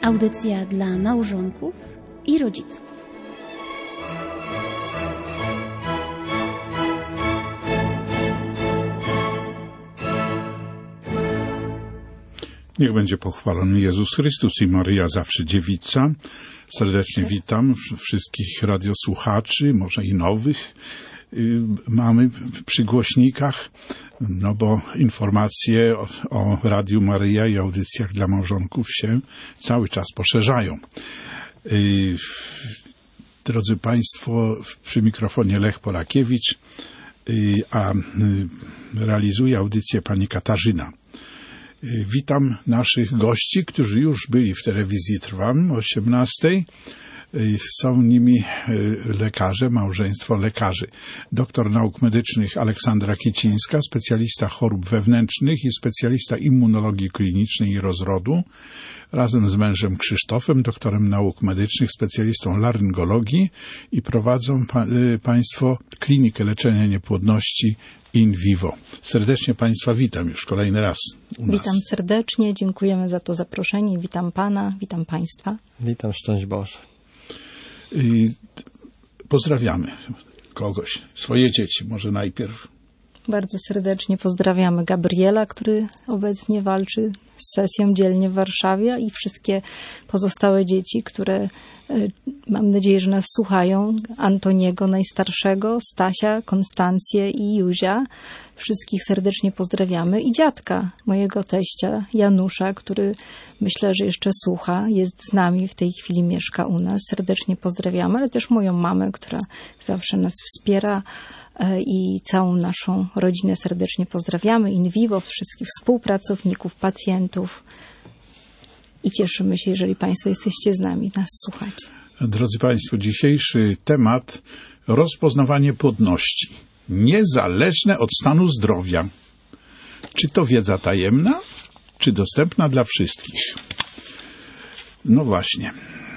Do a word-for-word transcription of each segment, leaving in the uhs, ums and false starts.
Audycja dla małżonków i rodziców. Niech będzie pochwalony Jezus Chrystus i Maryja zawsze dziewica. Serdecznie witam wszystkich radiosłuchaczy, może i nowych y, mamy przy głośnikach, no bo informacje o, o Radiu Maryja i audycjach dla małżonków się cały czas poszerzają. Y, drodzy Państwo, przy mikrofonie Lech Polakiewicz, y, a y, realizuje audycję pani Katarzyna. Witam naszych gości, którzy już byli w telewizji Trwam o osiemnastej. Są nimi lekarze, małżeństwo lekarzy. Doktor nauk medycznych Aleksandra Kicińska, specjalista chorób wewnętrznych i specjalista immunologii klinicznej i rozrodu, razem z mężem Krzysztofem, doktorem nauk medycznych, specjalistą laryngologii, i prowadzą pa- Państwo klinikę leczenia niepłodności in vivo. Serdecznie Państwa witam już kolejny raz u nas. Witam serdecznie, dziękujemy za to zaproszenie. Witam Pana, witam Państwa. Witam, szczęść Boże. I pozdrawiamy kogoś, swoje dzieci może najpierw. Bardzo serdecznie pozdrawiamy Gabriela, który obecnie walczy z sesją dzielnie w Warszawie, i wszystkie pozostałe dzieci, które mam nadzieję, że nas słuchają. Antoniego najstarszego, Stasia, Konstancję i Juzia. Wszystkich serdecznie pozdrawiamy. I dziadka mojego teścia Janusza, który myślę, że jeszcze słucha, jest z nami, w tej chwili mieszka u nas. Serdecznie pozdrawiamy, ale też moją mamę, która zawsze nas wspiera, i całą naszą rodzinę serdecznie pozdrawiamy. In vivo, wszystkich współpracowników, pacjentów, i cieszymy się, jeżeli Państwo jesteście z nami, nas słuchacie. Drodzy Państwo, dzisiejszy temat: rozpoznawanie płodności, niezależne od stanu zdrowia. Czy to wiedza tajemna, czy dostępna dla wszystkich? No właśnie.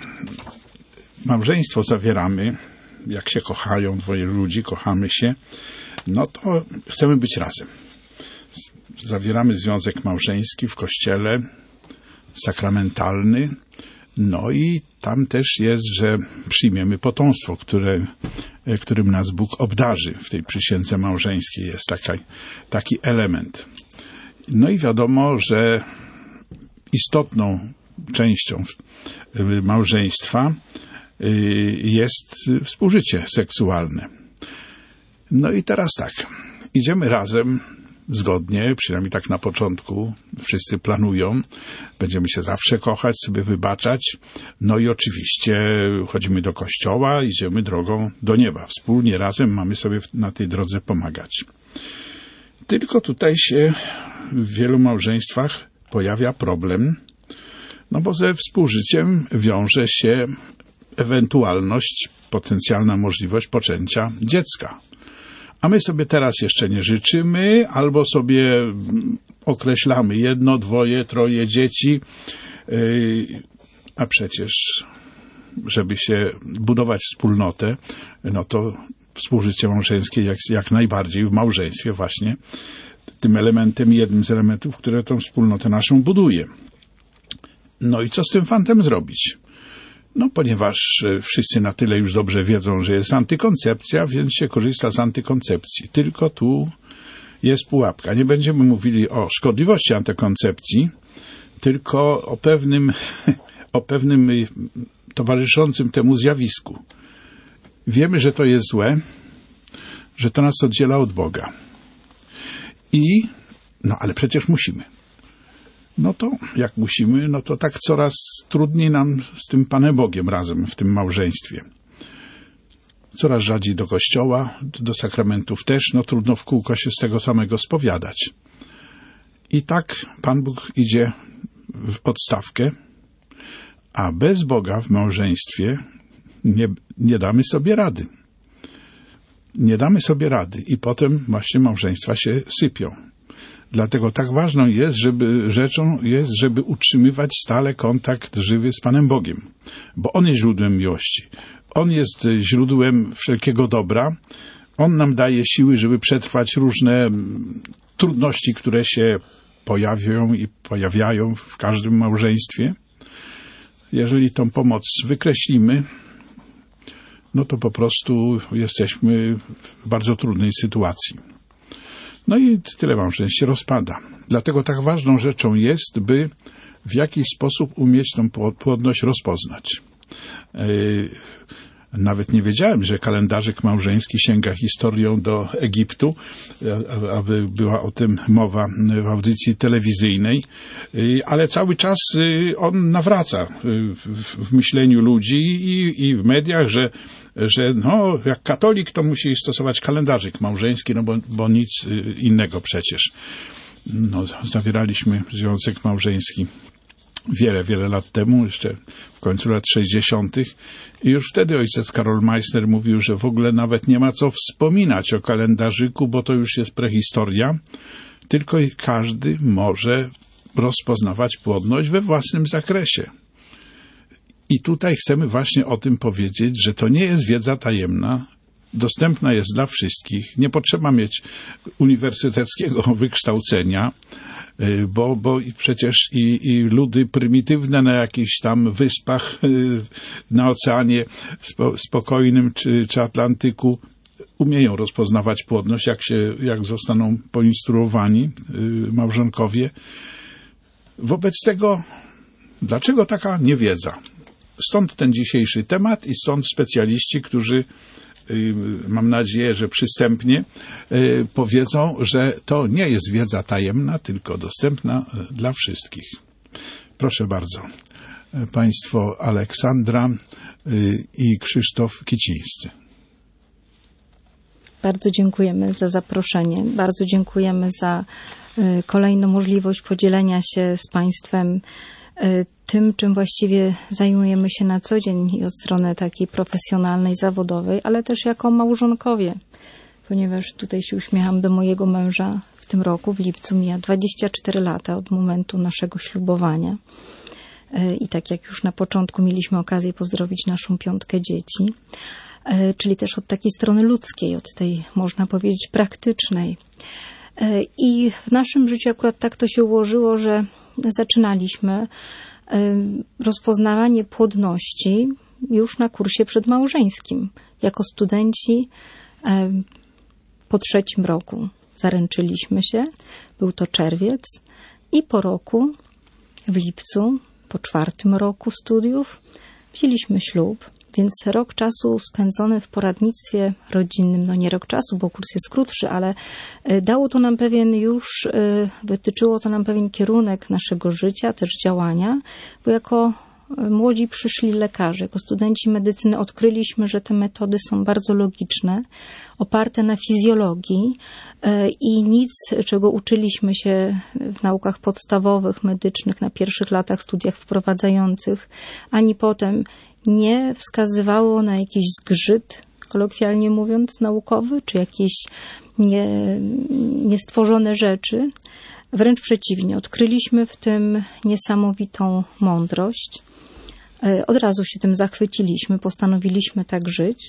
Małżeństwo zawieramy, jak się kochają dwoje ludzi, kochamy się, no to chcemy być razem. Zawieramy związek małżeński w kościele, sakramentalny, no i tam też jest, że przyjmiemy potomstwo, które, którym nas Bóg obdarzy. W tej przysiędze małżeńskiej jest taki, taki element. No i wiadomo, że istotną częścią małżeństwa jest współżycie seksualne. No i teraz tak, idziemy razem, zgodnie, przynajmniej tak na początku, wszyscy planują, będziemy się zawsze kochać, sobie wybaczać, no i oczywiście chodzimy do kościoła, idziemy drogą do nieba. Wspólnie, razem mamy sobie na tej drodze pomagać. Tylko tutaj się w wielu małżeństwach pojawia problem, no bo ze współżyciem wiąże się ewentualność, potencjalna możliwość poczęcia dziecka. A my sobie teraz jeszcze nie życzymy, albo sobie określamy jedno, dwoje, troje dzieci, a przecież, żeby się budować wspólnotę, no to współżycie małżeńskie jak, jak najbardziej w małżeństwie właśnie tym elementem, jednym z elementów, które tą wspólnotę naszą buduje. No i co z tym fantem zrobić? No, ponieważ wszyscy na tyle już dobrze wiedzą, że jest antykoncepcja, więc się korzysta z antykoncepcji. Tylko tu jest pułapka. Nie będziemy mówili o szkodliwości antykoncepcji, tylko o pewnym, o pewnym towarzyszącym temu zjawisku. Wiemy, że to jest złe, że to nas oddziela od Boga. I, no ale przecież musimy. No to jak musimy, no to tak coraz trudniej nam z tym Panem Bogiem razem w tym małżeństwie. Coraz rzadziej do kościoła, do sakramentów też, no trudno w kółko się z tego samego spowiadać. I tak Pan Bóg idzie w odstawkę, a bez Boga w małżeństwie nie, nie damy sobie rady. Nie damy sobie rady i potem właśnie małżeństwa się sypią. Dlatego tak ważną jest, żeby, rzeczą jest, żeby utrzymywać stale kontakt żywy z Panem Bogiem. Bo On jest źródłem miłości. On jest źródłem wszelkiego dobra. On nam daje siły, żeby przetrwać różne trudności, które się pojawią i pojawiają w każdym małżeństwie. jeżeli tą pomoc wykreślimy, no to po prostu jesteśmy w bardzo trudnej sytuacji. No i tyle małżeństw się rozpada. Dlatego tak ważną rzeczą jest, by w jakiś sposób umieć tą płodność rozpoznać. Nawet nie wiedziałem, że kalendarzyk małżeński sięga historią do Egiptu, aby była o tym mowa w audycji telewizyjnej, ale cały czas on nawraca w myśleniu ludzi i, i w mediach, że, że no, jak katolik to musi stosować kalendarzyk małżeński, no bo, bo nic innego przecież. No, zawieraliśmy związek małżeński wiele, wiele lat temu, jeszcze w końcu lat sześćdziesiątych. I już wtedy ojciec Karol Meissner mówił, że w ogóle nawet nie ma co wspominać o kalendarzyku, bo to już jest prehistoria, tylko i każdy może rozpoznawać płodność we własnym zakresie. I tutaj chcemy właśnie o tym powiedzieć, że to nie jest wiedza tajemna, dostępna jest dla wszystkich, nie potrzeba mieć uniwersyteckiego wykształcenia, bo, bo przecież i, i ludy prymitywne na jakichś tam wyspach na oceanie spo, spokojnym czy, czy Atlantyku umieją rozpoznawać płodność, jak się, jak zostaną poinstruowani małżonkowie. Wobec tego, dlaczego taka niewiedza? Stąd ten dzisiejszy temat i stąd specjaliści, którzy, mam nadzieję, że przystępnie powiedzą, że to nie jest wiedza tajemna, tylko dostępna dla wszystkich. Proszę bardzo. Państwo Aleksandra i Krzysztof Kicińscy. Bardzo dziękujemy za zaproszenie. Bardzo dziękujemy za kolejną możliwość podzielenia się z Państwem tym, czym właściwie zajmujemy się na co dzień i od strony takiej profesjonalnej, zawodowej, ale też jako małżonkowie, ponieważ tutaj się uśmiecham do mojego męża. W tym roku, w lipcu, mija dwadzieścia cztery lata od momentu naszego ślubowania. I tak jak już na początku mieliśmy okazję pozdrowić naszą piątkę dzieci, czyli też od takiej strony ludzkiej, od tej, można powiedzieć, praktycznej. I w naszym życiu akurat tak to się ułożyło, że zaczynaliśmy rozpoznawanie płodności już na kursie przedmałżeńskim. Jako studenci po trzecim roku zaręczyliśmy się. Był to czerwiec i po roku, w lipcu, po czwartym roku studiów, wzięliśmy ślub. Więc rok czasu spędzony w poradnictwie rodzinnym, no nie rok czasu, bo kurs jest krótszy, ale dało to nam pewien już, wytyczyło to nam pewien kierunek naszego życia, też działania, bo jako młodzi przyszli lekarze, jako studenci medycyny odkryliśmy, że te metody są bardzo logiczne, oparte na fizjologii i nic, czego uczyliśmy się w naukach podstawowych, medycznych, na pierwszych latach studiach wprowadzających, ani potem nie wskazywało na jakiś zgrzyt, kolokwialnie mówiąc, naukowy, czy jakieś nie, niestworzone rzeczy. Wręcz przeciwnie, odkryliśmy w tym niesamowitą mądrość. Od razu się tym zachwyciliśmy, postanowiliśmy tak żyć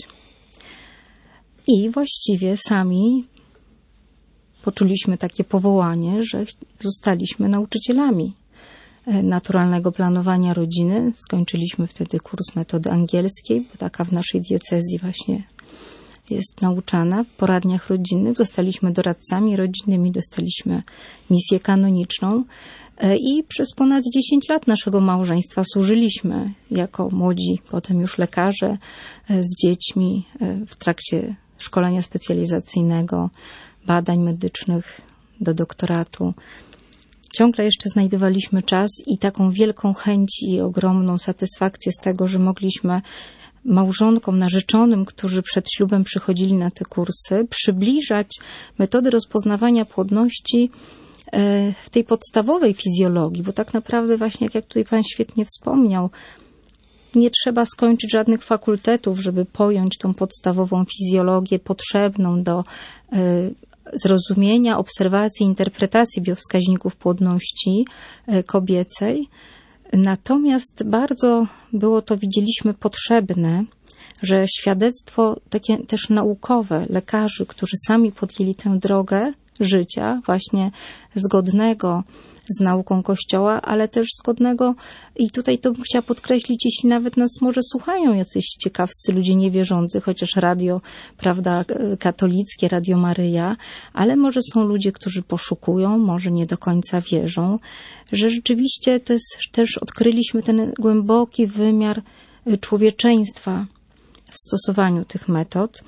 i właściwie sami poczuliśmy takie powołanie, że zostaliśmy nauczycielami naturalnego planowania rodziny. Skończyliśmy wtedy kurs metody angielskiej, bo taka w naszej diecezji właśnie jest nauczana w poradniach rodzinnych. Zostaliśmy doradcami rodzinnymi, dostaliśmy misję kanoniczną i przez ponad dziesięć lat naszego małżeństwa służyliśmy jako młodzi, potem już lekarze z dziećmi w trakcie szkolenia specjalizacyjnego, badań medycznych do doktoratu. Ciągle jeszcze znajdowaliśmy czas i taką wielką chęć i ogromną satysfakcję z tego, że mogliśmy małżonkom, narzeczonym, którzy przed ślubem przychodzili na te kursy, przybliżać metody rozpoznawania płodności w tej podstawowej fizjologii, bo tak naprawdę właśnie, jak tutaj Pan świetnie wspomniał, nie trzeba skończyć żadnych fakultetów, żeby pojąć tą podstawową fizjologię potrzebną do zrozumienia, obserwacji, interpretacji biowskaźników płodności kobiecej. Natomiast bardzo było to, widzieliśmy, potrzebne, że świadectwo takie też naukowe lekarzy, którzy sami podjęli tę drogę życia, właśnie zgodnego z nauką Kościoła, ale też zgodnego, i tutaj to bym chciała podkreślić, jeśli nawet nas może słuchają jacyś ciekawscy ludzie niewierzący, chociaż radio, prawda, katolickie, Radio Maryja, ale może są ludzie, którzy poszukują, może nie do końca wierzą, że rzeczywiście to jest, też odkryliśmy ten głęboki wymiar człowieczeństwa w stosowaniu tych metod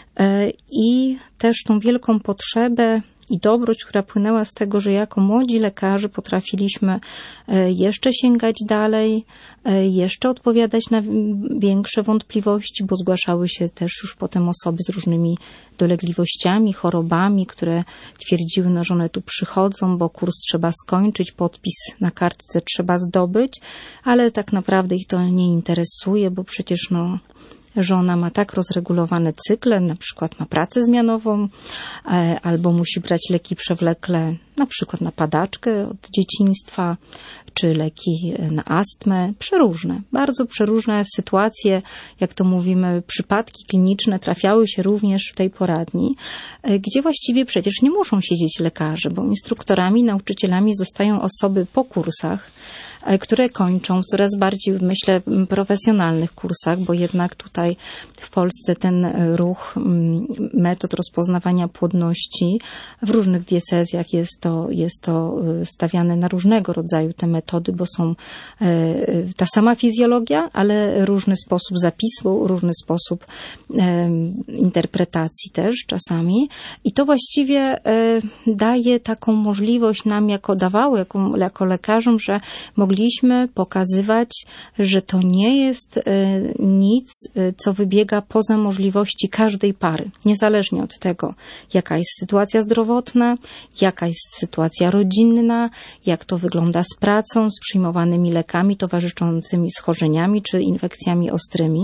i też tą wielką potrzebę i dobroć, która płynęła z tego, że jako młodzi lekarze potrafiliśmy jeszcze sięgać dalej, jeszcze odpowiadać na większe wątpliwości, bo zgłaszały się też już potem osoby z różnymi dolegliwościami, chorobami, które twierdziły, no, że one tu przychodzą, bo kurs trzeba skończyć, podpis na kartce trzeba zdobyć, ale tak naprawdę ich to nie interesuje, bo przecież no żona ma tak rozregulowane cykle, na przykład ma pracę zmianową, albo musi brać leki przewlekle, na przykład na padaczkę od dzieciństwa, czy leki na astmę. Przeróżne, bardzo przeróżne sytuacje, jak to mówimy, przypadki kliniczne trafiały się również w tej poradni, gdzie właściwie przecież nie muszą siedzieć lekarze, bo instruktorami, nauczycielami zostają osoby po kursach, które kończą w coraz bardziej, myślę, profesjonalnych kursach, bo jednak tutaj w Polsce ten ruch metod rozpoznawania płodności w różnych diecezjach jest to, jest to stawiane na różnego rodzaju te metody, bo są ta sama fizjologia, ale różny sposób zapisu, różny sposób interpretacji też czasami. I to właściwie daje taką możliwość nam, jako dawało, jako, jako lekarzom, że mogliśmy pokazywać, że to nie jest nic, co wybiega poza możliwości każdej pary. Niezależnie od tego, jaka jest sytuacja zdrowotna, jaka jest sytuacja rodzinna, jak to wygląda z pracą, z przyjmowanymi lekami towarzyszącymi schorzeniami czy infekcjami ostrymi.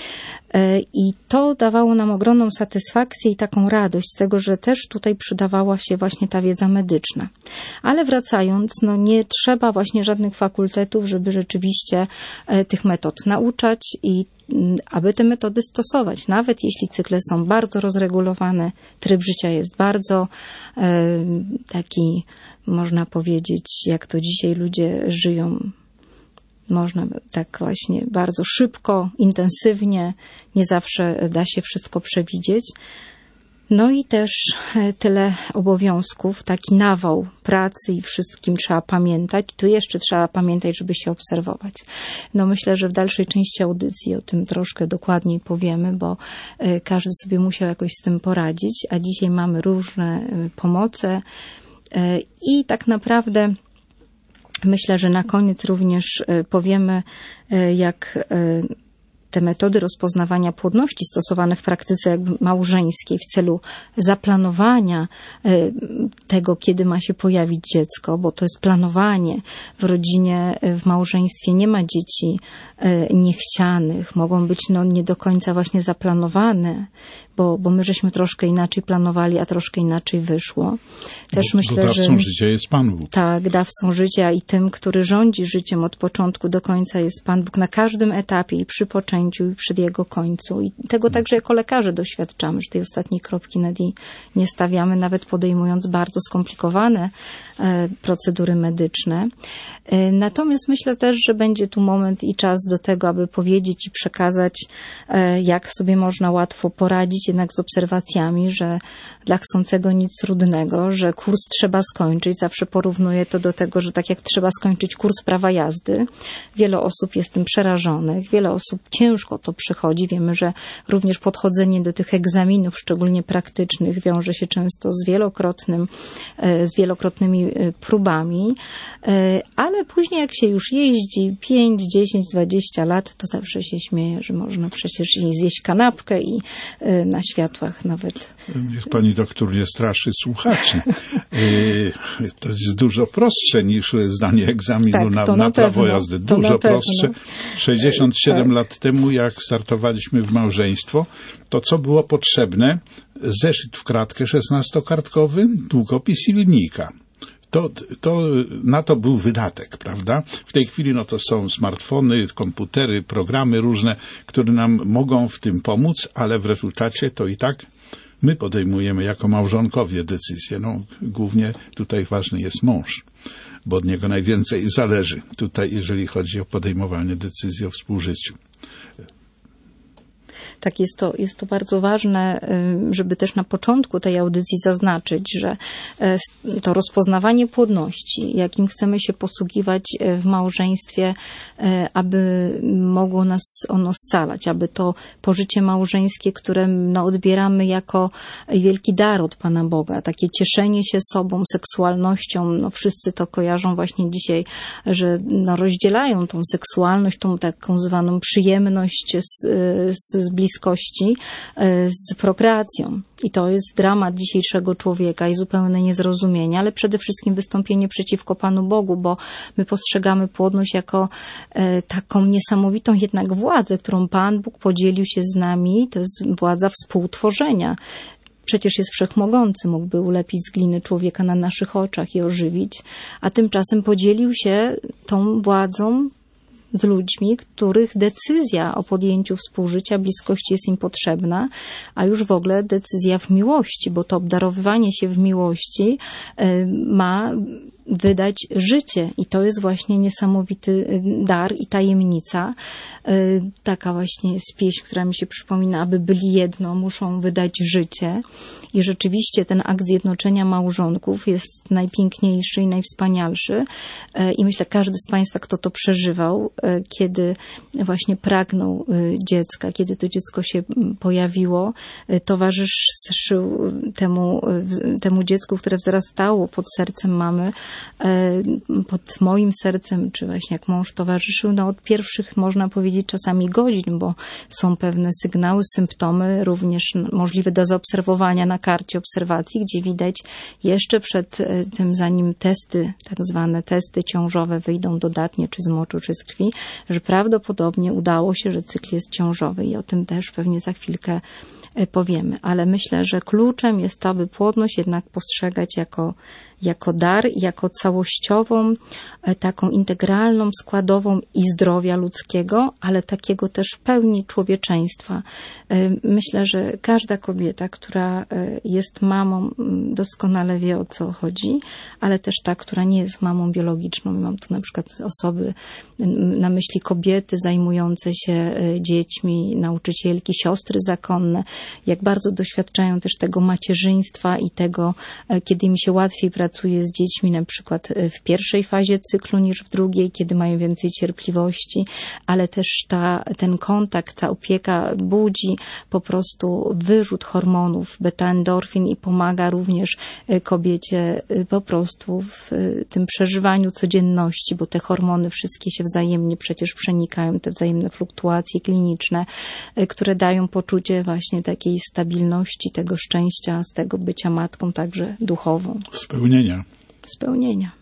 I to dawało nam ogromną satysfakcję i taką radość z tego, że też tutaj przydawała się właśnie ta wiedza medyczna. Ale wracając, no nie trzeba właśnie żadnych fakultetów, żeby rzeczywiście tych metod nauczać i aby te metody stosować. Nawet jeśli cykle są bardzo rozregulowane, tryb życia jest bardzo e, taki, można powiedzieć, jak to dzisiaj ludzie żyją, można tak właśnie bardzo szybko, intensywnie, nie zawsze da się wszystko przewidzieć. No i też tyle obowiązków, taki nawał pracy i wszystkim trzeba pamiętać. Tu jeszcze trzeba pamiętać, żeby się obserwować. No myślę, że w dalszej części audycji o tym troszkę dokładniej powiemy, bo każdy sobie musiał jakoś z tym poradzić, a dzisiaj mamy różne pomoce i tak naprawdę myślę, że na koniec również powiemy, jak te metody rozpoznawania płodności stosowane w praktyce jakby małżeńskiej w celu zaplanowania tego, kiedy ma się pojawić dziecko, bo to jest planowanie. W rodzinie, w małżeństwie nie ma dzieci niechcianych, mogą być no nie do końca właśnie zaplanowane, bo, bo my żeśmy troszkę inaczej planowali, a troszkę inaczej wyszło. Też bo, myślę, bo dawcą że życia jest Pan Bóg. Tak, dawcą życia i tym, który rządzi życiem od początku do końca jest Pan Bóg na każdym etapie i przy poczęciu i przy jego końcu. I tego także jako lekarze doświadczamy, że tej ostatniej kropki nad i nie stawiamy, nawet podejmując bardzo skomplikowane e, procedury medyczne. E, natomiast myślę też, że będzie tu moment i czas do tego, aby powiedzieć i przekazać, e, jak sobie można łatwo poradzić jednak z obserwacjami, że dla chcącego nic trudnego, że kurs trzeba skończyć. Zawsze porównuję to do tego, że tak jak trzeba skończyć kurs prawa jazdy, wiele osób jest tym przerażonych, wiele osób ciężko to przychodzi. Wiemy, że również podchodzenie do tych egzaminów, szczególnie praktycznych, wiąże się często z wielokrotnym, z wielokrotnymi próbami, ale później jak się już jeździ pięć, dziesięć, dwadzieścia lat, to zawsze się śmieje, że można przecież zjeść kanapkę i na światłach nawet. Niech pani doktor nie straszy słuchaczy. To jest dużo prostsze niż zdanie egzaminu tak, na, na, na prawo pewno, jazdy. Dużo prostsze. sześćdziesiąt siedem tak. lat temu, jak startowaliśmy w małżeństwo, to co było potrzebne? Zeszyt w kratkę szesnastokartkowy, długopis i linijka. To, to, na to był wydatek, prawda? W tej chwili no to są smartfony, komputery, programy różne, które nam mogą w tym pomóc, ale w rezultacie to i tak my podejmujemy jako małżonkowie decyzje. No, głównie tutaj ważny jest mąż. bo od niego najwięcej zależy tutaj, jeżeli chodzi o podejmowanie decyzji o współżyciu. Tak, jest to, jest to bardzo ważne, żeby też na początku tej audycji zaznaczyć, że to rozpoznawanie płodności, jakim chcemy się posługiwać w małżeństwie, aby mogło nas ono scalać, aby to pożycie małżeńskie, które no, odbieramy jako wielki dar od Pana Boga, takie cieszenie się sobą, seksualnością, no wszyscy to kojarzą właśnie dzisiaj, że no, rozdzielają tą seksualność, tą taką zwaną przyjemność z, z, z bliskości z prokreacją. I to jest dramat dzisiejszego człowieka i zupełne niezrozumienie, ale przede wszystkim wystąpienie przeciwko Panu Bogu, bo my postrzegamy płodność jako e, taką niesamowitą jednak władzę, którą Pan Bóg podzielił się z nami. To jest władza współtworzenia. Przecież jest wszechmogący, mógłby ulepić z gliny człowieka na naszych oczach i ożywić, a tymczasem podzielił się tą władzą z ludźmi, których decyzja o podjęciu współżycia, bliskości jest im potrzebna, a już w ogóle decyzja w miłości, bo to obdarowywanie się w miłości ma wydać życie i to jest właśnie niesamowity dar i tajemnica. Taka właśnie jest pieśń, która mi się przypomina, aby byli jedno, muszą wydać życie i rzeczywiście ten akt zjednoczenia małżonków jest najpiękniejszy i najwspanialszy i myślę, każdy z Państwa, kto to przeżywał, kiedy właśnie pragnął dziecka, kiedy to dziecko się pojawiło, towarzyszył temu, temu dziecku, które wzrastało pod sercem mamy, pod moim sercem, czy właśnie jak mąż towarzyszył, no od pierwszych, można powiedzieć, czasami godzin, bo są pewne sygnały, symptomy, również możliwe do zaobserwowania na karcie obserwacji, gdzie widać jeszcze przed tym, zanim testy, tak zwane testy ciążowe wyjdą dodatnie, czy z moczu, czy z krwi, że prawdopodobnie udało się, że cykl jest ciążowy i o tym też pewnie za chwilkę powiemy. Ale myślę, że kluczem jest to, aby płodność jednak postrzegać jako jako dar, jako całościową, taką integralną, składową i zdrowia ludzkiego, ale takiego też pełni człowieczeństwa. Myślę, że każda kobieta, która jest mamą, doskonale wie, o co chodzi, ale też ta, która nie jest mamą biologiczną. Mam tu na przykład osoby, na myśli kobiety zajmujące się dziećmi, nauczycielki, siostry zakonne, jak bardzo doświadczają też tego macierzyństwa i tego, kiedy mi się łatwiej pracuje z dziećmi, na przykład w pierwszej fazie cyklu niż w drugiej, kiedy mają więcej cierpliwości, ale też ta, ten kontakt, ta opieka budzi po prostu wyrzut hormonów, beta-endorfin i pomaga również kobiecie po prostu w tym przeżywaniu codzienności, bo te hormony wszystkie się wzajemnie przecież przenikają, te wzajemne fluktuacje kliniczne, które dają poczucie właśnie takiej stabilności, tego szczęścia z tego bycia matką, także duchową. Spełnienia. Spełnienia.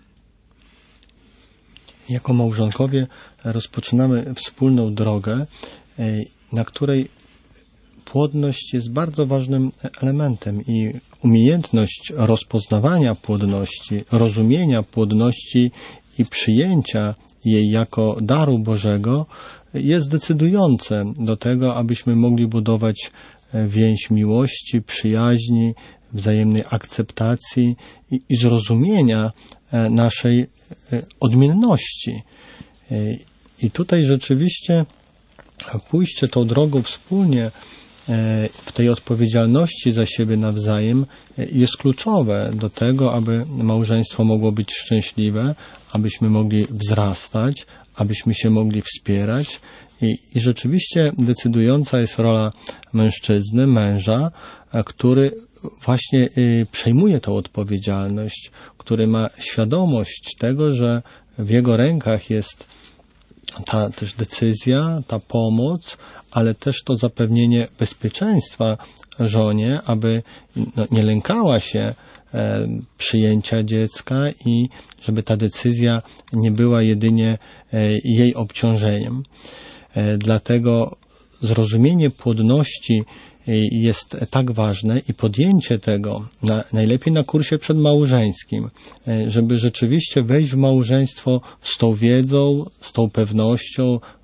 Jako małżonkowie rozpoczynamy wspólną drogę, na której płodność jest bardzo ważnym elementem i umiejętność rozpoznawania płodności, rozumienia płodności i przyjęcia jej jako daru Bożego jest decydujące do tego, abyśmy mogli budować więź miłości, przyjaźni, wzajemnej akceptacji i, i zrozumienia naszej odmienności. I tutaj rzeczywiście pójście tą drogą wspólnie w tej odpowiedzialności za siebie nawzajem jest kluczowe do tego, aby małżeństwo mogło być szczęśliwe, abyśmy mogli wzrastać, abyśmy się mogli wspierać. I, I rzeczywiście decydująca jest rola mężczyzny, męża, który właśnie przejmuje tą odpowiedzialność, który ma świadomość tego, że w jego rękach jest ta też decyzja, ta pomoc, ale też to zapewnienie bezpieczeństwa żonie, aby no, nie lękała się e, przyjęcia dziecka i żeby ta decyzja nie była jedynie e, jej obciążeniem. E, dlatego zrozumienie płodności jest tak ważne i podjęcie tego na, najlepiej na kursie przedmałżeńskim, żeby rzeczywiście wejść w małżeństwo z tą wiedzą, z tą pewnością,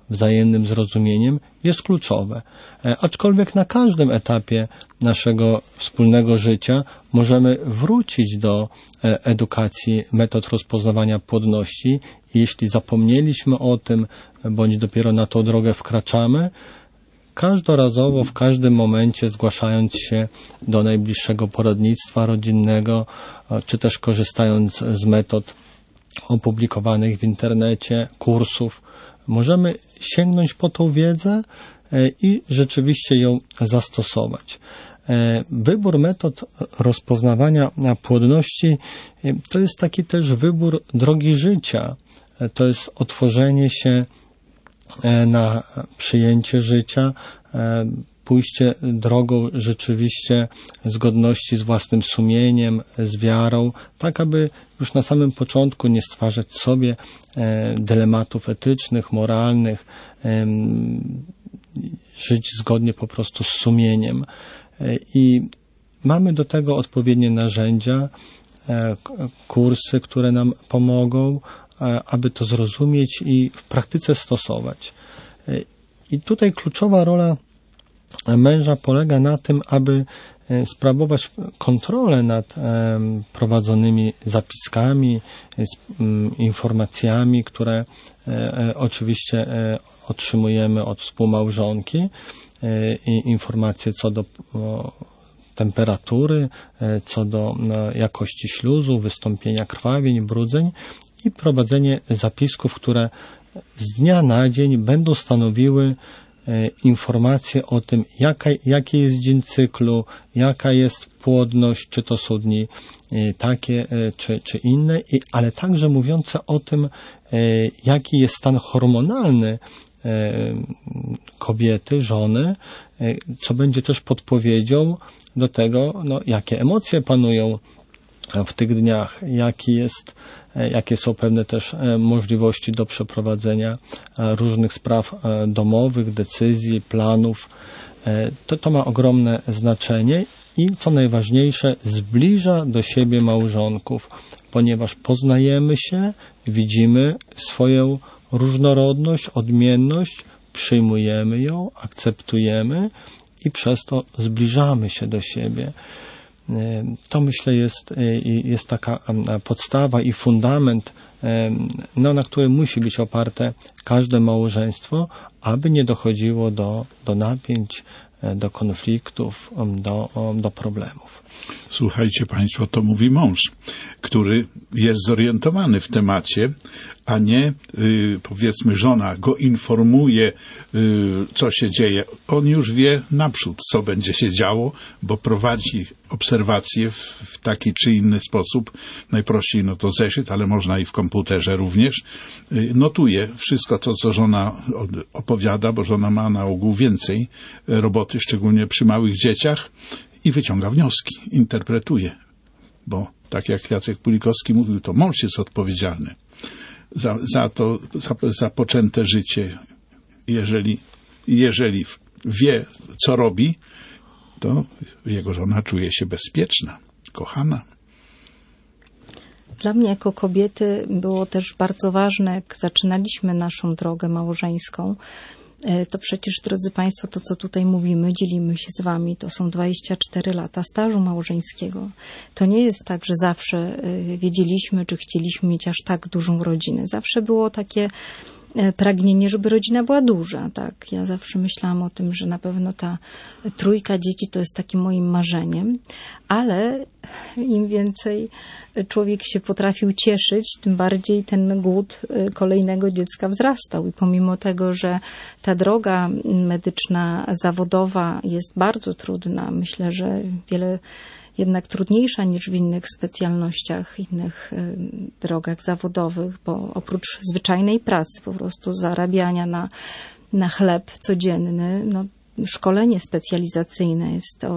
wzajemnym zrozumieniem jest kluczowe. Aczkolwiek na każdym etapie naszego wspólnego życia możemy wrócić do edukacji metod rozpoznawania płodności. Jeśli zapomnieliśmy o tym, bądź dopiero na tą drogę wkraczamy, każdorazowo, w każdym momencie zgłaszając się do najbliższego poradnictwa rodzinnego, czy też korzystając z metod opublikowanych w internecie, kursów, możemy sięgnąć po tą wiedzę i rzeczywiście ją zastosować. Wybór metod rozpoznawania płodności to jest taki też wybór drogi życia. To jest otworzenie się na przyjęcie życia, pójście drogą rzeczywiście zgodności z własnym sumieniem, z wiarą, tak aby już na samym początku nie stwarzać sobie dylematów etycznych, moralnych, żyć zgodnie po prostu z sumieniem. I mamy do tego odpowiednie narzędzia, kursy, które nam pomogą, aby to zrozumieć i w praktyce stosować. I tutaj kluczowa rola męża polega na tym, aby sprawować kontrolę nad prowadzonymi zapiskami, informacjami, które oczywiście otrzymujemy od współmałżonki, informacje co do temperatury, co do jakości śluzu, wystąpienia krwawień, brudzeń i prowadzenie zapisków, które z dnia na dzień będą stanowiły informacje o tym, jaka, jaki jest dzień cyklu, jaka jest płodność, czy to są dni takie, czy, czy inne, ale także mówiące o tym, jaki jest stan hormonalny kobiety, żony, co będzie też podpowiedzią do tego, no, jakie emocje panują w tych dniach, jaki jest, jakie są pewne też możliwości do przeprowadzenia różnych spraw domowych, decyzji, planów. To, to ma ogromne znaczenie i co najważniejsze, zbliża do siebie małżonków, ponieważ poznajemy się, widzimy swoją różnorodność, odmienność, przyjmujemy ją, akceptujemy i przez to zbliżamy się do siebie. To myślę jest, jest taka podstawa i fundament, no, na którym musi być oparte każde małżeństwo, aby nie dochodziło do, do napięć, do konfliktów, do, do problemów. Słuchajcie Państwo, to mówi mąż, który jest zorientowany w temacie, a nie, y, powiedzmy, żona go informuje, y, co się dzieje. On już wie naprzód, co będzie się działo, bo prowadzi obserwacje w, w taki czy inny sposób. Najprościej no to zeszyt, ale można i w komputerze również. Y, notuje wszystko to, co żona opowiada, bo żona ma na ogół więcej roboty, szczególnie przy małych dzieciach, i wyciąga wnioski, interpretuje. Bo tak jak Jacek Pulikowski mówił, to mąż jest odpowiedzialny za, za to, za, za poczęte życie. Jeżeli, jeżeli wie, co robi, to jego żona czuje się bezpieczna, kochana. Dla mnie jako kobiety było też bardzo ważne, jak zaczynaliśmy naszą drogę małżeńską, to przecież, drodzy Państwo, to co tutaj mówimy, dzielimy się z Wami, to są dwadzieścia cztery lata stażu małżeńskiego. To nie jest tak, że zawsze wiedzieliśmy, czy chcieliśmy mieć aż tak dużą rodzinę. Zawsze było takie pragnienie, żeby rodzina była duża, tak. Ja zawsze myślałam o tym, że na pewno ta trójka dzieci to jest takim moim marzeniem, ale im więcej człowiek się potrafił cieszyć, tym bardziej ten głód kolejnego dziecka wzrastał. I pomimo tego, że ta droga medyczna, zawodowa jest bardzo trudna, myślę, że wiele jednak trudniejsza niż w innych specjalnościach, innych drogach zawodowych, bo oprócz zwyczajnej pracy, po prostu zarabiania na, na chleb codzienny, no, szkolenie specjalizacyjne jest o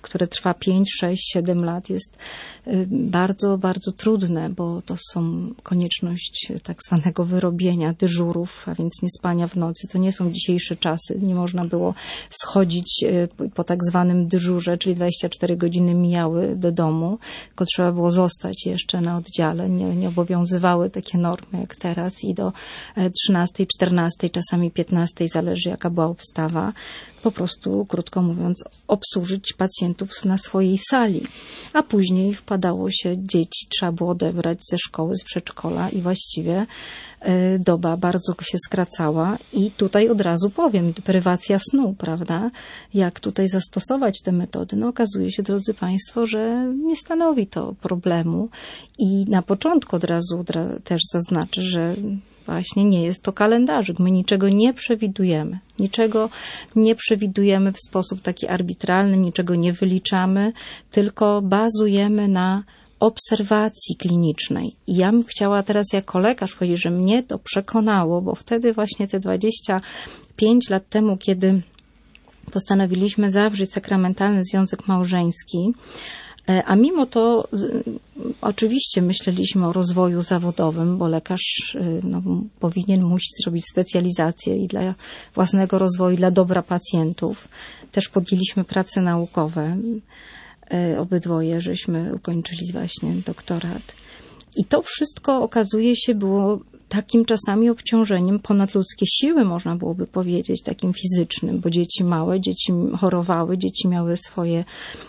które trwa pięć, sześć, siedem lat, jest bardzo, bardzo trudne, bo to są konieczność tak zwanego wyrobienia dyżurów, a więc nie spania w nocy. To nie są dzisiejsze czasy. Nie można było schodzić po tak zwanym dyżurze, czyli dwadzieścia cztery godziny mijały do domu, tylko trzeba było zostać jeszcze na oddziale. Nie, nie obowiązywały takie normy jak teraz i do trzynastej, czternastej, czasami piętnastej, zależy jaka była obstawa, po prostu, krótko mówiąc, obsłużyć pacjentów na swojej sali. A później wpadało się dzieci, trzeba było odebrać ze szkoły, z przedszkola i właściwie doba bardzo się skracała i tutaj od razu powiem, prywacja snu, prawda? Jak tutaj zastosować te metody? No okazuje się, drodzy Państwo, że nie stanowi to problemu i na początku od razu też zaznaczę, że właśnie nie jest to kalendarzyk. My niczego nie przewidujemy. Niczego nie przewidujemy w sposób taki arbitralny, niczego nie wyliczamy, tylko bazujemy na obserwacji klinicznej. I ja bym chciała teraz jako lekarz powiedzieć, że mnie to przekonało, bo wtedy właśnie te dwadzieścia pięć lat temu, kiedy postanowiliśmy zawrzeć sakramentalny związek małżeński, a mimo to oczywiście myśleliśmy o rozwoju zawodowym, bo lekarz no, powinien, musi zrobić specjalizację i dla własnego rozwoju, dla dobra pacjentów. Też podjęliśmy prace naukowe. Obydwoje żeśmy ukończyli właśnie doktorat. I to wszystko okazuje się było takim czasami obciążeniem, ponadludzkie siły można byłoby powiedzieć, takim fizycznym, bo dzieci małe, dzieci chorowały, dzieci miały swoje,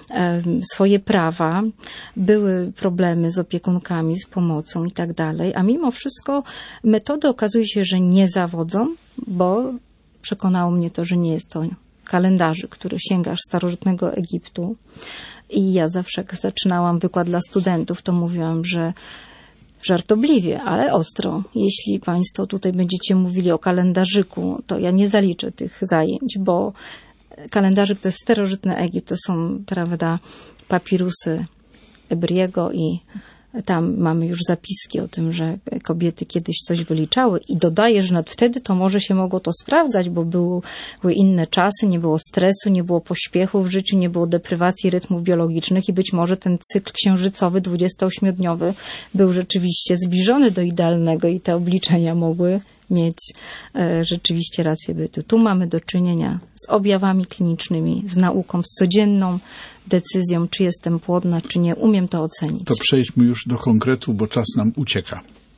swoje prawa, były problemy z opiekunkami, z pomocą i tak dalej, a mimo wszystko metody okazuje się, że nie zawodzą, bo przekonało mnie to, że nie jest to kalendarzyk, który sięga aż starożytnego Egiptu. I ja zawsze, jak zaczynałam wykład dla studentów, to mówiłam, że żartobliwie, ale ostro. Jeśli Państwo tutaj będziecie mówili o kalendarzyku, to ja nie zaliczę tych zajęć, bo kalendarzyk to jest starożytny Egipt, to są, prawda, papirusy Ebriego i tam mamy już zapiski o tym, że kobiety kiedyś coś wyliczały i dodaję, że nawet wtedy to może się mogło to sprawdzać, bo były, były inne czasy, nie było stresu, nie było pośpiechu w życiu, nie było deprywacji rytmów biologicznych i być może ten cykl księżycowy dwudziestoośmiodniowy był rzeczywiście zbliżony do idealnego i te obliczenia mogły mieć e, rzeczywiście rację bytu. Tu mamy do czynienia z objawami klinicznymi, z nauką, z codzienną decyzją, czy jestem płodna, czy nie. Umiem to ocenić. To przejdźmy już do konkretu, bo czas nam ucieka.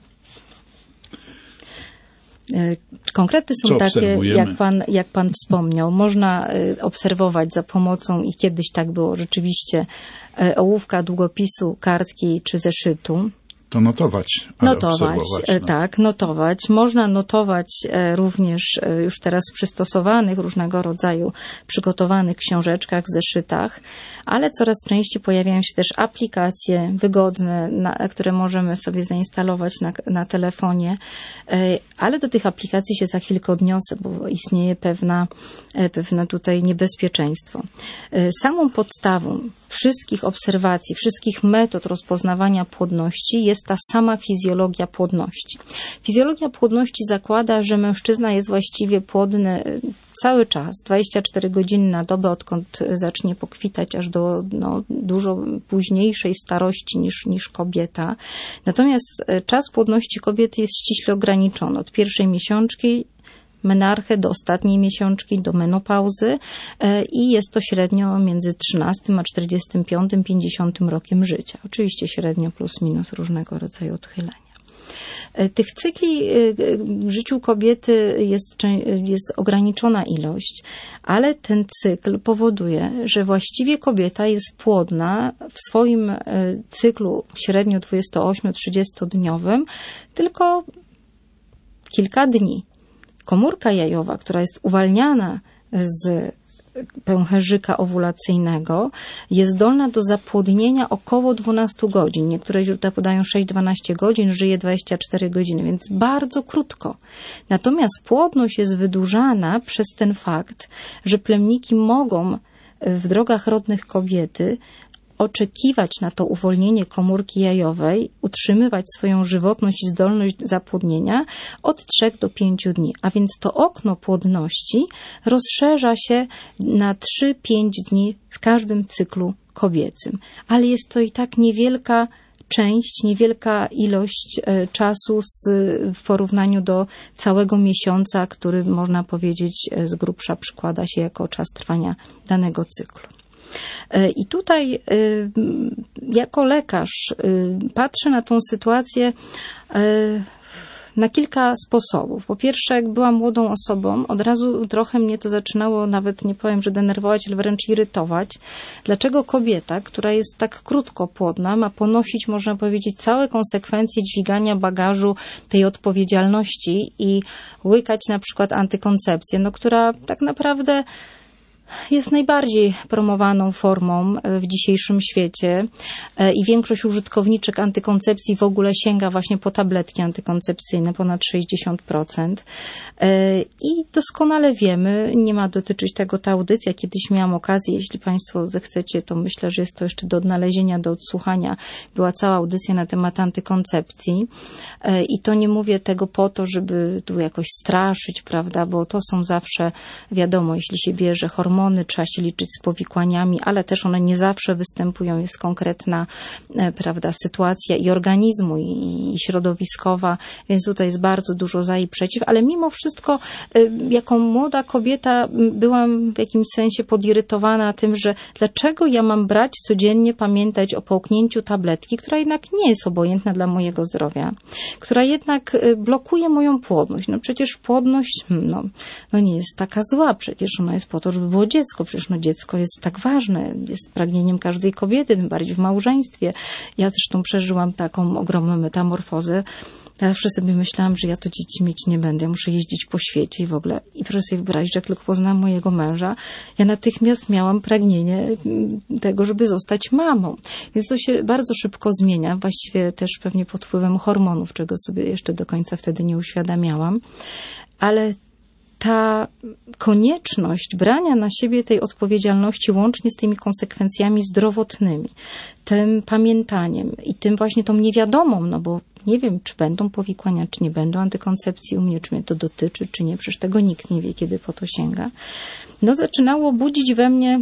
E, konkrety są Co takie, obserwujemy? jak pan, jak pan wspomniał. Można e, obserwować za pomocą, i kiedyś tak było rzeczywiście, e, ołówka, długopisu, kartki czy zeszytu. To notować. Ale Notować, no. tak, notować. Można notować również już teraz w przystosowanych różnego rodzaju przygotowanych książeczkach, zeszytach, ale coraz częściej pojawiają się też aplikacje wygodne, na, które możemy sobie zainstalować na, na telefonie, ale do tych aplikacji się za chwilkę odniosę, bo istnieje pewna, pewne tutaj niebezpieczeństwo. Samą podstawą wszystkich obserwacji, wszystkich metod rozpoznawania płodności jest ta sama fizjologia płodności. Fizjologia płodności zakłada, że mężczyzna jest właściwie płodny cały czas, dwadzieścia cztery godziny na dobę, odkąd zacznie pokwitać, aż do no, dużo późniejszej starości niż, niż kobieta. Natomiast czas płodności kobiety jest ściśle ograniczony. Od pierwszej miesiączki menarchę do ostatniej miesiączki, do menopauzy i jest to średnio między trzynastym a czterdziestym piątym, pięćdziesiątym rokiem życia. Oczywiście średnio plus minus różnego rodzaju odchylenia. Tych cykli w życiu kobiety jest, jest ograniczona ilość, ale ten cykl powoduje, że właściwie kobieta jest płodna w swoim cyklu średnio dwudziestoośmio-trzydziestodniowym tylko kilka dni. Komórka jajowa, która jest uwalniana z pęcherzyka owulacyjnego, jest zdolna do zapłodnienia około dwunastu godzin. Niektóre źródła podają sześć do dwunastu godzin, żyje dwadzieścia cztery godziny, więc bardzo krótko. Natomiast płodność jest wydłużana przez ten fakt, że plemniki mogą w drogach rodnych kobiety oczekiwać na to uwolnienie komórki jajowej, utrzymywać swoją żywotność i zdolność zapłodnienia od trzech do pięciu dni. A więc to okno płodności rozszerza się na trzy do pięciu dni w każdym cyklu kobiecym. Ale jest to i tak niewielka część, niewielka ilość czasu z, w porównaniu do całego miesiąca, który można powiedzieć z grubsza przykłada się jako czas trwania danego cyklu. I tutaj jako lekarz patrzę na tą sytuację na kilka sposobów. Po pierwsze, jak byłam młodą osobą, od razu trochę mnie to zaczynało, nawet nie powiem, że denerwować, ale wręcz irytować. Dlaczego kobieta, która jest tak krótkopłodna, ma ponosić, można powiedzieć, całe konsekwencje dźwigania bagażu tej odpowiedzialności i łykać na przykład antykoncepcję, no, która tak naprawdę jest najbardziej promowaną formą w dzisiejszym świecie i większość użytkowniczek antykoncepcji w ogóle sięga właśnie po tabletki antykoncepcyjne, ponad sześćdziesiąt procent. I doskonale wiemy, nie ma dotyczyć tego ta audycja, kiedyś miałam okazję, jeśli Państwo zechcecie, to myślę, że jest to jeszcze do odnalezienia, do odsłuchania. Była cała audycja na temat antykoncepcji i to nie mówię tego po to, żeby tu jakoś straszyć, prawda, bo to są zawsze, wiadomo, jeśli się bierze hormony, trzeba się liczyć z powikłaniami, ale też one nie zawsze występują. Jest konkretna, prawda, sytuacja i organizmu, i, i środowiskowa, więc tutaj jest bardzo dużo za i przeciw, ale mimo wszystko jako młoda kobieta byłam w jakimś sensie podirytowana tym, że dlaczego ja mam brać codziennie, pamiętać o połknięciu tabletki, która jednak nie jest obojętna dla mojego zdrowia, która jednak blokuje moją płodność. No przecież płodność no, no nie jest taka zła, przecież ona jest po to, żeby było dziecko. Przecież no dziecko jest tak ważne, jest pragnieniem każdej kobiety, tym bardziej w małżeństwie. Ja zresztą przeżyłam taką ogromną metamorfozę. Ja zawsze sobie myślałam, że ja to dzieci mieć nie będę. Ja muszę jeździć po świecie i w ogóle. I proszę sobie wyobrazić, że jak tylko poznałam mojego męża, ja natychmiast miałam pragnienie tego, żeby zostać mamą. Więc to się bardzo szybko zmienia. Właściwie też pewnie pod wpływem hormonów, czego sobie jeszcze do końca wtedy nie uświadamiałam. Ale ta konieczność brania na siebie tej odpowiedzialności łącznie z tymi konsekwencjami zdrowotnymi, tym pamiętaniem i tym właśnie tą niewiadomą, no bo nie wiem, czy będą powikłania, czy nie będą antykoncepcji u mnie, czy mnie to dotyczy, czy nie, przecież tego nikt nie wie, kiedy po to sięga. No zaczynało budzić we mnie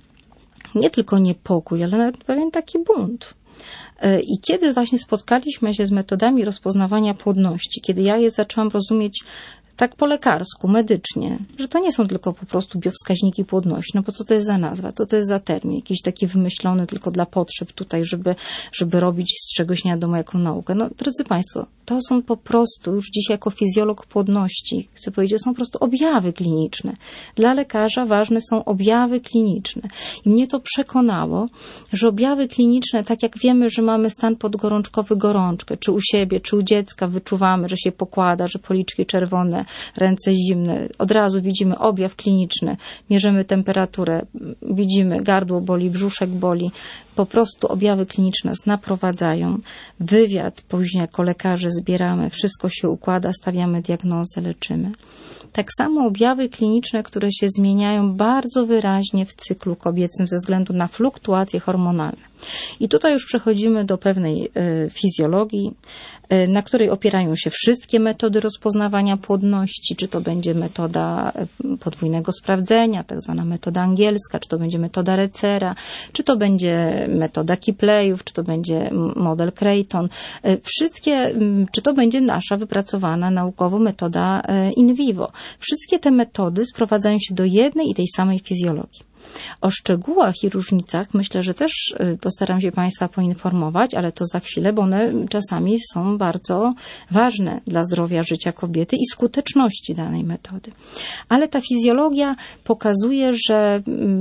nie tylko niepokój, ale nawet pewien taki bunt. I kiedy właśnie spotkaliśmy się z metodami rozpoznawania płodności, kiedy ja je zaczęłam rozumieć tak po lekarsku, medycznie, że to nie są tylko po prostu biowskaźniki płodności. No bo co to jest za nazwa? Co to jest za termin? Jakiś taki wymyślony tylko dla potrzeb tutaj, żeby, żeby robić z czegoś nie wiadomo jaką naukę. No drodzy Państwo, to są po prostu, już dziś jako fizjolog płodności, chcę powiedzieć, są po prostu objawy kliniczne. Dla lekarza ważne są objawy kliniczne. I mnie to przekonało, że objawy kliniczne, tak jak wiemy, że mamy stan podgorączkowy, gorączkę, czy u siebie, czy u dziecka wyczuwamy, że się pokłada, że policzki czerwone, ręce zimne, od razu widzimy objaw kliniczny, mierzymy temperaturę, widzimy gardło boli, brzuszek boli, po prostu objawy kliniczne nas naprowadzają, wywiad później jako lekarze zbieramy, wszystko się układa, stawiamy diagnozę, leczymy. Tak samo objawy kliniczne, które się zmieniają bardzo wyraźnie w cyklu kobiecym ze względu na fluktuacje hormonalne. I tutaj już przechodzimy do pewnej y, fizjologii, y, na której opierają się wszystkie metody rozpoznawania płodności, czy to będzie metoda y, podwójnego sprawdzenia, tak zwana metoda angielska, czy to będzie metoda Recera, czy to będzie metoda Kiplejów, czy to będzie model Creighton. Y, wszystkie, y, czy to będzie nasza wypracowana naukowo metoda y, in vivo. Wszystkie te metody sprowadzają się do jednej i tej samej fizjologii. O szczegółach i różnicach myślę, że też postaram się Państwa poinformować, ale to za chwilę, bo one czasami są bardzo ważne dla zdrowia życia kobiety i skuteczności danej metody. Ale ta fizjologia pokazuje, że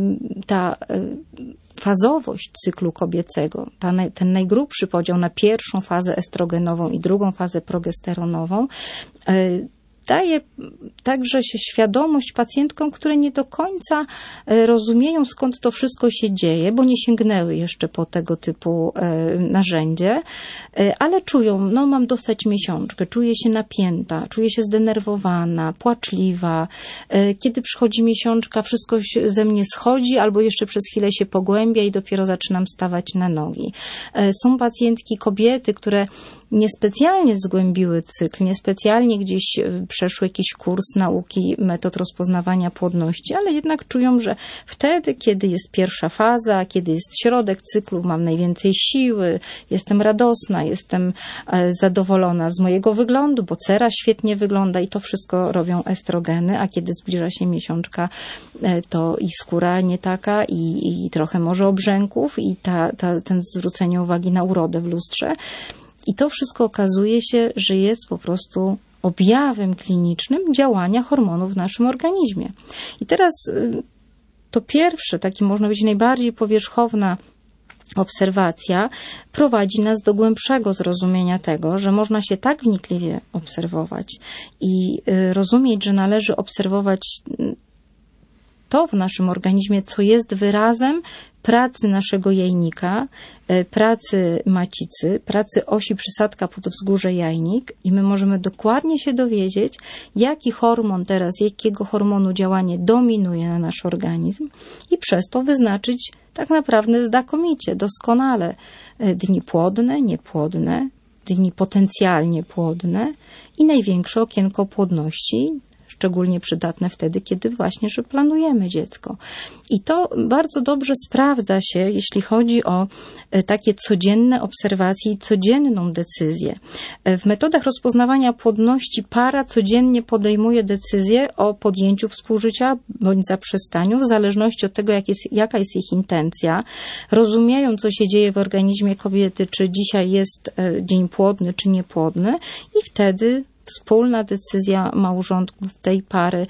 ta fazowość cyklu kobiecego, ta, ten najgrubszy podział na pierwszą fazę estrogenową i drugą fazę progesteronową, daje także się świadomość pacjentkom, które nie do końca rozumieją, skąd to wszystko się dzieje, bo nie sięgnęły jeszcze po tego typu narzędzie, ale czują, no mam dostać miesiączkę, czuję się napięta, czuję się zdenerwowana, płaczliwa. Kiedy przychodzi miesiączka, wszystko ze mnie schodzi albo jeszcze przez chwilę się pogłębia i dopiero zaczynam stawać na nogi. Są pacjentki, kobiety, które niespecjalnie zgłębiły cykl, niespecjalnie gdzieś przeszły jakiś kurs nauki metod rozpoznawania płodności, ale jednak czują, że wtedy, kiedy jest pierwsza faza, kiedy jest środek cyklu, mam najwięcej siły, jestem radosna, jestem zadowolona z mojego wyglądu, bo cera świetnie wygląda i to wszystko robią estrogeny, a kiedy zbliża się miesiączka, to i skóra nie taka, i, i trochę może obrzęków, i ta, ta, ten zwrócenie uwagi na urodę w lustrze. I to wszystko okazuje się, że jest po prostu objawem klinicznym działania hormonów w naszym organizmie. I teraz to pierwsze, taki można powiedzieć najbardziej powierzchowna obserwacja prowadzi nas do głębszego zrozumienia tego, że można się tak wnikliwie obserwować i rozumieć, że należy obserwować to w naszym organizmie, co jest wyrazem pracy naszego jajnika, pracy macicy, pracy osi przysadka podwzgórze jajnik i my możemy dokładnie się dowiedzieć, jaki hormon teraz, jakiego hormonu działanie dominuje na nasz organizm i przez to wyznaczyć tak naprawdę znakomicie, doskonale dni płodne, niepłodne, dni potencjalnie płodne i największe okienko płodności, szczególnie przydatne wtedy, kiedy właśnie, że planujemy dziecko. I to bardzo dobrze sprawdza się, jeśli chodzi o takie codzienne obserwacje i codzienną decyzję. W metodach rozpoznawania płodności para codziennie podejmuje decyzję o podjęciu współżycia bądź zaprzestaniu, w zależności od tego, jak jest, jaka jest ich intencja. Rozumieją, co się dzieje w organizmie kobiety, czy dzisiaj jest dzień płodny, czy niepłodny i wtedy wspólna decyzja małżonków tej pary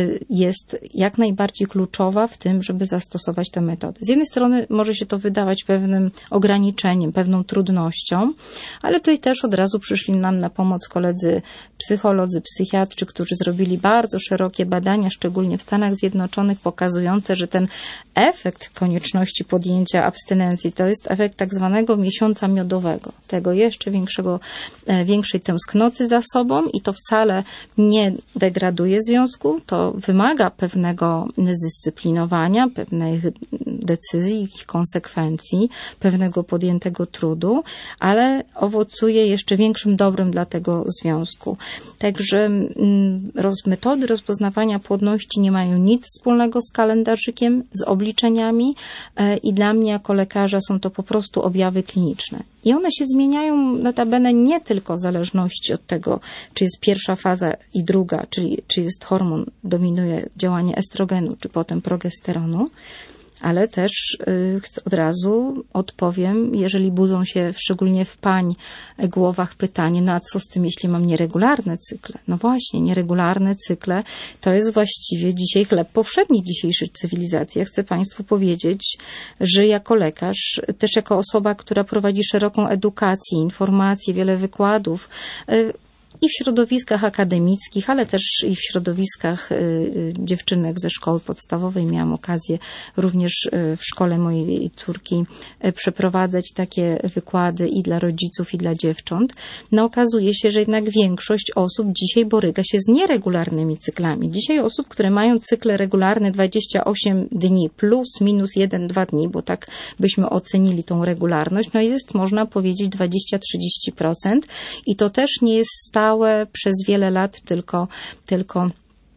jest jak najbardziej kluczowa w tym, żeby zastosować te metody. Z jednej strony może się to wydawać pewnym ograniczeniem, pewną trudnością, ale tutaj też od razu przyszli nam na pomoc koledzy psycholodzy, psychiatrzy, którzy zrobili bardzo szerokie badania, szczególnie w Stanach Zjednoczonych, pokazujące, że ten efekt konieczności podjęcia abstynencji to jest efekt tak zwanego miesiąca miodowego, tego jeszcze większego, większej tęsknoty za sobą, i to wcale nie degraduje związku, to wymaga pewnego zdyscyplinowania, pewnych decyzji, ich konsekwencji, pewnego podjętego trudu, ale owocuje jeszcze większym dobrem dla tego związku. Także roz, metody rozpoznawania płodności nie mają nic wspólnego z kalendarzykiem, z obliczeniami i dla mnie jako lekarza są to po prostu objawy kliniczne. I one się zmieniają notabene nie tylko w zależności od tego, czy jest pierwsza faza i druga, czyli czy jest hormon, dominuje działanie estrogenu, czy potem progesteronu, ale też y, od razu odpowiem, jeżeli budzą się szczególnie w pań głowach pytanie, no a co z tym, jeśli mam nieregularne cykle? No właśnie, nieregularne cykle to jest właściwie dzisiaj chleb powszedni dzisiejszej cywilizacji. Ja chcę Państwu powiedzieć, że jako lekarz, też jako osoba, która prowadzi szeroką edukację, informacje, wiele wykładów, y, i w środowiskach akademickich, ale też i w środowiskach y, dziewczynek ze szkoły podstawowej. Miałam okazję również y, w szkole mojej córki y, przeprowadzać takie wykłady i dla rodziców, i dla dziewcząt. No okazuje się, że jednak większość osób dzisiaj boryka się z nieregularnymi cyklami. Dzisiaj osób, które mają cykle regularne dwadzieścia osiem dni plus minus jeden dwa dni, bo tak byśmy ocenili tą regularność, no jest, można powiedzieć, dwadzieścia do trzydziestu procent i to też nie jest stałe przez wiele lat, tylko, tylko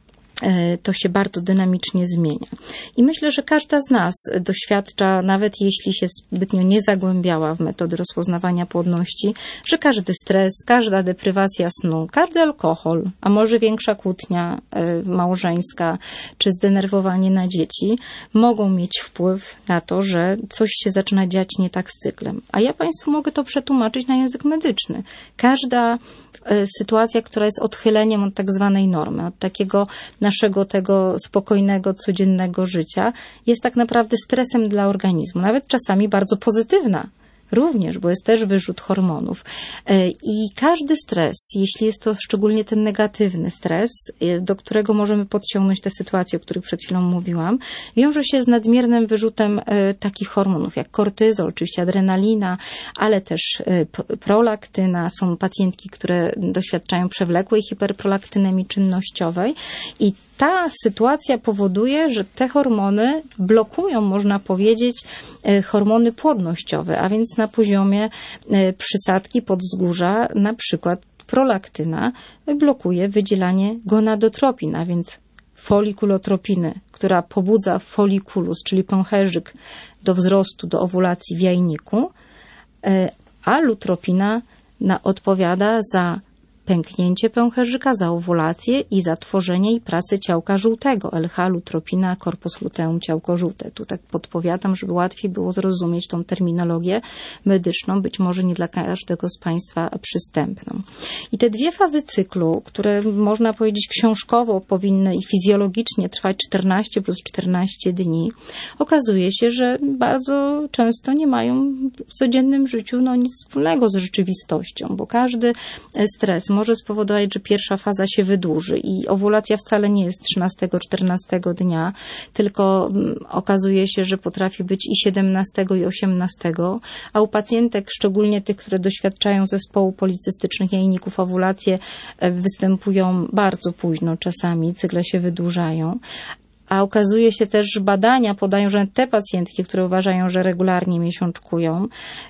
to się bardzo dynamicznie zmienia. I myślę, że każda z nas doświadcza, nawet jeśli się zbytnio nie zagłębiała w metody rozpoznawania płodności, że każdy stres, każda deprywacja snu, każdy alkohol, a może większa kłótnia małżeńska, czy zdenerwowanie na dzieci, mogą mieć wpływ na to, że coś się zaczyna dziać nie tak z cyklem. A ja Państwu mogę to przetłumaczyć na język medyczny. Każda sytuacja, która jest odchyleniem od tak zwanej normy, od takiego naszego tego spokojnego, codziennego życia, jest tak naprawdę stresem dla organizmu, nawet czasami bardzo pozytywna również, bo jest też wyrzut hormonów. I każdy stres, jeśli jest to szczególnie ten negatywny stres, do którego możemy podciągnąć te sytuacje, o których przed chwilą mówiłam, wiąże się z nadmiernym wyrzutem takich hormonów jak kortyzol, oczywiście adrenalina, ale też prolaktyna. Są pacjentki, które doświadczają przewlekłej hiperprolaktynemii czynnościowej i ta sytuacja powoduje, że te hormony blokują, można powiedzieć, hormony płodnościowe, a więc na poziomie przysadki podzgórza, na przykład prolaktyna blokuje wydzielanie gonadotropin, a więc folikulotropiny, która pobudza folikulus, czyli pęcherzyk do wzrostu, do owulacji w jajniku, a lutropina odpowiada za pęknięcie pęcherzyka, za owulację i za tworzenie i pracę ciałka żółtego, L H, lutropina, corpus luteum, ciałko żółte. Tu tak podpowiadam, żeby łatwiej było zrozumieć tą terminologię medyczną, być może nie dla każdego z Państwa przystępną. I te dwie fazy cyklu, które można powiedzieć książkowo powinny i fizjologicznie trwać czternaście plus czternaście dni, okazuje się, że bardzo często nie mają w codziennym życiu no, nic wspólnego z rzeczywistością, bo każdy stres może spowodować, że pierwsza faza się wydłuży i owulacja wcale nie jest trzynastego czternastego dnia, tylko okazuje się, że potrafi być i siedemnastego i osiemnastego, a u pacjentek, szczególnie tych, które doświadczają zespołu policystycznych jajników, owulacje występują bardzo późno czasami, cykle się wydłużają. A okazuje się też, że badania podają, że te pacjentki, które uważają, że regularnie miesiączkują,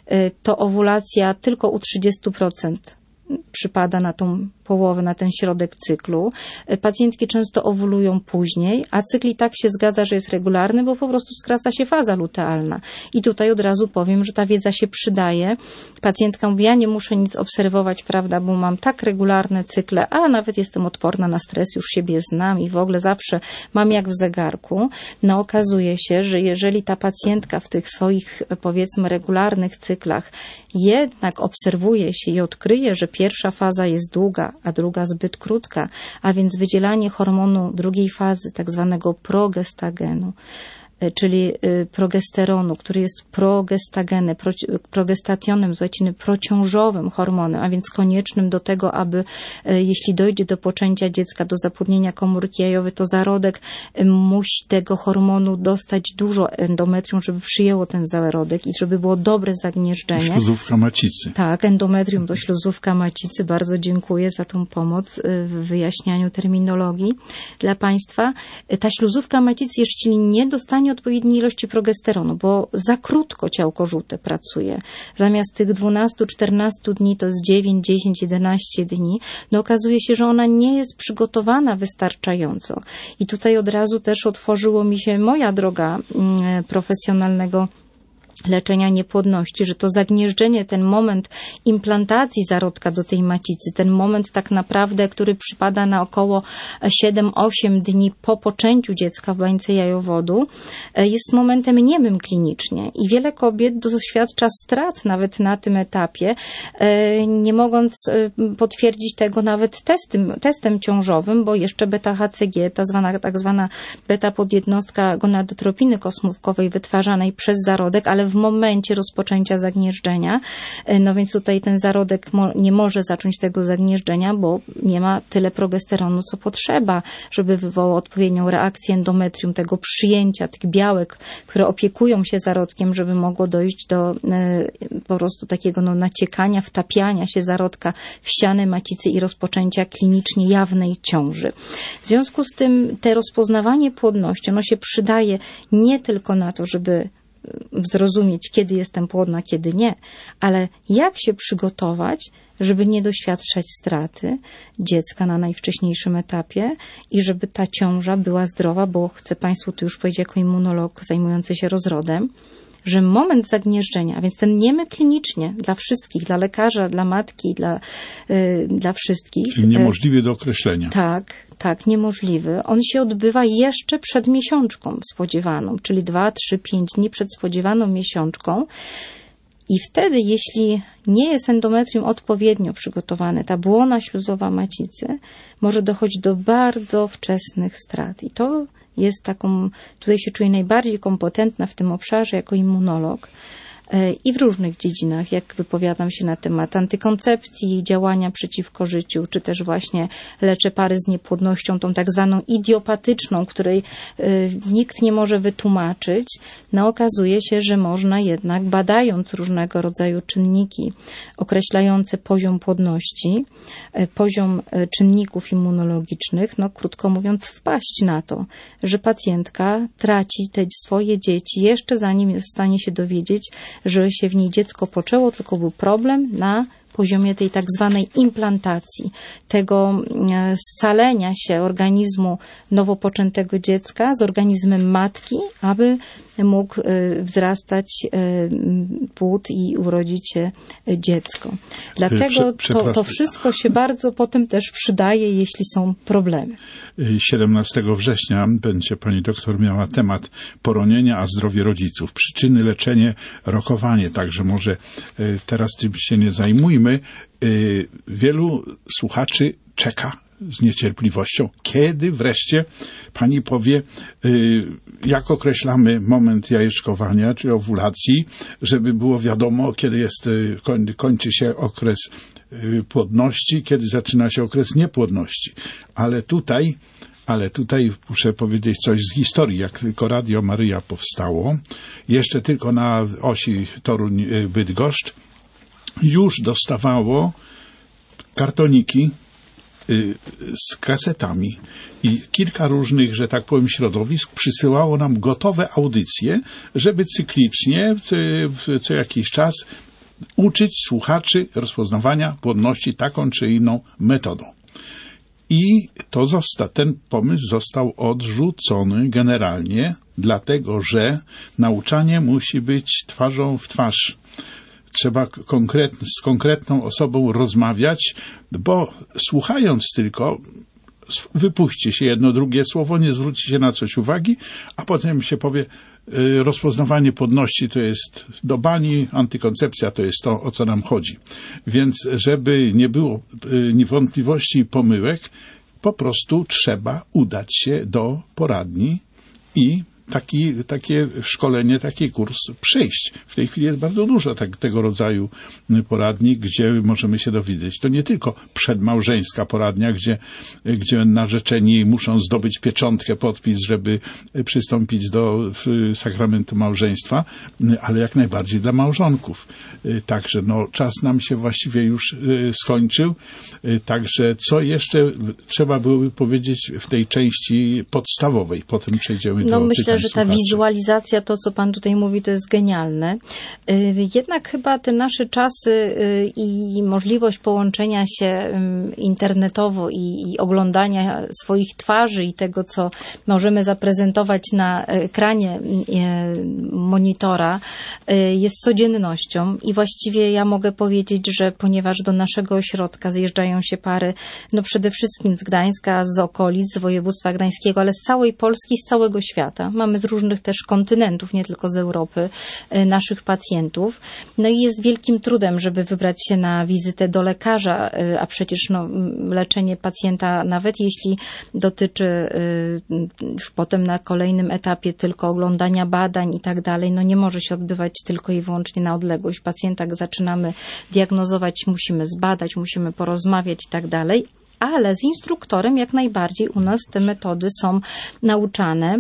to owulacja tylko u trzydzieści procent przypada na tą połowę, na ten środek cyklu. Pacjentki często owulują później, a cykl i tak się zgadza, że jest regularny, bo po prostu skraca się faza lutealna. I tutaj od razu powiem, że ta wiedza się przydaje. Pacjentka mówi, ja nie muszę nic obserwować, prawda, bo mam tak regularne cykle, a nawet jestem odporna na stres, już siebie znam i w ogóle zawsze mam jak w zegarku. No okazuje się, że jeżeli ta pacjentka w tych swoich, powiedzmy, regularnych cyklach jednak obserwuje się i odkryje, że pierwsza faza jest długa, a druga zbyt krótka, a więc wydzielanie hormonu drugiej fazy, tak zwanego progestagenu, czyli progesteronu, który jest progestagenem, progestationem z łaciny prociążowym hormonem, a więc koniecznym do tego, aby jeśli dojdzie do poczęcia dziecka, do zapłodnienia komórki jajowej, to zarodek musi tego hormonu dostać dużo endometrium, żeby przyjęło ten zarodek i żeby było dobre zagnieżdżenie. Śluzówka macicy. Tak, endometrium to śluzówka macicy. Bardzo dziękuję za tą pomoc w wyjaśnianiu terminologii dla Państwa. Ta śluzówka macicy, jeśli nie dostanie odpowiedniej ilości progesteronu, bo za krótko ciałko żółte pracuje. Zamiast tych dwunastu czternastu dni to jest dziewięć, dziesięć, jedenaście dni, no okazuje się, że ona nie jest przygotowana wystarczająco. I tutaj od razu też otworzyło mi się moja droga mm, profesjonalnego leczenia niepłodności, że to zagnieżdżenie, ten moment implantacji zarodka do tej macicy, ten moment tak naprawdę, który przypada na około siedem osiem dni po poczęciu dziecka w bańce jajowodu, jest momentem niemym klinicznie i wiele kobiet doświadcza strat nawet na tym etapie, nie mogąc potwierdzić tego nawet testem, testem ciążowym, bo jeszcze beta H C G, ta zwana, tak zwana beta podjednostka gonadotropiny kosmówkowej wytwarzanej przez zarodek, ale w momencie rozpoczęcia zagnieżdżenia, no więc tutaj ten zarodek mo- nie może zacząć tego zagnieżdżenia, bo nie ma tyle progesteronu, co potrzeba, żeby wywołał odpowiednią reakcję endometrium, tego przyjęcia tych białek, które opiekują się zarodkiem, żeby mogło dojść do e, po prostu takiego no, naciekania, wtapiania się zarodka w ścianę macicy i rozpoczęcia klinicznie jawnej ciąży. W związku z tym te rozpoznawanie płodności, ono się przydaje nie tylko na to, żeby zrozumieć, kiedy jestem płodna, kiedy nie, ale jak się przygotować, żeby nie doświadczać straty dziecka na najwcześniejszym etapie i żeby ta ciąża była zdrowa, bo chcę Państwu tu już powiedzieć jako immunolog zajmujący się rozrodem, że moment zagnieżdżenia, a więc ten niemy klinicznie dla wszystkich, dla lekarza, dla matki, dla, yy, dla wszystkich. Czyli niemożliwy do określenia. Tak, tak, niemożliwy. On się odbywa jeszcze przed miesiączką spodziewaną, czyli dwa, trzy, pięć dni przed spodziewaną miesiączką. I wtedy, jeśli nie jest endometrium odpowiednio przygotowane, ta błona śluzowa macicy, może dochodzić do bardzo wczesnych strat. I to jest taką, tutaj się czuję najbardziej kompetentna w tym obszarze jako immunolog, i w różnych dziedzinach, jak wypowiadam się na temat antykoncepcji, działania przeciwko życiu, czy też właśnie leczę pary z niepłodnością, tą tak zwaną idiopatyczną, której nikt nie może wytłumaczyć, no okazuje się, że można jednak, badając różnego rodzaju czynniki określające poziom płodności, poziom czynników immunologicznych, no krótko mówiąc, wpaść na to, że pacjentka traci te swoje dzieci jeszcze zanim jest w stanie się dowiedzieć, że się w niej dziecko poczęło, tylko był problem na poziomie tej tak zwanej implantacji, tego scalenia się organizmu nowopoczętego dziecka z organizmem matki, aby mógł wzrastać płód i urodzić się dziecko. Dlatego to, to wszystko się bardzo potem też przydaje, jeśli są problemy. siedemnastego września będzie pani doktor miała temat poronienia, a zdrowie rodziców. Przyczyny, leczenie, rokowanie. Także może teraz tym się nie zajmujmy. Wielu słuchaczy czeka z niecierpliwością, kiedy wreszcie pani powie, jak określamy moment jajeczkowania czy owulacji, żeby było wiadomo, kiedy jest, kończy się okres płodności, kiedy zaczyna się okres niepłodności. Ale tutaj, ale tutaj muszę powiedzieć coś z historii. Jak tylko Radio Maryja powstało, jeszcze tylko na osi Toruń-Bydgoszcz, już dostawało kartoniki z kasetami i kilka różnych, że tak powiem, środowisk przysyłało nam gotowe audycje, żeby cyklicznie co jakiś czas uczyć słuchaczy rozpoznawania płodności taką czy inną metodą. I to zosta, ten pomysł został odrzucony generalnie, dlatego że nauczanie musi być twarzą w twarz. Trzeba konkret, z konkretną osobą rozmawiać, bo słuchając tylko wypuści się jedno, drugie słowo, nie zwróci się na coś uwagi, a potem się powie, y, rozpoznawanie płodności to jest do bani, antykoncepcja to jest to, o co nam chodzi. Więc żeby nie było y, wątpliwości i pomyłek, po prostu trzeba udać się do poradni i Taki, takie szkolenie, taki kurs przejść. W tej chwili jest bardzo dużo tak, tego rodzaju poradni, gdzie możemy się dowiedzieć. To nie tylko przedmałżeńska poradnia, gdzie, gdzie narzeczeni muszą zdobyć pieczątkę, podpis, żeby przystąpić do sakramentu małżeństwa, ale jak najbardziej dla małżonków. Także no, czas nam się właściwie już skończył. Także co jeszcze trzeba byłoby powiedzieć w tej części podstawowej? Potem przejdziemy no, do myślę, pytań że ta słuchaczy. wizualizacja, to co pan tutaj mówi, to jest genialne. Jednak chyba te nasze czasy i możliwość połączenia się internetowo i, i oglądania swoich twarzy i tego, co możemy zaprezentować na ekranie monitora, jest codziennością i właściwie ja mogę powiedzieć, że ponieważ do naszego ośrodka zjeżdżają się pary, no przede wszystkim z Gdańska, z okolic, z województwa gdańskiego, ale z całej Polski, z całego świata. Mamy z różnych też kontynentów, nie tylko z Europy, naszych pacjentów. No i jest wielkim trudem, żeby wybrać się na wizytę do lekarza, a przecież no, leczenie pacjenta, nawet jeśli dotyczy już potem na kolejnym etapie tylko oglądania badań i tak dalej, no nie może się odbywać tylko i wyłącznie na odległość. Pacjenta zaczynamy diagnozować, musimy zbadać, musimy porozmawiać i tak dalej. Ale z instruktorem jak najbardziej u nas te metody są nauczane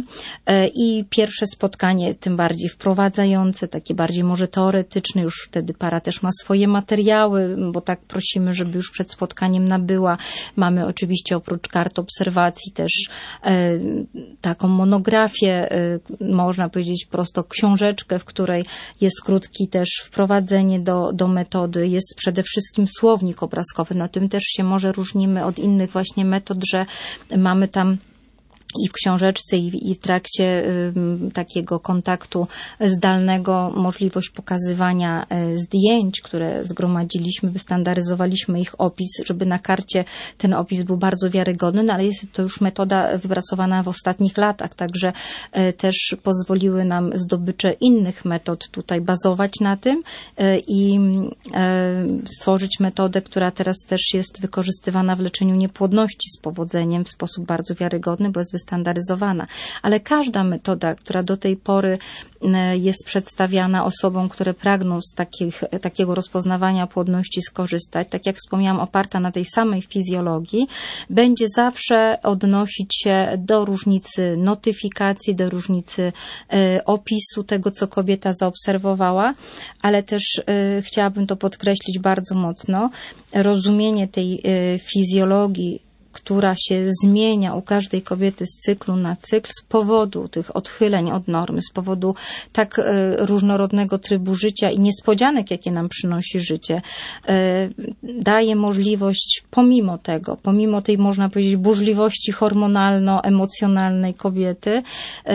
i pierwsze spotkanie tym bardziej wprowadzające, takie bardziej może teoretyczne, już wtedy para też ma swoje materiały, bo tak prosimy, żeby już przed spotkaniem nabyła. Mamy oczywiście oprócz kart obserwacji też e, taką monografię, e, można powiedzieć prosto książeczkę, w której jest krótki też wprowadzenie do, do metody, jest przede wszystkim słownik obrazkowy, na tym też się może różnimy od innych właśnie metod, że mamy tam i w książeczce, i w trakcie y, takiego kontaktu zdalnego możliwość pokazywania y, zdjęć, które zgromadziliśmy, wystandaryzowaliśmy ich opis, żeby na karcie ten opis był bardzo wiarygodny, no ale jest to już metoda wypracowana w ostatnich latach, także y, też pozwoliły nam zdobycze innych metod tutaj bazować na tym y, i y, stworzyć metodę, która teraz też jest wykorzystywana w leczeniu niepłodności z powodzeniem w sposób bardzo wiarygodny, bo jest zestandaryzowana. Ale każda metoda, która do tej pory jest przedstawiana osobom, które pragną z takich, takiego rozpoznawania płodności skorzystać, tak jak wspomniałam, oparta na tej samej fizjologii, będzie zawsze odnosić się do różnicy notyfikacji, do różnicy y, opisu tego, co kobieta zaobserwowała, ale też y, chciałabym to podkreślić bardzo mocno, rozumienie tej y, fizjologii, która się zmienia u każdej kobiety z cyklu na cykl z powodu tych odchyleń od normy, z powodu tak y, różnorodnego trybu życia i niespodzianek, jakie nam przynosi życie, y, daje możliwość pomimo tego, pomimo tej, można powiedzieć, burzliwości hormonalno-emocjonalnej kobiety, y,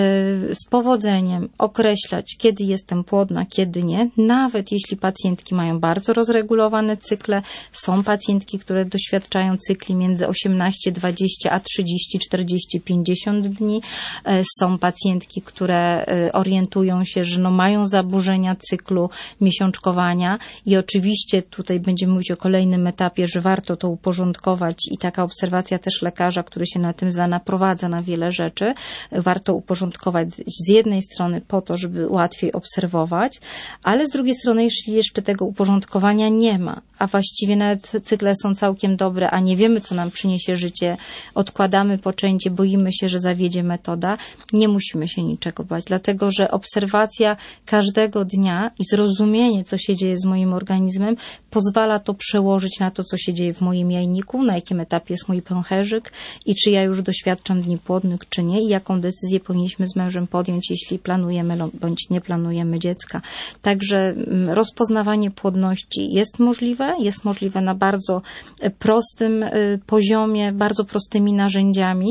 z powodzeniem określać, kiedy jestem płodna, kiedy nie, nawet jeśli pacjentki mają bardzo rozregulowane cykle, są pacjentki, które doświadczają cykli między osiemnaście, dwadzieścia, a trzydzieści, czterdzieści, pięćdziesiąt dni. Są pacjentki, które orientują się, że no mają zaburzenia cyklu miesiączkowania i oczywiście tutaj będziemy mówić o kolejnym etapie, że warto to uporządkować i taka obserwacja też lekarza, który się na tym zna, naprowadza na wiele rzeczy. Warto uporządkować z jednej strony po to, żeby łatwiej obserwować, ale z drugiej strony, jeśli jeszcze tego uporządkowania nie ma, a właściwie nawet cykle są całkiem dobre, a nie wiemy, co nam przyniesie życie, odkładamy poczęcie, boimy się, że zawiedzie metoda, nie musimy się niczego bać, dlatego że obserwacja każdego dnia i zrozumienie, co się dzieje z moim organizmem, pozwala to przełożyć na to, co się dzieje w moim jajniku, na jakim etapie jest mój pęcherzyk i czy ja już doświadczam dni płodnych, czy nie i jaką decyzję powinniśmy z mężem podjąć, jeśli planujemy bądź nie planujemy dziecka. Także rozpoznawanie płodności jest możliwe, jest możliwe na bardzo prostym poziomie, bardzo prostymi narzędziami,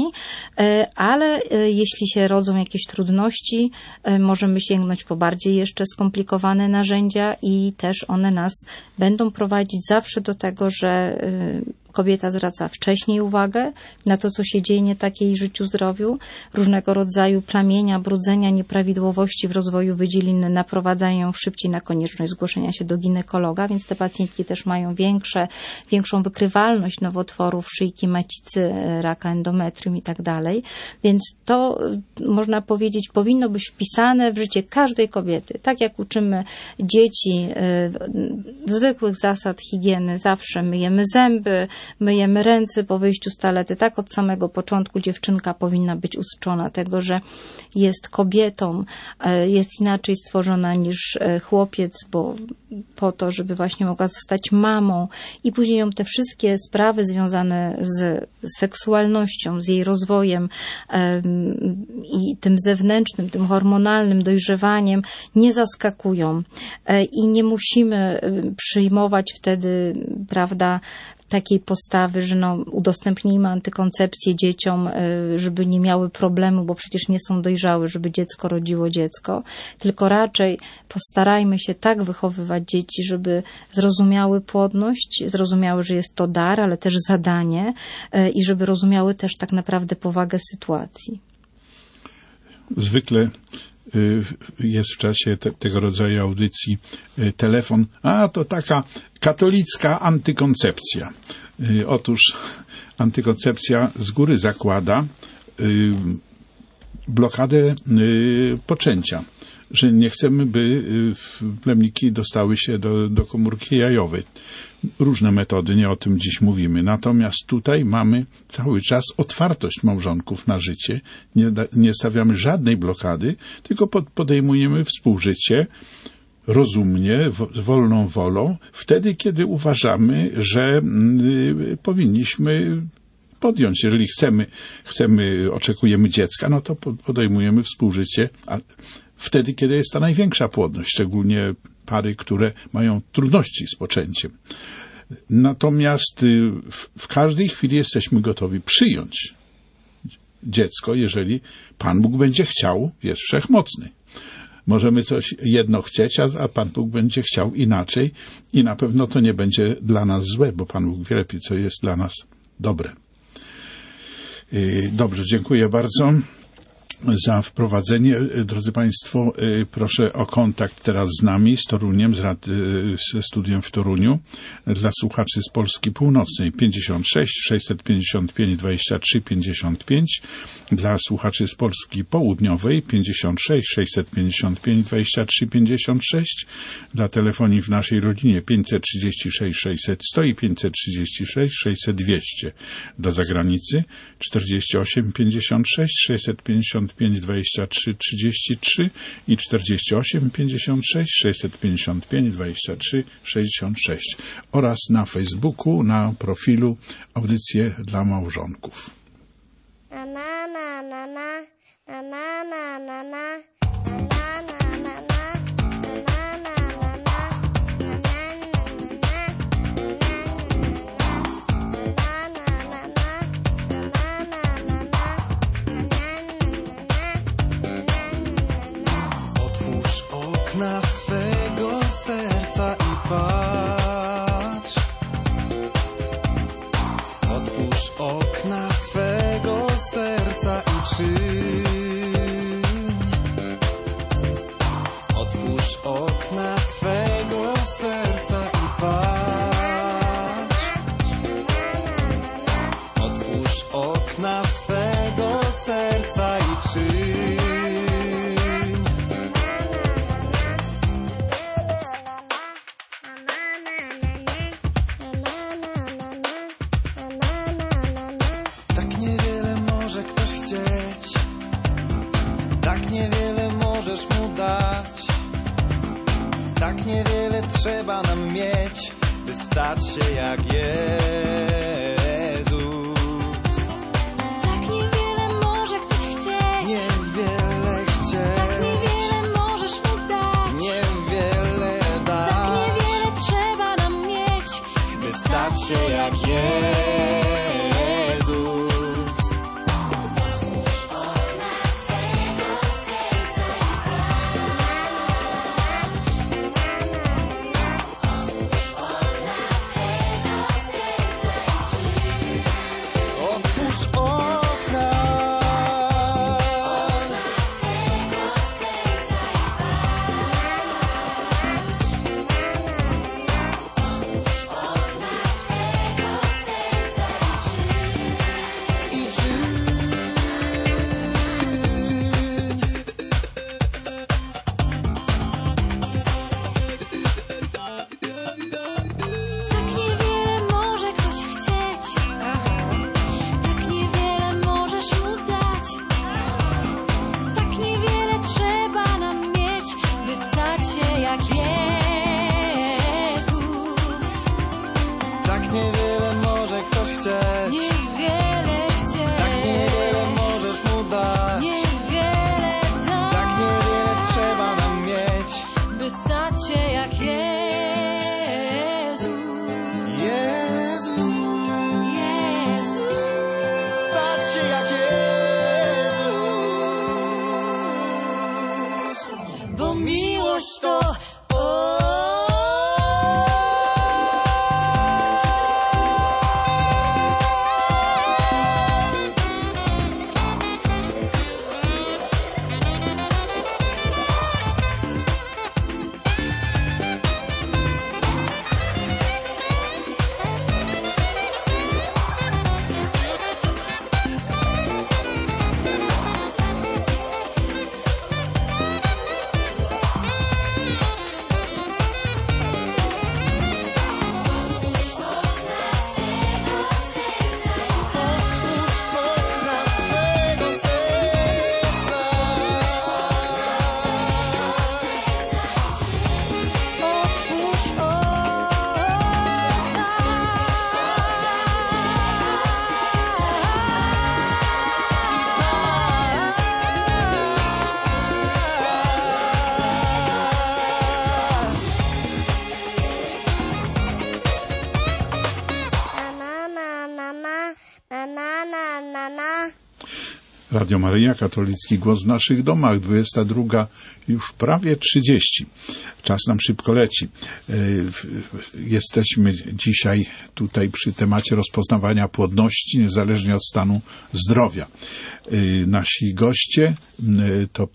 ale jeśli się rodzą jakieś trudności, możemy sięgnąć po bardziej jeszcze skomplikowane narzędzia i też one nas będą prowadzić zawsze do tego, że kobieta zwraca wcześniej uwagę na to, co się dzieje nie tak jej życiu, zdrowiu. Różnego rodzaju plamienia, brudzenia, nieprawidłowości w rozwoju wydzielin naprowadzają ją szybciej na konieczność zgłoszenia się do ginekologa, więc te pacjentki też mają większe, większą wykrywalność nowotworów szyjki macicy, raka endometrium i tak dalej. Więc to, można powiedzieć, powinno być wpisane w życie każdej kobiety. Tak jak uczymy dzieci y, zwykłych zasad higieny, zawsze myjemy zęby, myjemy ręce po wyjściu z toalety. Tak od samego początku dziewczynka powinna być uczona tego, że jest kobietą, jest inaczej stworzona niż chłopiec, bo po to, żeby właśnie mogła zostać mamą i później ją te wszystkie sprawy związane z seksualnością, z jej rozwojem i tym zewnętrznym, tym hormonalnym dojrzewaniem nie zaskakują i nie musimy przyjmować wtedy, prawda, takiej postawy, że no, udostępnijmy antykoncepcję dzieciom, żeby nie miały problemu, bo przecież nie są dojrzałe, żeby dziecko rodziło dziecko, tylko raczej postarajmy się tak wychowywać dzieci, żeby zrozumiały płodność, zrozumiały, że jest to dar, ale też zadanie i żeby rozumiały też tak naprawdę powagę sytuacji. Zwykle jest w czasie te, tego rodzaju audycji telefon, a to taka katolicka antykoncepcja. Otóż antykoncepcja z góry zakłada blokadę poczęcia, że nie chcemy, by plemniki dostały się do, do komórki jajowej. Różne metody, nie o tym dziś mówimy. Natomiast tutaj mamy cały czas otwartość małżonków na życie. Nie, nie stawiamy żadnej blokady, tylko pod, podejmujemy współżycie rozumnie, z wolną wolą, wtedy, kiedy uważamy, że y, powinniśmy podjąć. Jeżeli chcemy, chcemy, oczekujemy dziecka, no to podejmujemy współżycie, a wtedy, kiedy jest ta największa płodność, szczególnie pary, które mają trudności z poczęciem. Natomiast w, w każdej chwili jesteśmy gotowi przyjąć dziecko, jeżeli Pan Bóg będzie chciał, jest wszechmocny. Możemy coś jedno chcieć, a, a Pan Bóg będzie chciał inaczej i na pewno to nie będzie dla nas złe, bo Pan Bóg wie lepiej, co jest dla nas dobre. Dobrze, dziękuję bardzo. za wprowadzenie. Drodzy Państwo, proszę o kontakt teraz z nami, z Toruniem, z rad, ze studiem w Toruniu. Dla słuchaczy z Polski Północnej pięćdziesiąt sześć sześćset pięćdziesiąt pięć dwadzieścia trzy pięćdziesiąt pięć. Dla słuchaczy z Polski Południowej pięćdziesiąt sześć sześćset pięćdziesiąt pięć dwadzieścia trzy pięćdziesiąt sześć. Dla telefonii w naszej rodzinie pięćset trzydzieści sześć sześćset sto i pięćset trzydzieści sześć sześćset dwieście. Do zagranicy czterdzieści osiem pięćdziesiąt sześć sześćset pięćdziesiąt pięć dwadzieścia trzy trzydzieści trzy i czterdzieści osiem pięćdziesiąt sześć sześćset pięćdziesiąt pięć dwadzieścia trzy sześćdziesiąt sześć oraz na Facebooku, na profilu Audycje dla Małżonków. Na na na na na na na na na na. Na swego serca i patrz. Otwórz okna swego serca i czyń. Otwórz okna swego serca i patrz. Otwórz okna swego serca i czyń. Trzeba nam mieć, by stać się jak Jezus. Tak niewiele może ktoś chcieć. Niewiele chcieć. Tak niewiele możesz mu dać. Niewiele dać. Tak niewiele trzeba nam mieć, by stać się jak Jezus. Radio Maryja, katolicki głos w naszych domach, dwudziesta druga, już prawie trzydzieści. Czas nam szybko leci. Jesteśmy dzisiaj tutaj przy temacie rozpoznawania płodności, niezależnie od stanu zdrowia. Nasi goście to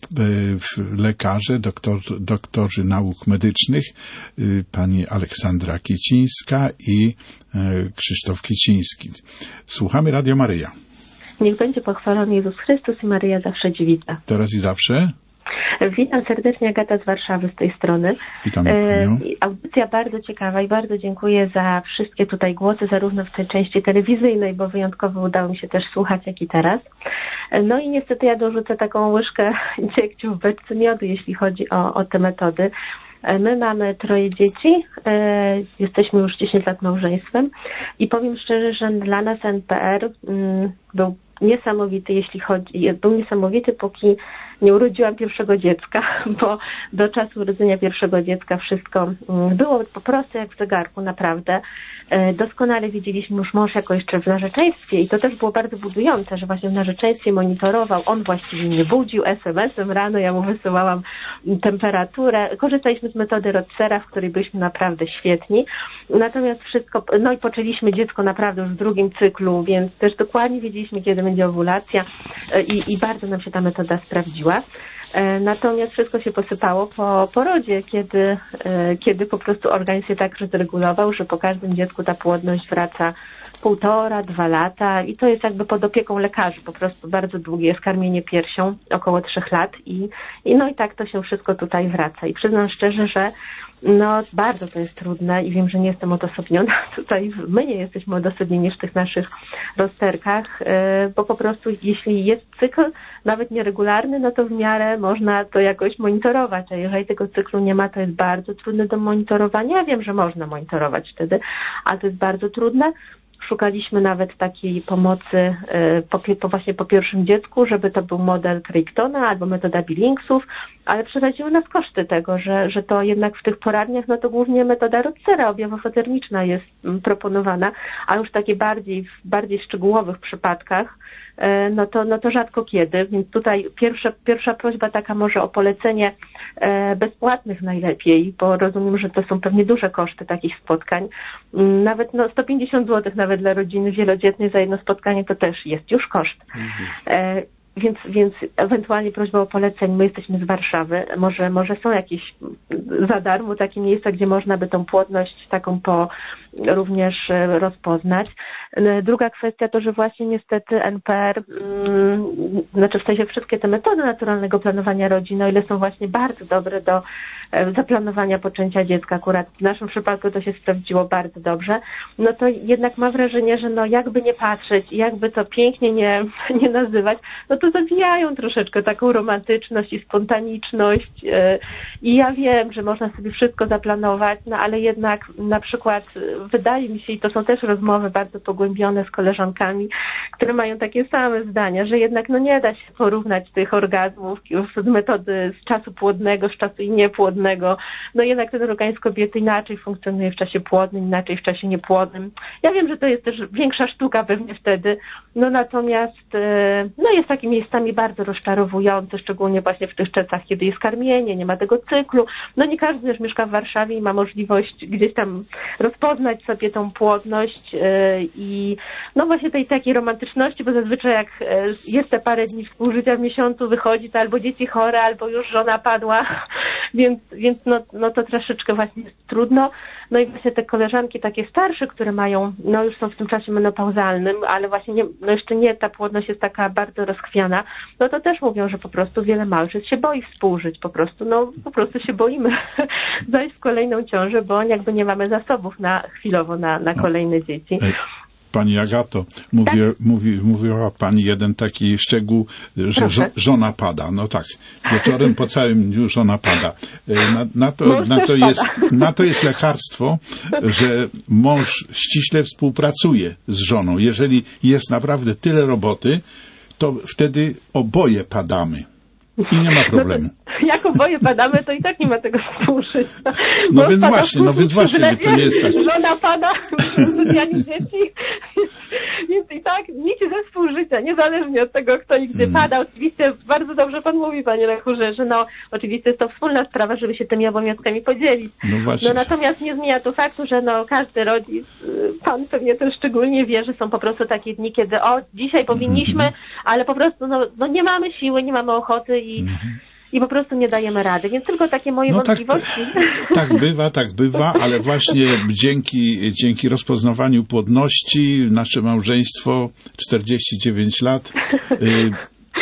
lekarze, doktor, doktorzy nauk medycznych, pani Aleksandra Kicińska i Krzysztof Kiciński. Słuchamy Radio Maryja. Niech będzie pochwalony Jezus Chrystus i Maryja zawsze dziewica. Teraz i zawsze. Witam serdecznie, Agata z Warszawy z tej strony. Witam panią. Audycja bardzo ciekawa i bardzo dziękuję za wszystkie tutaj głosy, zarówno w tej części telewizyjnej, bo wyjątkowo udało mi się też słuchać, jak i teraz. No i niestety ja dorzucę taką łyżkę dziegciu w beczce miodu, jeśli chodzi o, o te metody. My mamy troje dzieci, e, jesteśmy już dziesięć lat małżeństwem i powiem szczerze, że dla nas N P R mm, był niesamowity, jeśli chodzi, był niesamowity, póki nie urodziłam pierwszego dziecka, bo do czasu urodzenia pierwszego dziecka wszystko było po prostu jak w zegarku, naprawdę. Doskonale widzieliśmy już mąż jako jeszcze w narzeczeństwie i to też było bardzo budujące, że właśnie w narzeczeństwie monitorował, on właściwie mnie budził es em esem rano, ja mu wysyłałam temperaturę. Korzystaliśmy z metody Rotsera, w której byliśmy naprawdę świetni. Natomiast wszystko, no i poczęliśmy dziecko naprawdę już w drugim cyklu, więc też dokładnie wiedzieliśmy, kiedy będzie owulacja i, i bardzo nam się ta metoda sprawdziła. Natomiast wszystko się posypało po porodzie, kiedy, kiedy po prostu organizm się tak zregulował, że po każdym dziecku ta płodność wraca półtora, dwa lata i to jest jakby pod opieką lekarzy, po prostu bardzo długie jest karmienie piersią, około trzech lat i, i no i tak to się wszystko tutaj wraca. I przyznam szczerze, że no bardzo to jest trudne i wiem, że nie jestem odosobniona tutaj, my nie jesteśmy odosobnieni w tych naszych rozterkach, bo po prostu jeśli jest cykl, nawet nieregularny, no to w miarę można to jakoś monitorować, a jeżeli tego cyklu nie ma, to jest bardzo trudne do monitorowania. Ja wiem, że można monitorować wtedy, ale to jest bardzo trudne. Szukaliśmy nawet takiej pomocy po, po właśnie po pierwszym dziecku, żeby to był model Crichtona albo metoda Billingsów, ale przeraziły nas koszty tego, że, że to jednak w tych poradniach, no to głównie metoda Rotsera objawowo-termiczna jest proponowana, a już takie bardziej, w bardziej szczegółowych przypadkach, no to, no to rzadko kiedy, więc tutaj pierwsza, pierwsza prośba taka może o polecenie bezpłatnych najlepiej, bo rozumiem, że to są pewnie duże koszty takich spotkań. Nawet no sto pięćdziesiąt złotych nawet dla rodziny wielodzietnej za jedno spotkanie to też jest już koszt. Mhm. Więc, więc ewentualnie prośba o polecenie. My jesteśmy z Warszawy. Może, może są jakieś za darmo takie miejsca, gdzie można by tą płodność taką po również rozpoznać. Druga kwestia to, że właśnie niestety N P R, mm, znaczy w sensie wszystkie te metody naturalnego planowania rodziny, o ile są właśnie bardzo dobre do zaplanowania poczęcia dziecka, akurat w naszym przypadku to się sprawdziło bardzo dobrze, no to jednak mam wrażenie, że no jakby nie patrzeć, jakby to pięknie nie, nie nazywać, no to zabijają troszeczkę taką romantyczność i spontaniczność i ja wiem, że można sobie wszystko zaplanować, no ale jednak na przykład wydaje mi się, i to są też rozmowy bardzo pogłębione z koleżankami, które mają takie same zdania, że jednak no nie da się porównać tych orgazmów z metody z czasu płodnego, z czasu i niepłodnego. No jednak ten organizm kobiety inaczej funkcjonuje w czasie płodnym, inaczej w czasie niepłodnym. Ja wiem, że to jest też większa sztuka pewnie wtedy, no natomiast no jest takimi miejscami bardzo rozczarowujące, szczególnie właśnie w tych czasach, kiedy jest karmienie, nie ma tego cyklu. No nie każdy też mieszka w Warszawie i ma możliwość gdzieś tam rozpoznać sobie tą płodność i no właśnie tej takiej romantyczności, bo zazwyczaj jak jest te parę dni współżycia w miesiącu, wychodzi to albo dzieci chore, albo już żona padła, więc, więc no, no to troszeczkę właśnie jest trudno. No i właśnie te koleżanki takie starsze, które mają, no już są w tym czasie menopauzalnym, ale właśnie nie, no jeszcze nie, ta płodność jest taka bardzo rozchwiana, no to też mówią, że po prostu wiele małżeństw się boi współżyć, po prostu, no po prostu się boimy zajść w kolejną ciążę, bo jakby nie mamy zasobów na chwilowo na, na kolejne dzieci. Pani Agato, mówi, tak? mówi, mówiła Pani jeden taki szczegół, że żo, żona pada. No tak, wieczorem po całym dniu żona pada. Na, na, to, na, to jest, na to jest lekarstwo, że mąż ściśle współpracuje z żoną. Jeżeli jest naprawdę tyle roboty, to wtedy oboje padamy. I nie ma problemu. No jak oboje badamy, to i tak nie ma tego współżycia. No Bo więc pada właśnie, no więc właśnie, to nie jest tak. Żona pada, ani dzieci, więc i tak nic ze współżycia, niezależnie od tego, kto i gdzie Mm. pada. Oczywiście bardzo dobrze pan mówi, panie Lechurze, że no oczywiście jest to wspólna sprawa, żeby się tymi obowiązkami podzielić. No właśnie. No natomiast nie zmienia to faktu, że no każdy rodzic, y, pan pewnie też szczególnie wie, że są po prostu takie dni, kiedy o, dzisiaj powinniśmy, Mhm. ale po prostu no, no nie mamy siły, nie mamy ochoty i, i po prostu nie dajemy rady. Więc tylko takie moje No tak, wątpliwości. tak bywa, tak bywa, ale właśnie dzięki, dzięki rozpoznawaniu płodności nasze małżeństwo czterdzieści dziewięć lat y,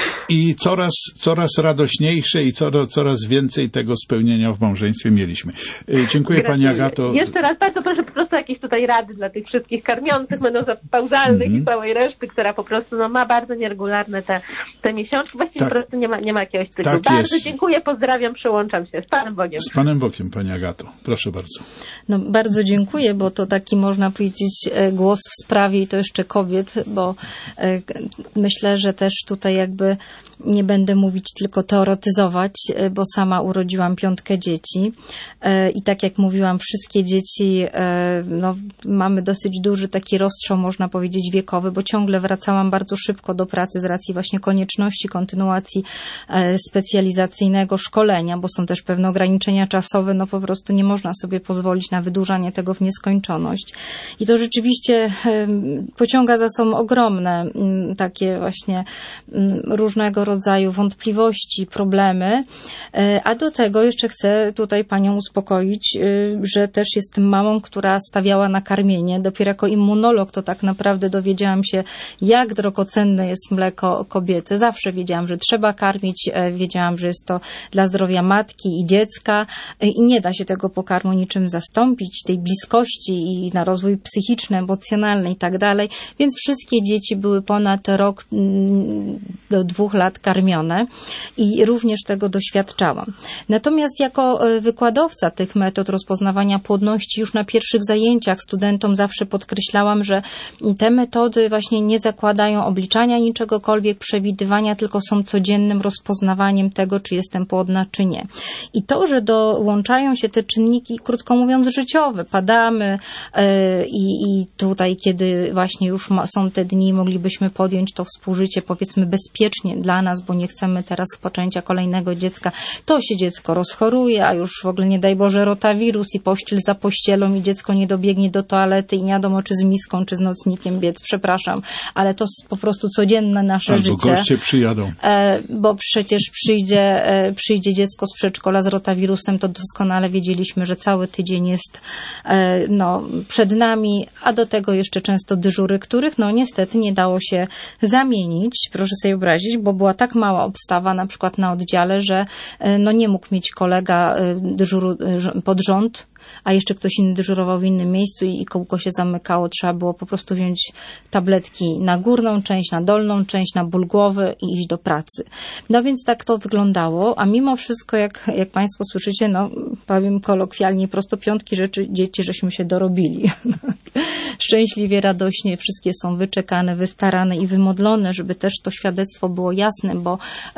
i coraz, coraz radośniejsze i coraz, coraz więcej tego spełnienia w małżeństwie mieliśmy. Y, dziękuję Pani Gratuluję. Agato. Jeszcze raz bardzo proszę po prostu jakieś tutaj rady dla tych wszystkich karmiących, menopauzalnych Mhm. i całej reszty, która po prostu no, ma bardzo nieregularne te, te miesiączki. Właściwie Tak. po prostu nie ma, nie ma jakiegoś cyklu. Tak bardzo jest. dziękuję, pozdrawiam, przyłączam się. Z Panem Bogiem. Z Panem Bogiem, Pani Agato. Proszę bardzo. No, bardzo dziękuję, bo to taki, można powiedzieć, e, głos w sprawie i to jeszcze kobiet, bo e, k- myślę, że też tutaj jakby nie będę mówić, tylko teoretyzować, e, bo sama urodziłam piątkę dzieci e, i tak jak mówiłam, wszystkie dzieci, e, no, mamy dosyć duży taki rozstrzał, można powiedzieć, wiekowy, bo ciągle wracałam bardzo szybko do pracy z racji właśnie konieczności kontynuacji e, specjalizacyjnego szkolenia, bo są też pewne ograniczenia czasowe, no po prostu nie można sobie pozwolić na wydłużanie tego w nieskończoność. I to rzeczywiście em, pociąga za sobą ogromne mm, takie właśnie mm, różnego rodzaju wątpliwości, problemy, E, a do tego jeszcze chcę tutaj Panią uspokoić, e, że też jestem mamą, która stawiała na karmienie. Dopiero jako immunolog to tak naprawdę dowiedziałam się, jak drogocenne jest mleko kobiece. Zawsze wiedziałam, że trzeba karmić, e, wiedziałam, że jest to dla zdrowia matki i dziecka e, i nie da się tego pokarmu niczym zastąpić, tej bliskości i na rozwój psychiczny, emocjonalny i tak dalej. Więc wszystkie dzieci były ponad rok mm, do dwóch lat karmione i również tego doświadczałam. Natomiast jako e, wykładowca tych metod rozpoznawania płodności już na pierwszych zajęciach studentom zawsze podkreślałam, że te metody właśnie nie zakładają obliczania niczegokolwiek, przewidywania, tylko są codziennym rozpoznawaniem tego, czy jestem płodna, czy nie. I to, że dołączają się te czynniki, krótko mówiąc, życiowe, padamy e, i, i tutaj, kiedy właśnie już ma, są te dni, moglibyśmy podjąć to współżycie, powiedzmy, bezpiecznie dla nas, bo nie chcemy teraz poczęcia kolejnego dziecka, to się dziecko rozchoruje, a już w ogóle nie daj Boże rotawirus i pościel za pościelą i dziecko nie dobiegnie do toalety i nie wiadomo, czy z miską, czy z nocnikiem biec, przepraszam, ale to jest po prostu codzienne nasze Albo życie. goście przyjadą. E, bo przecież przyjdzie, e, przyjdzie dziecko z przedszkola z rotawirusem, to doskonale wiedzieliśmy, że cały tydzień jest e, no, przed nami, a do tego jeszcze często dyżury, których no niestety nie dało się zamienić, proszę sobie wyobrazić, bo była tak mała obstawa na przykład na oddziale, że e, no nie mógł mieć kolega e, dyżuru e, pod rząd, a jeszcze ktoś inny dyżurował w innym miejscu i kółko się zamykało. Trzeba było po prostu wziąć tabletki na górną część, na dolną część, na ból głowy i iść do pracy. No więc tak to wyglądało, a mimo wszystko, jak, jak Państwo słyszycie, no powiem kolokwialnie, prosto piątki rzeczy, dzieci, żeśmy się dorobili. Szczęśliwie, radośnie, wszystkie są wyczekane, wystarane i wymodlone, żeby też to świadectwo było jasne, bo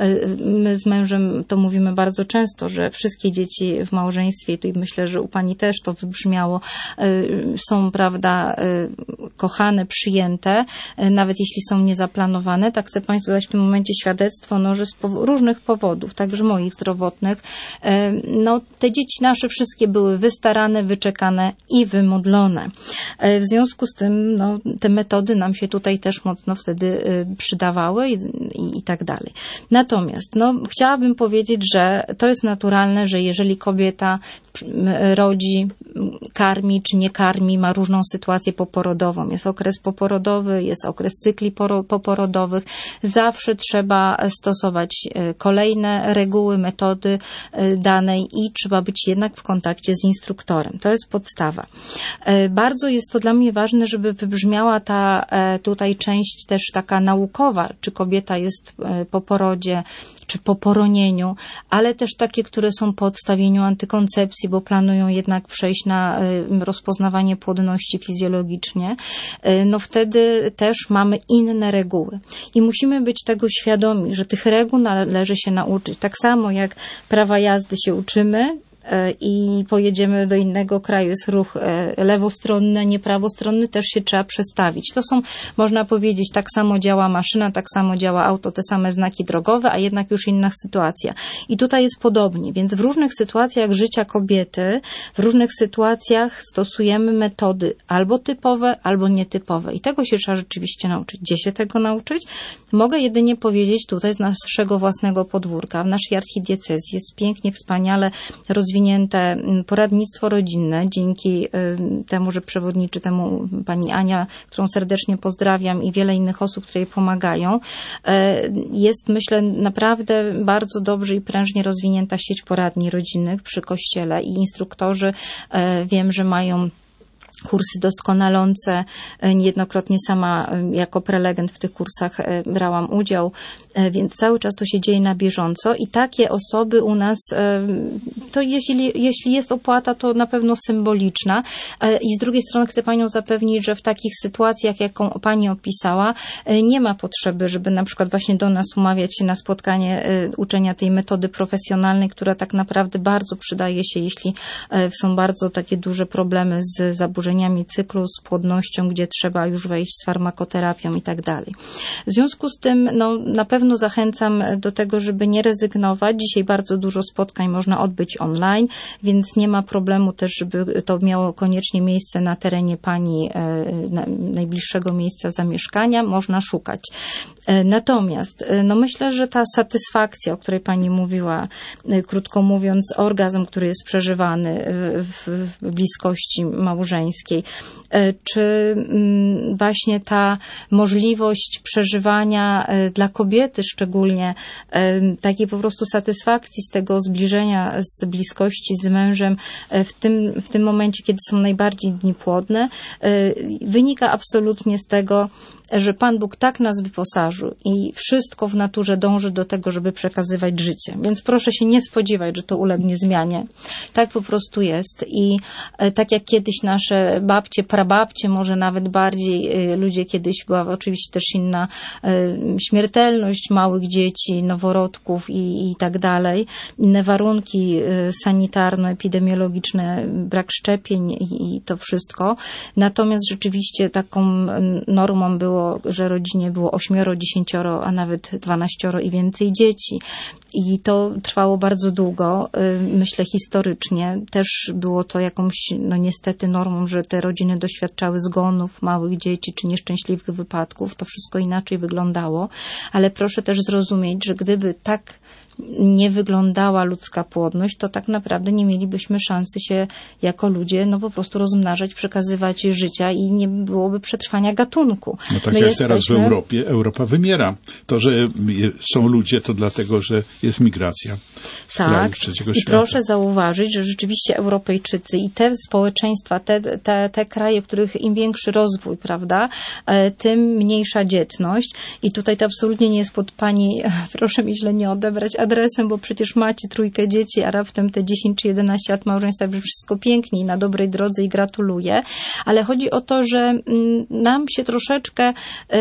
my z mężem to mówimy bardzo często, że wszystkie dzieci w małżeństwie, i tu myślę, że u Pani też to wybrzmiało, są, prawda, kochane, przyjęte, nawet jeśli są niezaplanowane. Tak chcę Państwu dać w tym momencie świadectwo, no, że z powo- różnych powodów, także moich zdrowotnych, no, te dzieci nasze wszystkie były wystarane, wyczekane i wymodlone. W związku z tym, no, te metody nam się tutaj też mocno wtedy przydawały i, i, i tak dalej. Natomiast, no, chciałabym powiedzieć, że to jest naturalne, że jeżeli kobieta rodzi, karmi czy nie karmi, ma różną sytuację poporodową. Jest okres poporodowy, jest okres cykli poro- poporodowych. Zawsze trzeba stosować kolejne reguły, metody danej i trzeba być jednak w kontakcie z instruktorem. To jest podstawa. Bardzo jest to dla mnie ważne, żeby wybrzmiała ta tutaj część też taka naukowa, czy kobieta jest po porodzie, czy po poronieniu, ale też takie, które są po odstawieniu antykoncepcji, bo planują jednak przejść na rozpoznawanie płodności fizjologicznie, no wtedy też mamy inne reguły. I musimy być tego świadomi, że tych reguł należy się nauczyć. Tak samo jak prawa jazdy się uczymy, i pojedziemy do innego kraju, jest ruch lewostronny, a nie prawostronny, też się trzeba przestawić. To są, można powiedzieć, tak samo działa maszyna, tak samo działa auto, te same znaki drogowe, a jednak już inna sytuacja. I tutaj jest podobnie, więc w różnych sytuacjach życia kobiety, w różnych sytuacjach stosujemy metody albo typowe, albo nietypowe. I tego się trzeba rzeczywiście nauczyć. Gdzie się tego nauczyć? Mogę jedynie powiedzieć tutaj z naszego własnego podwórka. W naszej archidiecezji jest pięknie, wspaniale rozwijane rozwinięte poradnictwo rodzinne, dzięki temu, że przewodniczy temu pani Ania, którą serdecznie pozdrawiam, i wiele innych osób, które jej pomagają. Jest, myślę, naprawdę bardzo dobrze i prężnie rozwinięta sieć poradni rodzinnych przy Kościele i instruktorzy, wiem, że mają kursy doskonalące. Niejednokrotnie sama jako prelegent w tych kursach brałam udział, więc cały czas to się dzieje na bieżąco i takie osoby u nas, to jeśli, jeśli jest opłata, to na pewno symboliczna. I z drugiej strony chcę Panią zapewnić, że w takich sytuacjach, jaką Pani opisała, nie ma potrzeby, żeby na przykład właśnie do nas umawiać się na spotkanie uczenia tej metody profesjonalnej, która tak naprawdę bardzo przydaje się, jeśli są bardzo takie duże problemy z zaburzeniami cyklu, z płodnością, gdzie trzeba już wejść z farmakoterapią i tak dalej. W związku z tym, no, na pewno zachęcam do tego, żeby nie rezygnować. Dzisiaj bardzo dużo spotkań można odbyć online, więc nie ma problemu też, żeby to miało koniecznie miejsce na terenie Pani na, najbliższego miejsca zamieszkania. Można szukać. Natomiast, no myślę, że ta satysfakcja, o której Pani mówiła, krótko mówiąc, orgazm, który jest przeżywany w, w bliskości małżeńskiej, czy właśnie ta możliwość przeżywania dla kobiety szczególnie takiej po prostu satysfakcji z tego zbliżenia, z bliskości z mężem w tym, w tym momencie, kiedy są najbardziej dni płodne, wynika absolutnie z tego, że Pan Bóg tak nas wyposażył i wszystko w naturze dąży do tego, żeby przekazywać życie. Więc proszę się nie spodziewać, że to ulegnie zmianie. Tak po prostu jest. I tak jak kiedyś nasze babcie, prababcie, może nawet bardziej, ludzie kiedyś była oczywiście też inna śmiertelność małych dzieci, noworodków i, i tak dalej. Inne warunki sanitarno-epidemiologiczne, brak szczepień i, i to wszystko. Natomiast rzeczywiście taką normą było, że rodzinie było ośmioro, dziesięcioro, a nawet dwanaścioro i więcej dzieci. I to trwało bardzo długo, myślę historycznie. Też było to jakąś, no niestety normą, że te rodziny doświadczały zgonów małych dzieci czy nieszczęśliwych wypadków. To wszystko inaczej wyglądało. Ale proszę też zrozumieć, że gdyby tak nie wyglądała ludzka płodność, to tak naprawdę nie mielibyśmy szansy się jako ludzie no po prostu rozmnażać, przekazywać życia i nie byłoby przetrwania gatunku. No tak My jak jesteśmy... teraz w Europie, Europa wymiera. To, że są ludzie, to dlatego, że jest migracja z tak. krajów trzeciego I świata. proszę zauważyć, że rzeczywiście Europejczycy i te społeczeństwa, te, te, te kraje, w których im większy rozwój, prawda, tym mniejsza dzietność. I tutaj to absolutnie nie jest pod Pani, proszę mi źle nie odebrać, adresem, bo przecież macie trójkę dzieci, a raptem te dziesięć czy jedenaście lat małżeństwa, że wszystko pięknie i na dobrej drodze i gratuluję. Ale chodzi o to, że nam się troszeczkę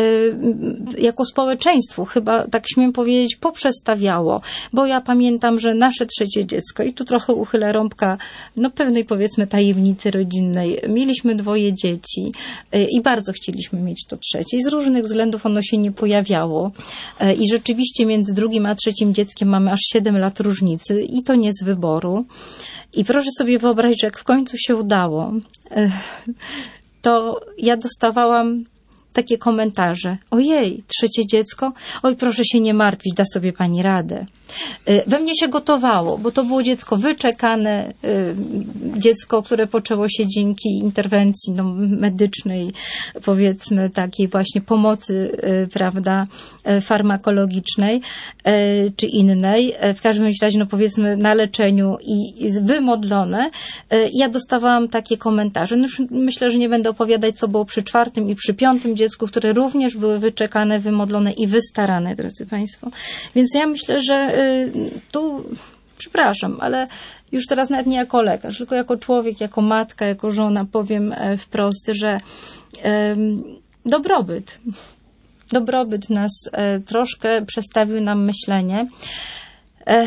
jako społeczeństwu chyba, tak śmiem powiedzieć, poprzestawiało. Bo ja pamiętam, że nasze trzecie dziecko, i tu trochę uchylę rąbka, no pewnej powiedzmy tajemnicy rodzinnej, mieliśmy dwoje dzieci i bardzo chcieliśmy mieć to trzecie. I z różnych względów ono się nie pojawiało. I rzeczywiście między drugim a trzecim dzieckiem mamy aż siedem lat różnicy i to nie z wyboru. I proszę sobie wyobrazić, że jak w końcu się udało, to ja dostawałam takie komentarze. Ojej, trzecie dziecko? Oj, proszę się nie martwić, da sobie pani radę. We mnie się gotowało, bo to było dziecko wyczekane, dziecko, które poczęło się dzięki interwencji no, medycznej, powiedzmy takiej właśnie pomocy, prawda, farmakologicznej czy innej. W każdym razie, no powiedzmy, na leczeniu i wymodlone. Ja dostawałam takie komentarze. No już myślę, że nie będę opowiadać, co było przy czwartym i przy piątym dziecku, które również były wyczekane, wymodlone i wystarane, drodzy Państwo. Więc ja myślę, że tu, przepraszam, ale już teraz nawet nie jako lekarz, tylko jako człowiek, jako matka, jako żona powiem wprost, że um, dobrobyt, dobrobyt nas e, troszkę przestawił nam myślenie. E,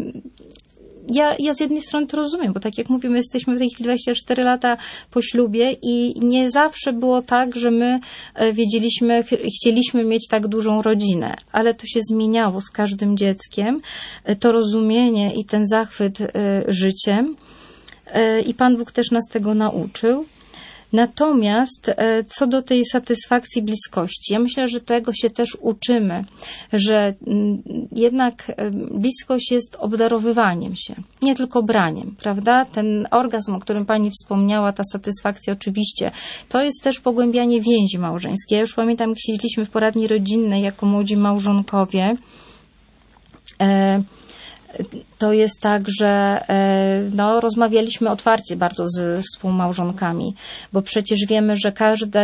Ja, ja z jednej strony to rozumiem, bo tak jak mówimy, jesteśmy w tej chwili dwadzieścia cztery lata po ślubie i nie zawsze było tak, że my wiedzieliśmy, ch- chcieliśmy mieć tak dużą rodzinę, ale to się zmieniało z każdym dzieckiem, to rozumienie i ten zachwyt y, życiem y, i Pan Bóg też nas tego nauczył. Natomiast co do tej satysfakcji bliskości, ja myślę, że tego się też uczymy, że jednak bliskość jest obdarowywaniem się, nie tylko braniem, prawda? Ten orgazm, o którym Pani wspomniała, ta satysfakcja oczywiście, to jest też pogłębianie więzi małżeńskiej. Ja już pamiętam, jak siedzieliśmy w poradni rodzinnej jako młodzi małżonkowie, e, to jest tak, że no, rozmawialiśmy otwarcie bardzo z współmałżonkami, bo przecież wiemy, że każda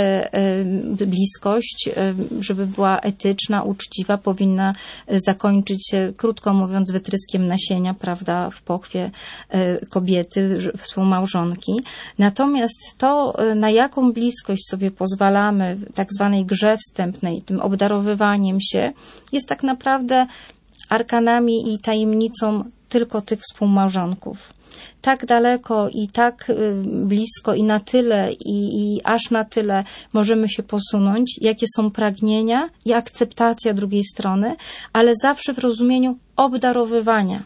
bliskość, żeby była etyczna, uczciwa, powinna zakończyć się, krótko mówiąc, wytryskiem nasienia, prawda, w pochwie kobiety, współmałżonki. Natomiast to, na jaką bliskość sobie pozwalamy w tak zwanej grze wstępnej, tym obdarowywaniem się, jest tak naprawdę arkanami i tajemnicą tylko tych współmałżonków. Tak daleko i tak blisko i na tyle i, i aż na tyle możemy się posunąć, jakie są pragnienia i akceptacja drugiej strony, ale zawsze w rozumieniu obdarowywania.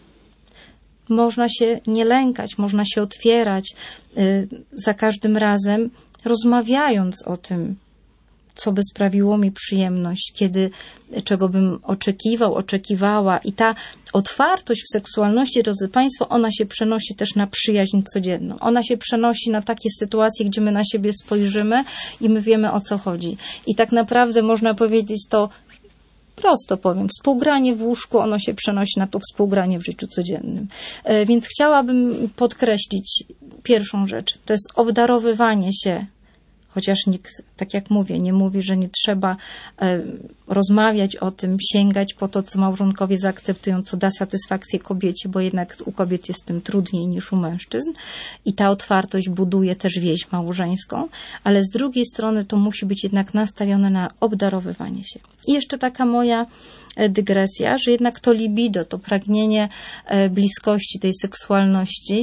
Można się nie lękać, można się otwierać y, za każdym razem, rozmawiając o tym, co by sprawiło mi przyjemność, kiedy, czego bym oczekiwał, oczekiwała. I ta otwartość w seksualności, drodzy Państwo, ona się przenosi też na przyjaźń codzienną. Ona się przenosi na takie sytuacje, gdzie my na siebie spojrzymy i my wiemy, o co chodzi. I tak naprawdę można powiedzieć to, prosto powiem, współgranie w łóżku, ono się przenosi na to współgranie w życiu codziennym. Więc chciałabym podkreślić pierwszą rzecz. To jest obdarowywanie się. Chociaż nikt, tak jak mówię, nie mówi, że nie trzeba e, rozmawiać o tym, sięgać po to, co małżonkowie zaakceptują, co da satysfakcję kobiecie, bo jednak u kobiet jest tym trudniej niż u mężczyzn. I ta otwartość buduje też więź małżeńską, ale z drugiej strony to musi być jednak nastawione na obdarowywanie się. I jeszcze taka moja dygresja, że jednak to libido, to pragnienie bliskości, tej seksualności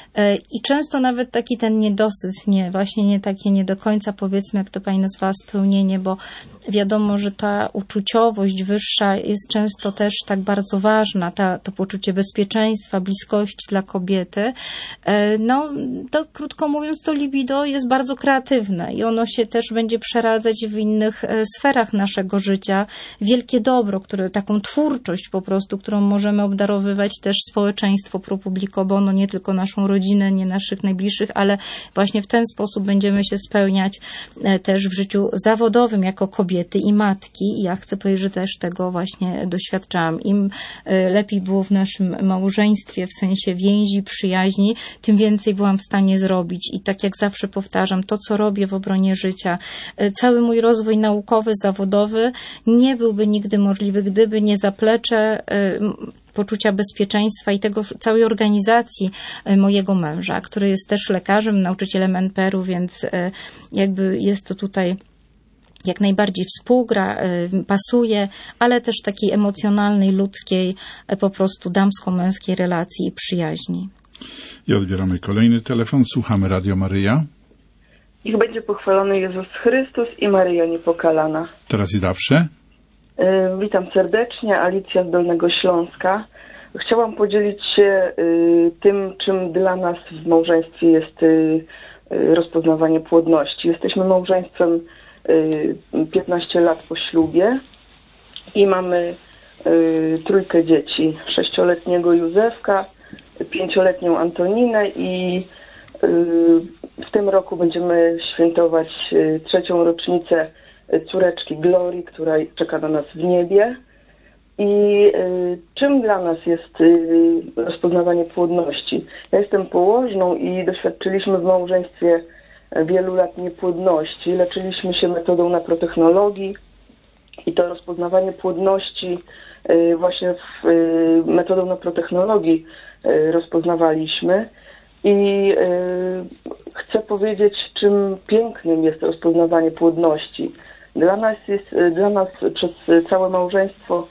i często nawet taki ten niedosyt, nie, właśnie nie takie nie do końca, powiedzmy, jak to Pani nazwała, spełnienie, bo wiadomo, że ta uczuciowość wyższa jest często też tak bardzo ważna, ta, to poczucie bezpieczeństwa, bliskości dla kobiety. No, to krótko mówiąc, to libido jest bardzo kreatywne i ono się też będzie przeradzać w innych sferach naszego życia. Wielkie dobro, które, taką twórczość po prostu, którą możemy obdarowywać też społeczeństwo pro publico bono, nie tylko naszą rodzinę, nie naszych najbliższych, ale właśnie w ten sposób będziemy się spełniać też w życiu zawodowym jako kobiety i matki. I ja chcę powiedzieć, że też tego właśnie doświadczałam. Im lepiej było w naszym małżeństwie, w sensie więzi, przyjaźni, tym więcej byłam w stanie zrobić. I tak jak zawsze powtarzam, to co robię w obronie życia, cały mój rozwój naukowy, zawodowy nie byłby nigdy możliwy, gdyby nie zaplecze poczucia bezpieczeństwa i tego całej organizacji mojego męża, który jest też lekarzem, nauczycielem en pe er u, więc jakby jest to tutaj jak najbardziej współgra, pasuje, ale też takiej emocjonalnej, ludzkiej, po prostu damsko-męskiej relacji i przyjaźni. I odbieramy kolejny telefon. Słuchamy Radio Maryja. Niech będzie pochwalony Jezus Chrystus i Maryja Niepokalana. Teraz i zawsze. Y, witam serdecznie, Alicja z Dolnego Śląska. Chciałam podzielić się y, tym, czym dla nas w małżeństwie jest y, y, rozpoznawanie płodności. Jesteśmy małżeństwem piętnaście lat po ślubie i mamy trójkę dzieci. Sześcioletniego Józefka, pięcioletnią Antoninę i w tym roku będziemy świętować trzecią rocznicę córeczki Glorii, która czeka na nas w niebie. I y, czym dla nas jest y, rozpoznawanie płodności? Ja jestem położną i doświadczyliśmy w małżeństwie wielu lat niepłodności. Leczyliśmy się metodą naprotechnologii i to rozpoznawanie płodności y, właśnie w, y, metodą naprotechnologii y, rozpoznawaliśmy. I y, chcę powiedzieć, czym pięknym jest rozpoznawanie płodności. Dla nas jest, dla nas przez całe małżeństwo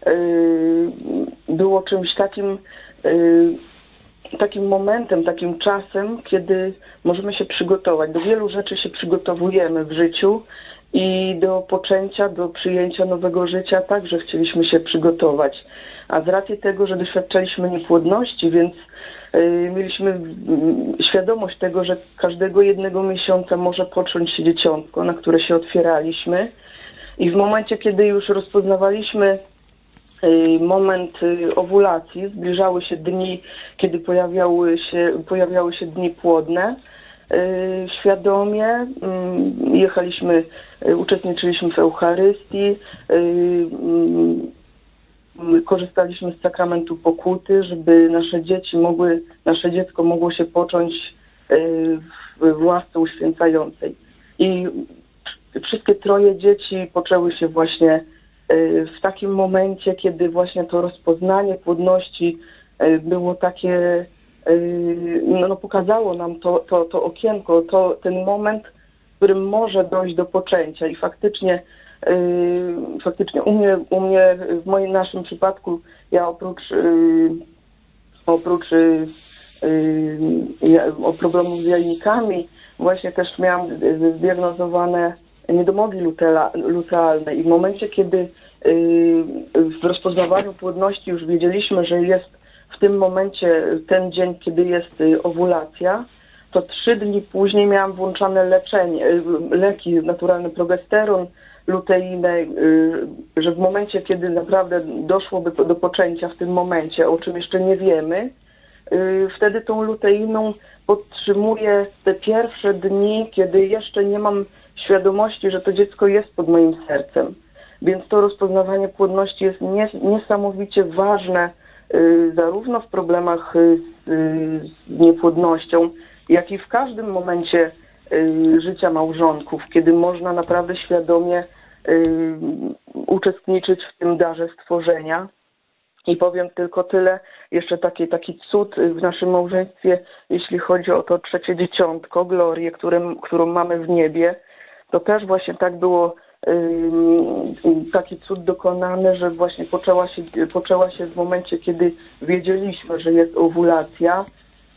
było czymś takim, takim momentem, takim czasem, kiedy możemy się przygotować. Do wielu rzeczy się przygotowujemy w życiu i do poczęcia, do przyjęcia nowego życia także chcieliśmy się przygotować. A z racji tego, że doświadczaliśmy niepłodności, więc mieliśmy świadomość tego, że każdego jednego miesiąca może począć się dzieciątko, na które się otwieraliśmy. I w momencie, kiedy już rozpoznawaliśmy moment owulacji, zbliżały się dni, kiedy pojawiały się, pojawiały się dni płodne, świadomie jechaliśmy, uczestniczyliśmy w Eucharystii, korzystaliśmy z sakramentu pokuty, żeby nasze dzieci mogły, nasze dziecko mogło się począć w łasce uświęcającej. I wszystkie troje dzieci poczęły się właśnie w takim momencie, kiedy właśnie to rozpoznanie płodności było takie, no, no pokazało nam to, to, to okienko, to, ten moment, w którym może dojść do poczęcia. I faktycznie faktycznie u mnie, u mnie w moim naszym przypadku, ja oprócz oprócz o problemów z jajnikami właśnie też miałam zdiagnozowane niedomogi lutealne i w momencie, kiedy w rozpoznawaniu płodności już wiedzieliśmy, że jest w tym momencie ten dzień, kiedy jest owulacja, to trzy dni później miałam włączane leczenie, leki, naturalny progesteron, luteinę, że w momencie, kiedy naprawdę doszłoby do poczęcia w tym momencie, o czym jeszcze nie wiemy, wtedy tą luteiną podtrzymuję te pierwsze dni, kiedy jeszcze nie mam świadomości, że to dziecko jest pod moim sercem. Więc to rozpoznawanie płodności jest niesamowicie ważne zarówno w problemach z niepłodnością, jak i w każdym momencie życia małżonków, kiedy można naprawdę świadomie uczestniczyć w tym darze stworzenia. I powiem tylko tyle, jeszcze taki, taki cud w naszym małżeństwie, jeśli chodzi o to trzecie dzieciątko, Glorię, którym, którą mamy w niebie, to też właśnie tak było, taki cud dokonany, że właśnie poczęła się, poczęła się w momencie, kiedy wiedzieliśmy, że jest owulacja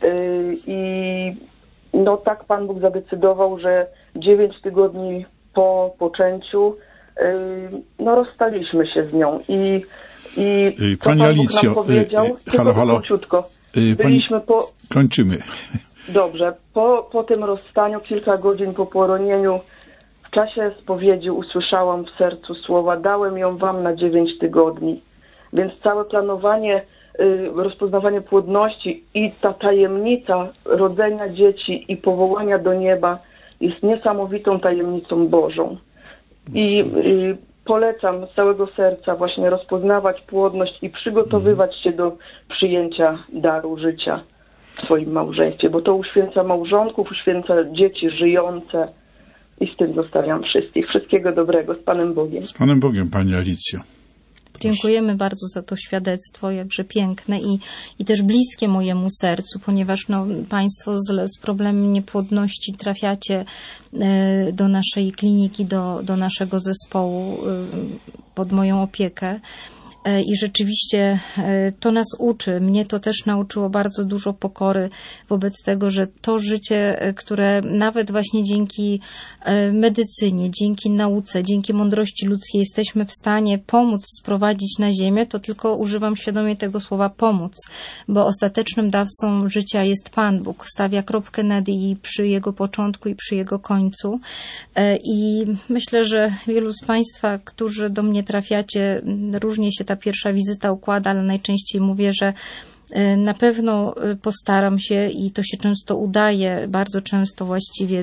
i no tak Pan Bóg zadecydował, że dziewięć tygodni po poczęciu no rozstaliśmy się z nią i i co Pani Pan Bóg Alicjo, nam powiedział, y, halo, halo. króciutko. Y, Byliśmy po... Kończymy. Dobrze. Po, po tym rozstaniu, kilka godzin po poronieniu, w czasie spowiedzi usłyszałam w sercu słowa: dałem ją wam na dziewięć tygodni. Więc całe planowanie, y, rozpoznawanie płodności i ta tajemnica rodzenia dzieci i powołania do nieba jest niesamowitą tajemnicą Bożą. I y, polecam z całego serca właśnie rozpoznawać płodność i przygotowywać się do przyjęcia daru życia w swoim małżeństwie, bo to uświęca małżonków, uświęca dzieci żyjące i z tym zostawiam wszystkich. Wszystkiego dobrego. Z Panem Bogiem. Z Panem Bogiem, Pani Alicjo. Dziękujemy bardzo za to świadectwo, jakże piękne i, i też bliskie mojemu sercu, ponieważ no, Państwo z, z problemem niepłodności trafiacie y, do naszej kliniki, do, do naszego zespołu, y, pod moją opiekę. i rzeczywiście to nas uczy. Mnie to też nauczyło bardzo dużo pokory wobec tego, że to życie, które nawet właśnie dzięki medycynie, dzięki nauce, dzięki mądrości ludzkiej jesteśmy w stanie pomóc sprowadzić na ziemię, to tylko używam świadomie tego słowa pomóc, bo ostatecznym dawcą życia jest Pan Bóg. Stawia kropkę nad i przy jego początku i przy jego końcu. I myślę, że wielu z Państwa, którzy do mnie trafiacie, różnie się ta pierwsza wizyta układa, ale najczęściej mówię, że na pewno postaram się i to się często udaje, bardzo często właściwie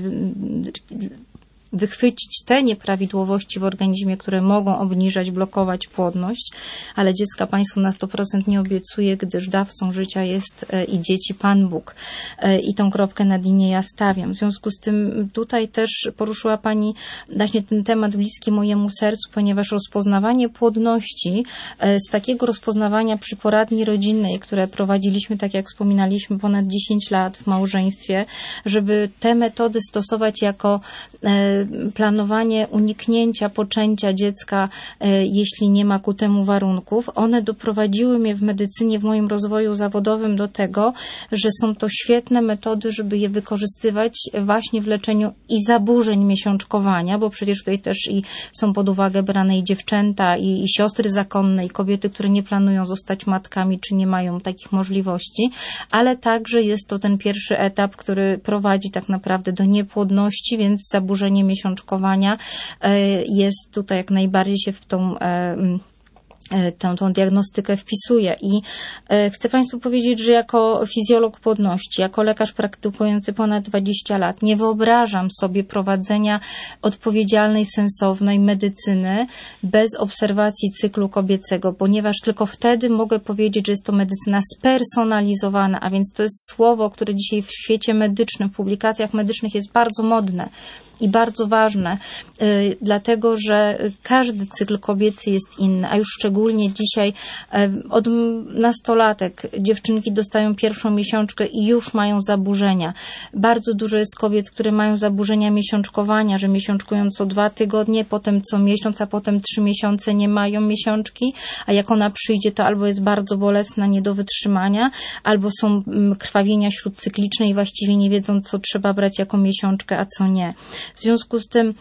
wychwycić te nieprawidłowości w organizmie, które mogą obniżać, blokować płodność, ale dziecka Państwu na sto procent nie obiecuję, gdyż dawcą życia jest i dzieci Pan Bóg. I tą kropkę nad i nie ja stawiam. W związku z tym tutaj też poruszyła Pani właśnie ten temat bliski mojemu sercu, ponieważ rozpoznawanie płodności, z takiego rozpoznawania przy poradni rodzinnej, które prowadziliśmy, tak jak wspominaliśmy, ponad dziesięć lat w małżeństwie, żeby te metody stosować jako planowanie uniknięcia poczęcia dziecka, jeśli nie ma ku temu warunków. One doprowadziły mnie w medycynie, w moim rozwoju zawodowym do tego, że są to świetne metody, żeby je wykorzystywać właśnie w leczeniu i zaburzeń miesiączkowania, bo przecież tutaj też i są pod uwagę brane i dziewczęta, i, i siostry zakonne, i kobiety, które nie planują zostać matkami, czy nie mają takich możliwości, ale także jest to ten pierwszy etap, który prowadzi tak naprawdę do niepłodności, więc zaburzenie miesiączkowania jest tutaj jak najbardziej się w tą Tą, tą diagnostykę wpisuje i e, chcę Państwu powiedzieć, że jako fizjolog płodności, jako lekarz praktykujący ponad dwadzieścia lat, nie wyobrażam sobie prowadzenia odpowiedzialnej, sensownej medycyny bez obserwacji cyklu kobiecego, ponieważ tylko wtedy mogę powiedzieć, że jest to medycyna spersonalizowana, a więc to jest słowo, które dzisiaj w świecie medycznym, w publikacjach medycznych jest bardzo modne i bardzo ważne, y, dlatego, że każdy cykl kobiecy jest inny, a już szczególnie dzisiaj y, od nastolatek dziewczynki dostają pierwszą miesiączkę i już mają zaburzenia. Bardzo dużo jest kobiet, które mają zaburzenia miesiączkowania, że miesiączkują co dwa tygodnie, potem co miesiąc, a potem trzy miesiące nie mają miesiączki, a jak ona przyjdzie, to albo jest bardzo bolesna, nie do wytrzymania, albo są krwawienia śródcykliczne i właściwie nie wiedzą, co trzeba brać jako miesiączkę, a co nie. W związku z tym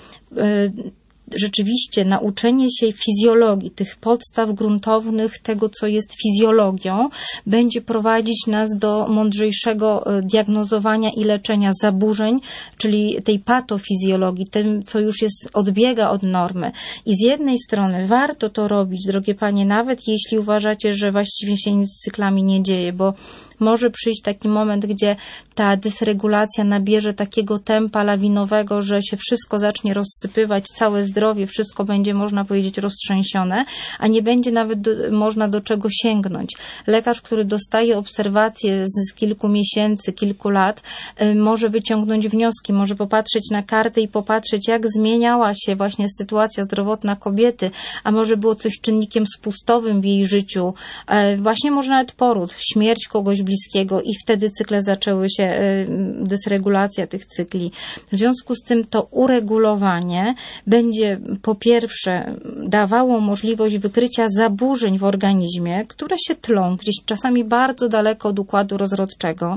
y, rzeczywiście nauczenie się fizjologii, tych podstaw gruntownych, tego, co jest fizjologią, będzie prowadzić nas do mądrzejszego diagnozowania i leczenia zaburzeń, czyli tej patofizjologii, tym, co już jest, odbiega od normy. I z jednej strony warto to robić, drogie panie, nawet jeśli uważacie, że właściwie się nic z cyklami nie dzieje, bo może przyjść taki moment, gdzie ta dysregulacja nabierze takiego tempa lawinowego, że się wszystko zacznie rozsypywać, całe zdrowie, wszystko będzie, można powiedzieć, roztrzęsione, a nie będzie nawet do, można do czego sięgnąć. Lekarz, który dostaje obserwacje z kilku miesięcy, kilku lat, y, może wyciągnąć wnioski, może popatrzeć na kartę i popatrzeć, jak zmieniała się właśnie sytuacja zdrowotna kobiety, a może było coś czynnikiem spustowym w jej życiu, y, właśnie może nawet poród, śmierć kogoś bliskiego i wtedy cykle zaczęły się, dysregulacja tych cykli. W związku z tym to uregulowanie będzie po pierwsze dawało możliwość wykrycia zaburzeń w organizmie, które się tlą gdzieś czasami bardzo daleko od układu rozrodczego.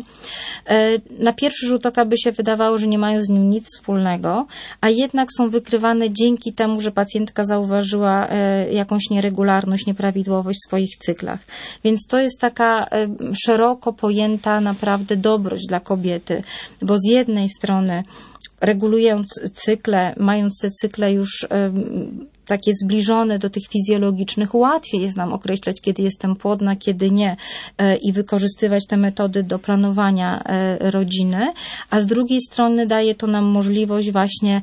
Na pierwszy rzut oka by się wydawało, że nie mają z nim nic wspólnego, a jednak są wykrywane dzięki temu, że pacjentka zauważyła jakąś nieregularność, nieprawidłowość w swoich cyklach. Więc to jest taka szeroko pojęta naprawdę dobroć dla kobiety, bo z jednej strony regulując cykle, mając te cykle już takie zbliżone do tych fizjologicznych, łatwiej jest nam określać, kiedy jestem płodna, kiedy nie i wykorzystywać te metody do planowania rodziny, a z drugiej strony daje to nam możliwość właśnie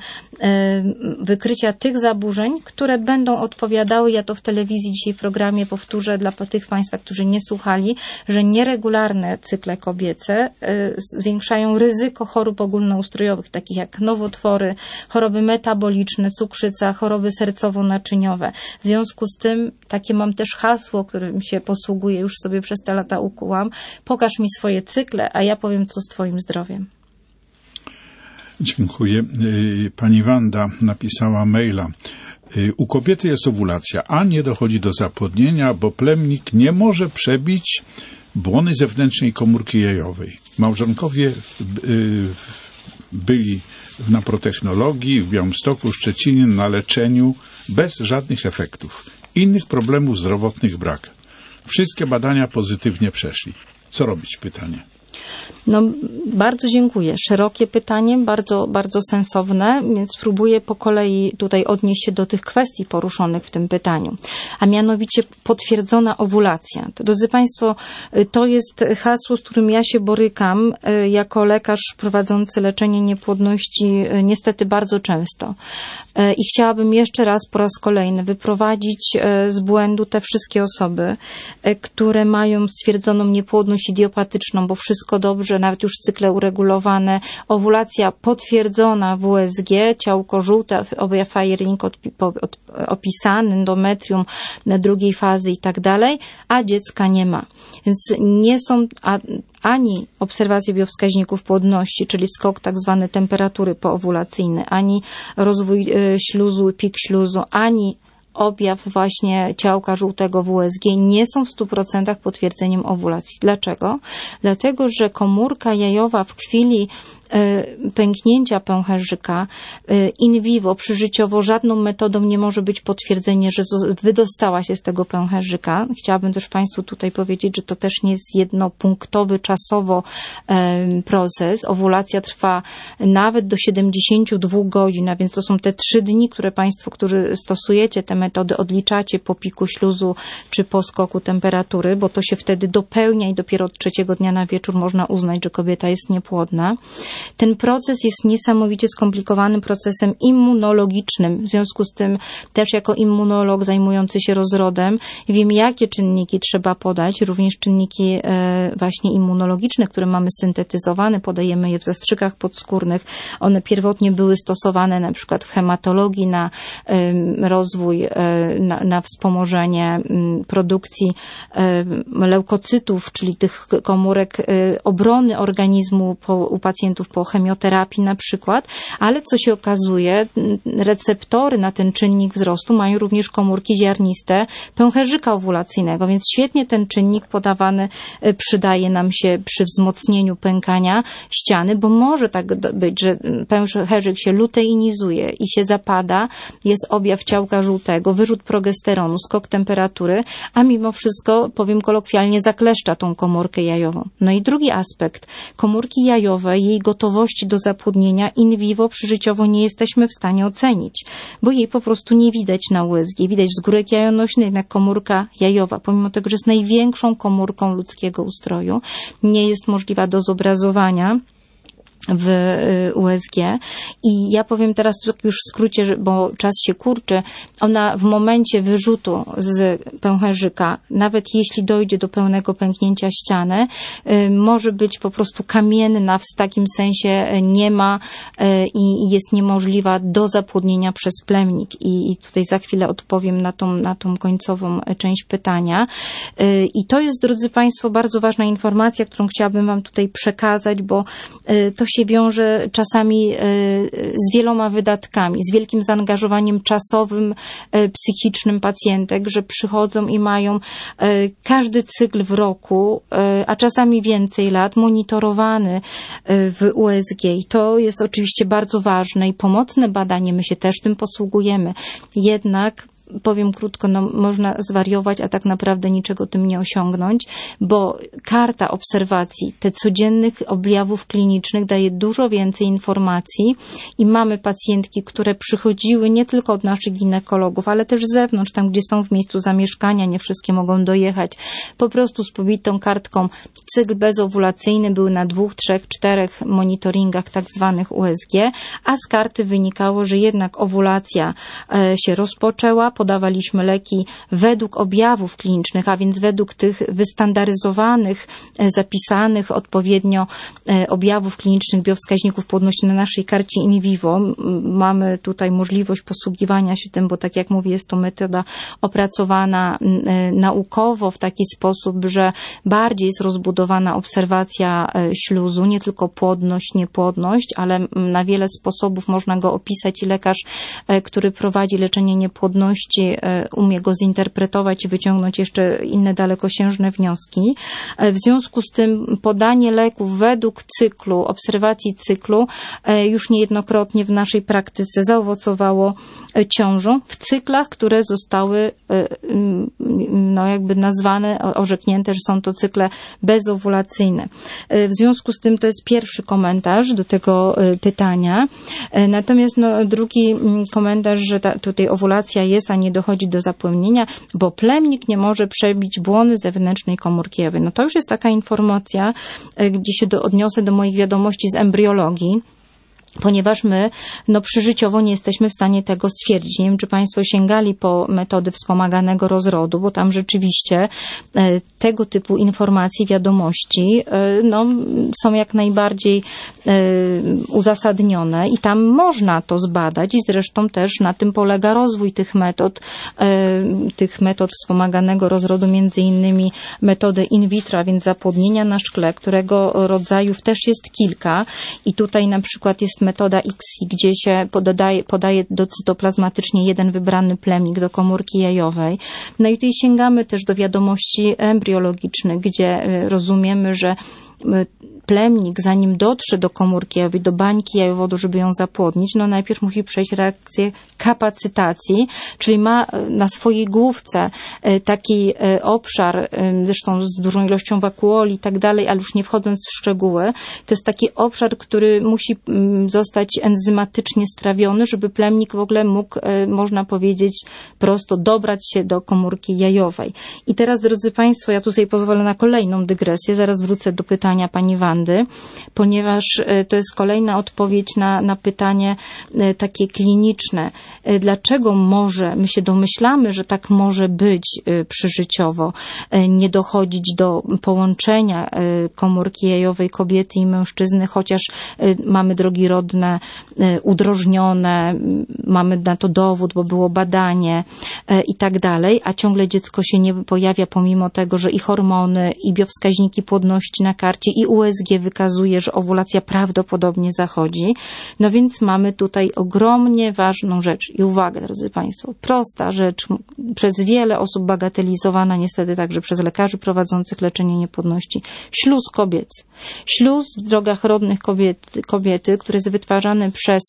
wykrycia tych zaburzeń, które będą odpowiadały, ja to w telewizji dzisiaj w programie powtórzę dla tych Państwa, którzy nie słuchali, że nieregularne cykle kobiece zwiększają ryzyko chorób ogólnoustrojowych, takich jak nowotwory, choroby metaboliczne, cukrzyca, choroby sercowo-naczyniowe. W związku z tym takie mam też hasło, którym się posługuję, już sobie przez te lata ukułam. Pokaż mi swoje cykle, a ja powiem, co z twoim zdrowiem. Dziękuję. Pani Wanda napisała maila. U kobiety jest owulacja, a nie dochodzi do zapłodnienia, bo plemnik nie może przebić błony zewnętrznej komórki jajowej. Małżonkowie byli na protechnologii w Białymstoku, Szczecinie, na leczeniu bez żadnych efektów. Innych problemów zdrowotnych brak. Wszystkie badania pozytywnie przeszli. Co robić? Pytanie. No, bardzo dziękuję. Szerokie pytanie, bardzo, bardzo sensowne, więc spróbuję po kolei tutaj odnieść się do tych kwestii poruszonych w tym pytaniu. A mianowicie potwierdzona owulacja. To, drodzy Państwo, to jest hasło, z którym ja się borykam jako lekarz prowadzący leczenie niepłodności niestety bardzo często. I chciałabym jeszcze raz, po raz kolejny wyprowadzić z błędu te wszystkie osoby, które mają stwierdzoną niepłodność idiopatyczną, bo wszystko dobrze, nawet już cykle uregulowane, owulacja potwierdzona w U S G, ciałko żółte, objaw Firling opisany, endometrium drugiej fazy i tak dalej, a dziecka nie ma. Więc nie są ani obserwacje biowskaźników płodności, czyli skok tak zwany temperatury poowulacyjny, ani rozwój śluzu, pik śluzu, ani objaw właśnie ciałka żółtego w U S G nie są w stu procentach potwierdzeniem owulacji. Dlaczego? Dlatego, że komórka jajowa w chwili pęknięcia pęcherzyka in vivo, przyżyciowo, żadną metodą nie może być potwierdzenie, że wydostała się z tego pęcherzyka. Chciałabym też Państwu tutaj powiedzieć, że to też nie jest jednopunktowy czasowo proces. Owulacja trwa nawet do siedemdziesięciu dwóch godzin, a więc to są te trzy dni, które Państwo, którzy stosujecie te metody, odliczacie po piku śluzu czy po skoku temperatury, bo to się wtedy dopełnia i dopiero od trzeciego dnia na wieczór można uznać, że kobieta jest niepłodna. Ten proces jest niesamowicie skomplikowanym procesem immunologicznym. W związku z tym też jako immunolog zajmujący się rozrodem wiem, jakie czynniki trzeba podać, również czynniki właśnie immunologiczne, które mamy syntetyzowane, podajemy je w zastrzykach podskórnych. One pierwotnie były stosowane na przykład w hematologii na rozwój, na, na wspomożenie produkcji leukocytów, czyli tych komórek obrony organizmu po, u pacjentów po chemioterapii na przykład, ale co się okazuje, receptory na ten czynnik wzrostu mają również komórki ziarniste pęcherzyka owulacyjnego, więc świetnie ten czynnik podawany przydaje nam się przy wzmocnieniu pękania ściany, bo może tak być, że pęcherzyk się luteinizuje i się zapada, jest objaw ciałka żółtego, wyrzut progesteronu, skok temperatury, a mimo wszystko, powiem kolokwialnie, zakleszcza tą komórkę jajową. No i drugi aspekt, komórki jajowe, jej gotowości do zapłodnienia in vivo przyżyciowo nie jesteśmy w stanie ocenić, bo jej po prostu nie widać na U S G. Widać wzgórek jajonośny, jednak komórka jajowa, pomimo tego, że jest największą komórką ludzkiego ustroju, nie jest możliwa do zobrazowania w U S G. I ja powiem teraz już w skrócie, bo czas się kurczy, ona w momencie wyrzutu z pęcherzyka, nawet jeśli dojdzie do pełnego pęknięcia ściany, może być po prostu kamienna, w takim sensie nie ma i jest niemożliwa do zapłodnienia przez plemnik. I tutaj za chwilę odpowiem na tą, na tą końcową część pytania. I to jest, drodzy Państwo, bardzo ważna informacja, którą chciałabym Wam tutaj przekazać, bo to się wiąże czasami z wieloma wydatkami, z wielkim zaangażowaniem czasowym, psychicznym pacjentek, że przychodzą i mają każdy cykl w roku, a czasami więcej lat, monitorowany w U S G. I to jest oczywiście bardzo ważne i pomocne badanie, my się też tym posługujemy. Jednak powiem krótko, no można zwariować, a tak naprawdę niczego tym nie osiągnąć, bo karta obserwacji, te codziennych objawów klinicznych daje dużo więcej informacji i mamy pacjentki, które przychodziły nie tylko od naszych ginekologów, ale też z zewnątrz, tam gdzie są w miejscu zamieszkania, nie wszystkie mogą dojechać, po prostu z pobitą kartką. Cykl bezowulacyjny był na dwóch, trzech, czterech monitoringach tak zwanych U S G, a z karty wynikało, że jednak owulacja się rozpoczęła, podawaliśmy leki według objawów klinicznych, a więc według tych wystandaryzowanych, zapisanych odpowiednio objawów klinicznych biowskaźników płodności na naszej karcie in vivo. Mamy tutaj możliwość posługiwania się tym, bo tak jak mówię, jest to metoda opracowana naukowo w taki sposób, że bardziej jest rozbudowana obserwacja śluzu, nie tylko płodność, niepłodność, ale na wiele sposobów można go opisać i lekarz, który prowadzi leczenie niepłodności, umie go zinterpretować i wyciągnąć jeszcze inne dalekosiężne wnioski. W związku z tym podanie leków według cyklu, obserwacji cyklu już niejednokrotnie w naszej praktyce zaowocowało ciążą w cyklach, które zostały no jakby nazwane, orzeknięte, że są to cykle bezowulacyjne. W związku z tym to jest pierwszy komentarz do tego pytania. Natomiast no, drugi komentarz, że ta, tutaj owulacja jest, a nie dochodzi do zapłodnienia, bo plemnik nie może przebić błony zewnętrznej komórki jajowej. No to już jest taka informacja, gdzie się do, odniosę do moich wiadomości z embriologii, ponieważ my no, przyżyciowo nie jesteśmy w stanie tego stwierdzić. Nie wiem, czy Państwo sięgali po metody wspomaganego rozrodu, bo tam rzeczywiście e, tego typu informacje, wiadomości e, no, są jak najbardziej e, uzasadnione i tam można to zbadać i zresztą też na tym polega rozwój tych metod, e, tych metod wspomaganego rozrodu, między innymi metodę in vitro, a więc zapłodnienia na szkle, którego rodzajów też jest kilka i tutaj na przykład jest metoda X I, gdzie się podaje, podaje cytoplazmatycznie jeden wybrany plemnik do komórki jajowej. No i tutaj sięgamy też do wiadomości embriologicznych, gdzie rozumiemy, że plemnik, zanim dotrze do komórki jajowej, do bańki jajowodu, żeby ją zapłodnić, no najpierw musi przejść reakcję kapacytacji, czyli ma na swojej główce taki obszar, zresztą z dużą ilością wakuoli i tak dalej, ale już nie wchodząc w szczegóły, to jest taki obszar, który musi zostać enzymatycznie strawiony, żeby plemnik w ogóle mógł, można powiedzieć, prosto dobrać się do komórki jajowej. I teraz, drodzy Państwo, ja tu sobie pozwolę na kolejną dygresję, zaraz wrócę do pytania pani Wandy, ponieważ to jest kolejna odpowiedź na, na pytanie takie kliniczne. Dlaczego może, my się domyślamy, że tak może być przyżyciowo, nie dochodzić do połączenia komórki jajowej kobiety i mężczyzny, chociaż mamy drogi rodne udrożnione, mamy na to dowód, bo było badanie i tak dalej, a ciągle dziecko się nie pojawia, pomimo tego, że i hormony, i biowskaźniki płodności na karcie, i U S G wykazuje, że owulacja prawdopodobnie zachodzi. No więc mamy tutaj ogromnie ważną rzecz. I uwaga, drodzy Państwo, prosta rzecz, przez wiele osób bagatelizowana, niestety także przez lekarzy prowadzących leczenie niepłodności. Śluz kobiecy. Śluz w drogach rodnych kobiety, kobiety, który jest wytwarzany przez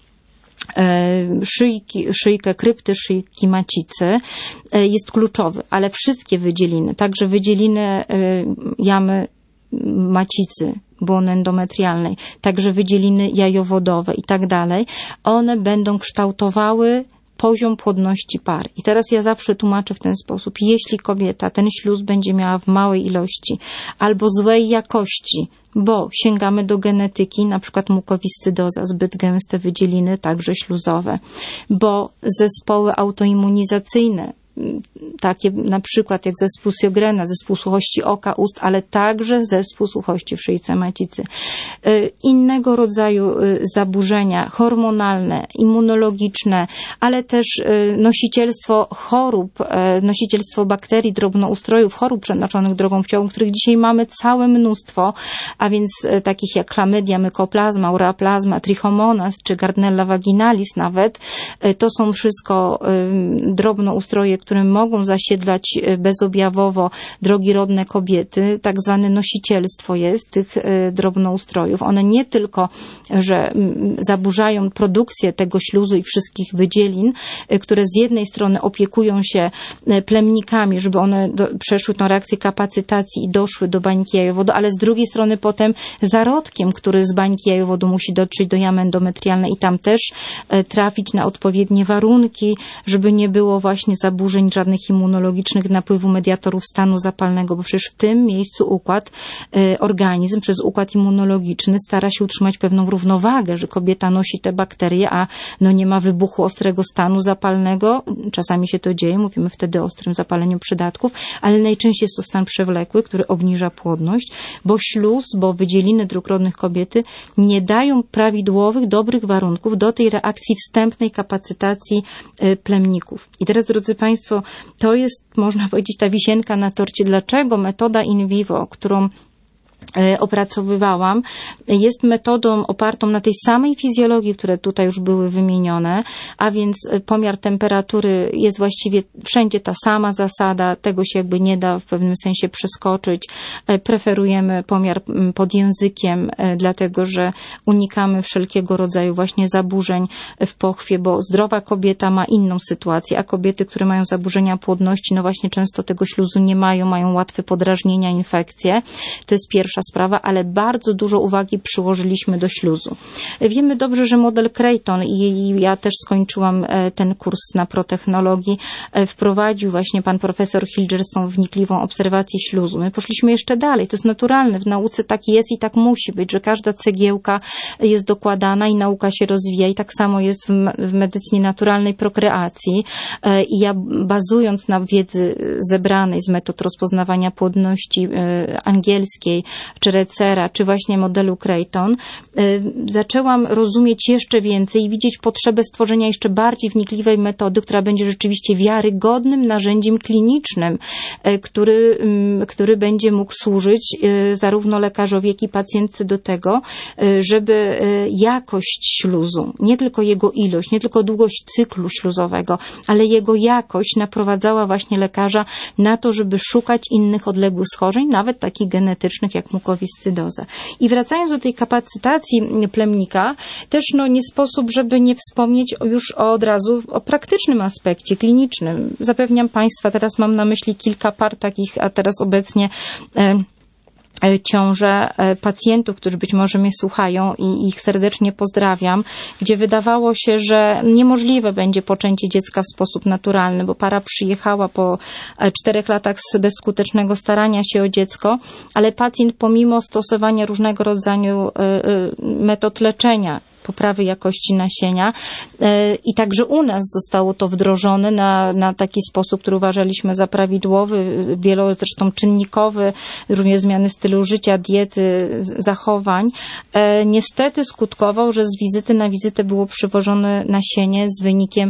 szyjki, szyjkę, krypty szyjki macicy, jest kluczowy, ale wszystkie wydzieliny, także wydzieliny jamy macicy, błony endometrialnej, także wydzieliny jajowodowe i tak dalej, one będą kształtowały poziom płodności pary. I teraz ja zawsze tłumaczę w ten sposób. Jeśli kobieta ten śluz będzie miała w małej ilości albo złej jakości, bo sięgamy do genetyki, na przykład mukowiscydoza, zbyt gęste wydzieliny, także śluzowe, bo zespoły autoimmunizacyjne, takie na przykład jak zespół Sjogrena, zespół suchości oka, ust, ale także zespół suchości w szyjce macicy. Innego rodzaju zaburzenia hormonalne, immunologiczne, ale też nosicielstwo chorób, nosicielstwo bakterii, drobnoustrojów, chorób przenoczonych drogą płciową, których dzisiaj mamy całe mnóstwo, a więc takich jak chlamydia, mykoplazma, ureaplazma, trichomonas czy gardnella vaginalis nawet, to są wszystko drobnoustroje, które mogą zasiedlać bezobjawowo drogi rodne kobiety, tak zwane nosicielstwo jest tych drobnoustrojów. One nie tylko, że zaburzają produkcję tego śluzu i wszystkich wydzielin, które z jednej strony opiekują się plemnikami, żeby one do, przeszły tą reakcję kapacytacji i doszły do bańki jajowodu, ale z drugiej strony potem zarodkiem, który z bańki jajowodu musi dotrzeć do jamy endometrialnej i tam też trafić na odpowiednie warunki, żeby nie było właśnie zaburzeń zaburzeń żadnych immunologicznych, napływu mediatorów stanu zapalnego, bo przecież w tym miejscu układ, organizm przez układ immunologiczny stara się utrzymać pewną równowagę, że kobieta nosi te bakterie, a no nie ma wybuchu ostrego stanu zapalnego. Czasami się to dzieje, mówimy wtedy o ostrym zapaleniu przydatków, ale najczęściej jest to stan przewlekły, który obniża płodność, bo śluz, bo wydzieliny dróg rodnych kobiety nie dają prawidłowych, dobrych warunków do tej reakcji wstępnej kapacytacji plemników. I teraz, drodzy Państwo, to jest, można powiedzieć, ta wisienka na torcie. Dlaczego metoda in vivo, którą opracowywałam, jest metodą opartą na tej samej fizjologii, które tutaj już były wymienione, a więc pomiar temperatury jest właściwie wszędzie ta sama zasada, tego się jakby nie da w pewnym sensie przeskoczyć. Preferujemy pomiar pod językiem, dlatego że unikamy wszelkiego rodzaju właśnie zaburzeń w pochwie, bo zdrowa kobieta ma inną sytuację, a kobiety, które mają zaburzenia płodności, no właśnie często tego śluzu nie mają, mają łatwe podrażnienia, infekcje. To jest pierwsza sprawa, ale bardzo dużo uwagi przyłożyliśmy do śluzu. Wiemy dobrze, że model Creighton, i ja też skończyłam ten kurs na protechnologii, wprowadził właśnie pan profesor Hilgerson wnikliwą obserwację śluzu. My poszliśmy jeszcze dalej. To jest naturalne. W nauce tak jest i tak musi być, że każda cegiełka jest dokładana i nauka się rozwija i tak samo jest w medycynie naturalnej prokreacji. I ja, bazując na wiedzy zebranej z metod rozpoznawania płodności angielskiej, czy Recera, czy właśnie modelu Creighton, zaczęłam rozumieć jeszcze więcej i widzieć potrzebę stworzenia jeszcze bardziej wnikliwej metody, która będzie rzeczywiście wiarygodnym narzędziem klinicznym, który, który będzie mógł służyć zarówno lekarzowi, jak i pacjentce do tego, żeby jakość śluzu, nie tylko jego ilość, nie tylko długość cyklu śluzowego, ale jego jakość naprowadzała właśnie lekarza na to, żeby szukać innych odległych schorzeń, nawet takich genetycznych, jak mukowiscydoza. I wracając do tej kapacytacji plemnika, też no nie sposób, żeby nie wspomnieć już od razu o praktycznym aspekcie klinicznym. Zapewniam Państwa, teraz mam na myśli kilka par takich, a teraz obecnie e, ciąże pacjentów, którzy być może mnie słuchają i ich serdecznie pozdrawiam, gdzie wydawało się, że niemożliwe będzie poczęcie dziecka w sposób naturalny, bo para przyjechała po czterech latach z bezskutecznego starania się o dziecko, ale pacjent pomimo stosowania różnego rodzaju metod leczenia, poprawy jakości nasienia i także u nas zostało to wdrożone na, na taki sposób, który uważaliśmy za prawidłowy, wielo zresztą czynnikowy, również zmiany stylu życia, diety, zachowań. Niestety skutkował, że z wizyty na wizytę było przywożone nasienie z wynikiem,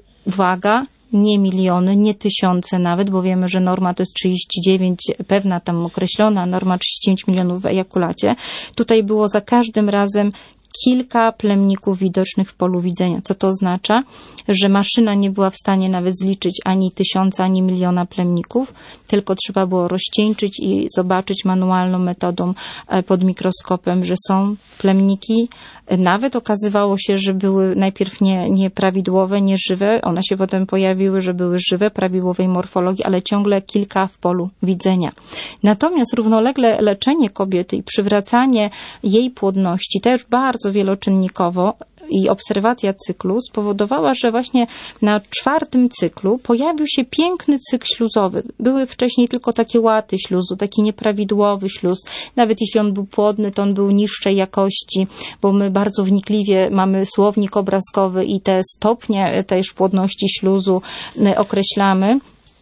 uwaga, nie miliony, nie tysiące nawet, bo wiemy, że norma to jest trzydzieści dziewięć, pewna tam określona norma trzydzieści dziewięć milionów w ejakulacie. Tutaj było za każdym razem kilka plemników widocznych w polu widzenia. Co to oznacza? Że maszyna nie była w stanie nawet zliczyć ani tysiąca, ani miliona plemników, tylko trzeba było rozcieńczyć i zobaczyć manualną metodą pod mikroskopem, że są plemniki. Nawet okazywało się, że były najpierw nie, nieprawidłowe, nieżywe. One się potem pojawiły, że były żywe, prawidłowej morfologii, ale ciągle kilka w polu widzenia. Natomiast równolegle leczenie kobiety i przywracanie jej płodności, też bardzo wieloczynnikowo, i obserwacja cyklu spowodowała, że właśnie na czwartym cyklu pojawił się piękny cykl śluzowy. Były wcześniej tylko takie łaty śluzu, taki nieprawidłowy śluz. Nawet jeśli on był płodny, to on był niższej jakości, bo my bardzo wnikliwie mamy słownik obrazkowy i te stopnie tej płodności śluzu określamy.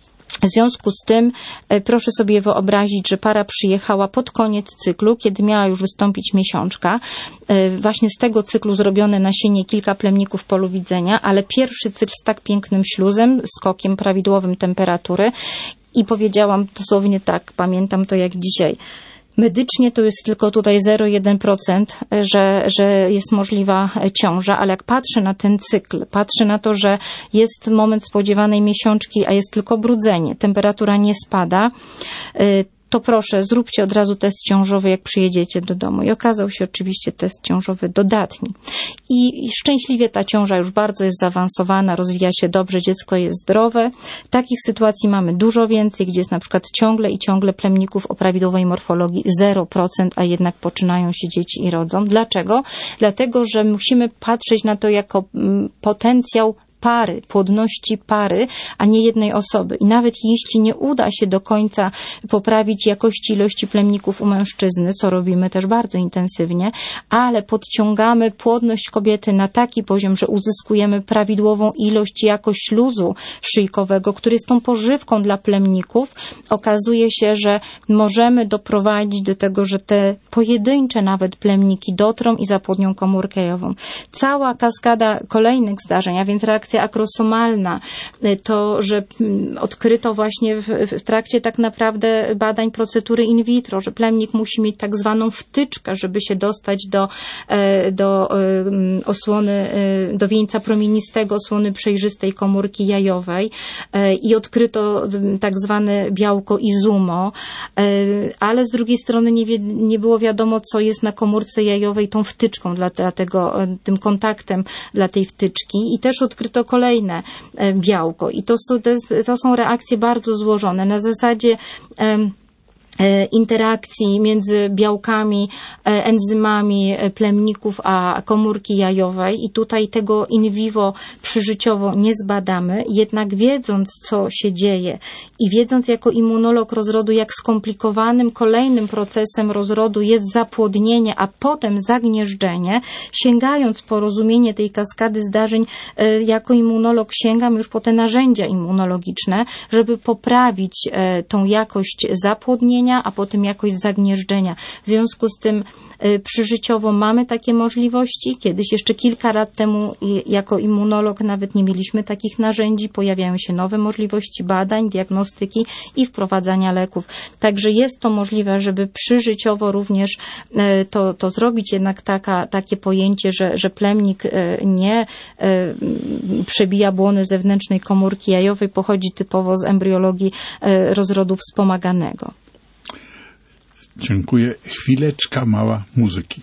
W związku z tym proszę sobie wyobrazić, że para przyjechała pod koniec cyklu, kiedy miała już wystąpić miesiączka. Właśnie z tego cyklu zrobione nasienie, kilka plemników w polu widzenia, ale pierwszy cykl z tak pięknym śluzem, skokiem prawidłowym temperatury i powiedziałam dosłownie tak, pamiętam to jak dzisiaj. Medycznie to jest tylko tutaj zero przecinek jeden procent, że, że jest możliwa ciąża, ale jak patrzę na ten cykl, patrzę na to, że jest moment spodziewanej miesiączki, a jest tylko brudzenie, temperatura nie spada, to proszę, zróbcie od razu test ciążowy, jak przyjedziecie do domu. I okazał się oczywiście test ciążowy dodatni. I szczęśliwie ta ciąża już bardzo jest zaawansowana, rozwija się dobrze, dziecko jest zdrowe. Takich sytuacji mamy dużo więcej, gdzie jest na przykład ciągle i ciągle plemników o prawidłowej morfologii zero procent, a jednak poczynają się dzieci i rodzą. Dlaczego? Dlatego, że musimy patrzeć na to jako potencjał pary, płodności pary, a nie jednej osoby. I nawet jeśli nie uda się do końca poprawić jakości ilości plemników u mężczyzny, co robimy też bardzo intensywnie, ale podciągamy płodność kobiety na taki poziom, że uzyskujemy prawidłową ilość i jakość śluzu szyjkowego, który jest tą pożywką dla plemników, okazuje się, że możemy doprowadzić do tego, że te pojedyncze nawet plemniki dotrą i zapłodnią komórkę jajową. Cała kaskada kolejnych zdarzeń, a więc reakcja akrosomalna, to, że odkryto właśnie w, w trakcie tak naprawdę badań procedury in vitro, że plemnik musi mieć tak zwaną wtyczkę, żeby się dostać do, do osłony, do wieńca promienistego, osłony przejrzystej komórki jajowej i odkryto tak zwane białko izumo, ale z drugiej strony nie, wie, nie było wiadomo, co jest na komórce jajowej tą wtyczką, dla, dla tego, tym kontaktem dla tej wtyczki i też odkryto kolejne białko i to są, to, jest, to są reakcje bardzo złożone. Na zasadzie interakcji między białkami, enzymami plemników a komórki jajowej i tutaj tego in vivo przyżyciowo nie zbadamy, jednak wiedząc, co się dzieje i wiedząc jako immunolog rozrodu, jak skomplikowanym kolejnym procesem rozrodu jest zapłodnienie, a potem zagnieżdżenie, sięgając po rozumienie tej kaskady zdarzeń, jako immunolog sięgam już po te narzędzia immunologiczne, żeby poprawić tą jakość zapłodnienia, a potem jakość zagnieżdżenia. W związku z tym przyżyciowo mamy takie możliwości. Kiedyś jeszcze kilka lat temu jako immunolog nawet nie mieliśmy takich narzędzi. Pojawiają się nowe możliwości badań, diagnostyki i wprowadzania leków. Także jest to możliwe, żeby przyżyciowo również to, to zrobić. Jednak taka, takie pojęcie, że, że plemnik nie przebija błony zewnętrznej komórki jajowej, pochodzi typowo z embriologii rozrodu wspomaganego. Dziękuję. Chwileczka mała muzyki.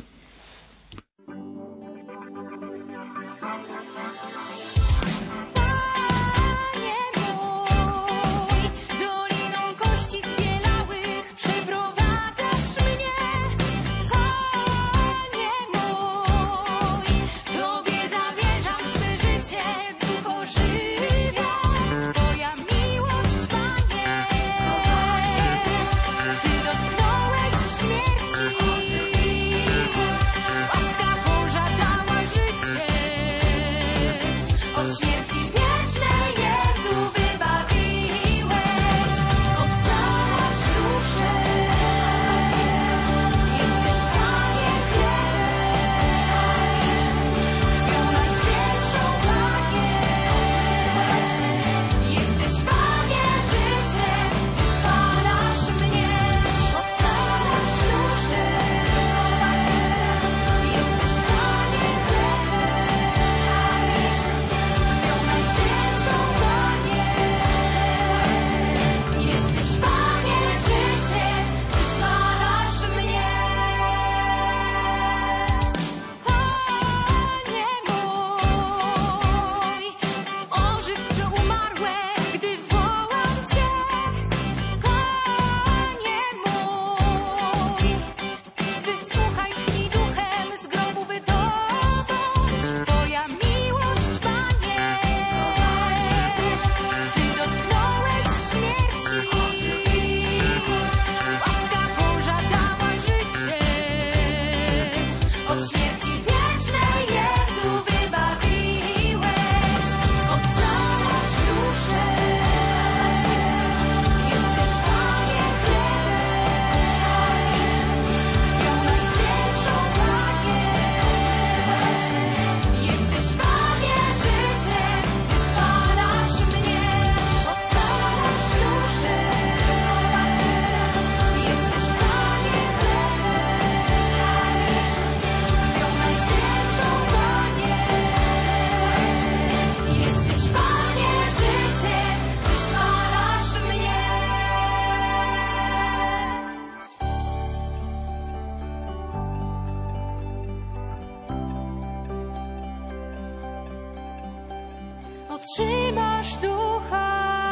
Otrzymasz ducha,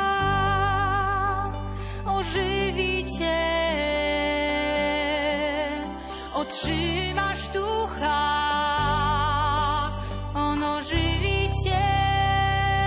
ożywi cię. Otrzymasz ducha, on ożywi cię.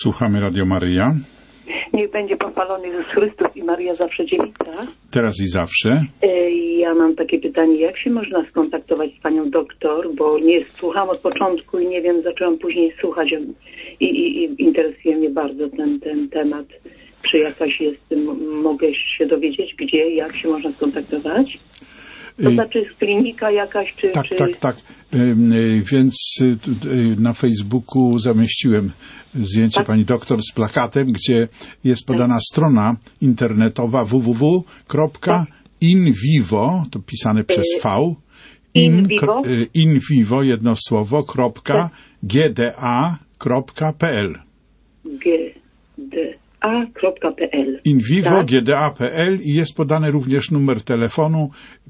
Słuchamy Radio Maryja. Niech będzie pochwalony Jezus Chrystus i Maria zawsze dziewica. Teraz i zawsze. Ja mam takie pytanie, jak się można skontaktować z panią doktor, bo nie słucham od początku i nie wiem, zaczęłam później słuchać i, i, i interesuje mnie bardzo ten, ten temat. Czy jakaś jest, mogę się dowiedzieć, gdzie, jak się można skontaktować? To znaczy klinika jakaś, czy... Tak, czy... tak, tak. Więc na Facebooku zamieściłem zdjęcie tak. pani doktor z plakatem, gdzie jest podana tak. strona internetowa w w w kropka invivo, to pisane przez V, in, invivo, invivo jedno słowo, kropka, gda kropka pl. gda kropka pl. Invivo, tak? gda kropka pl i jest podany również numer telefonu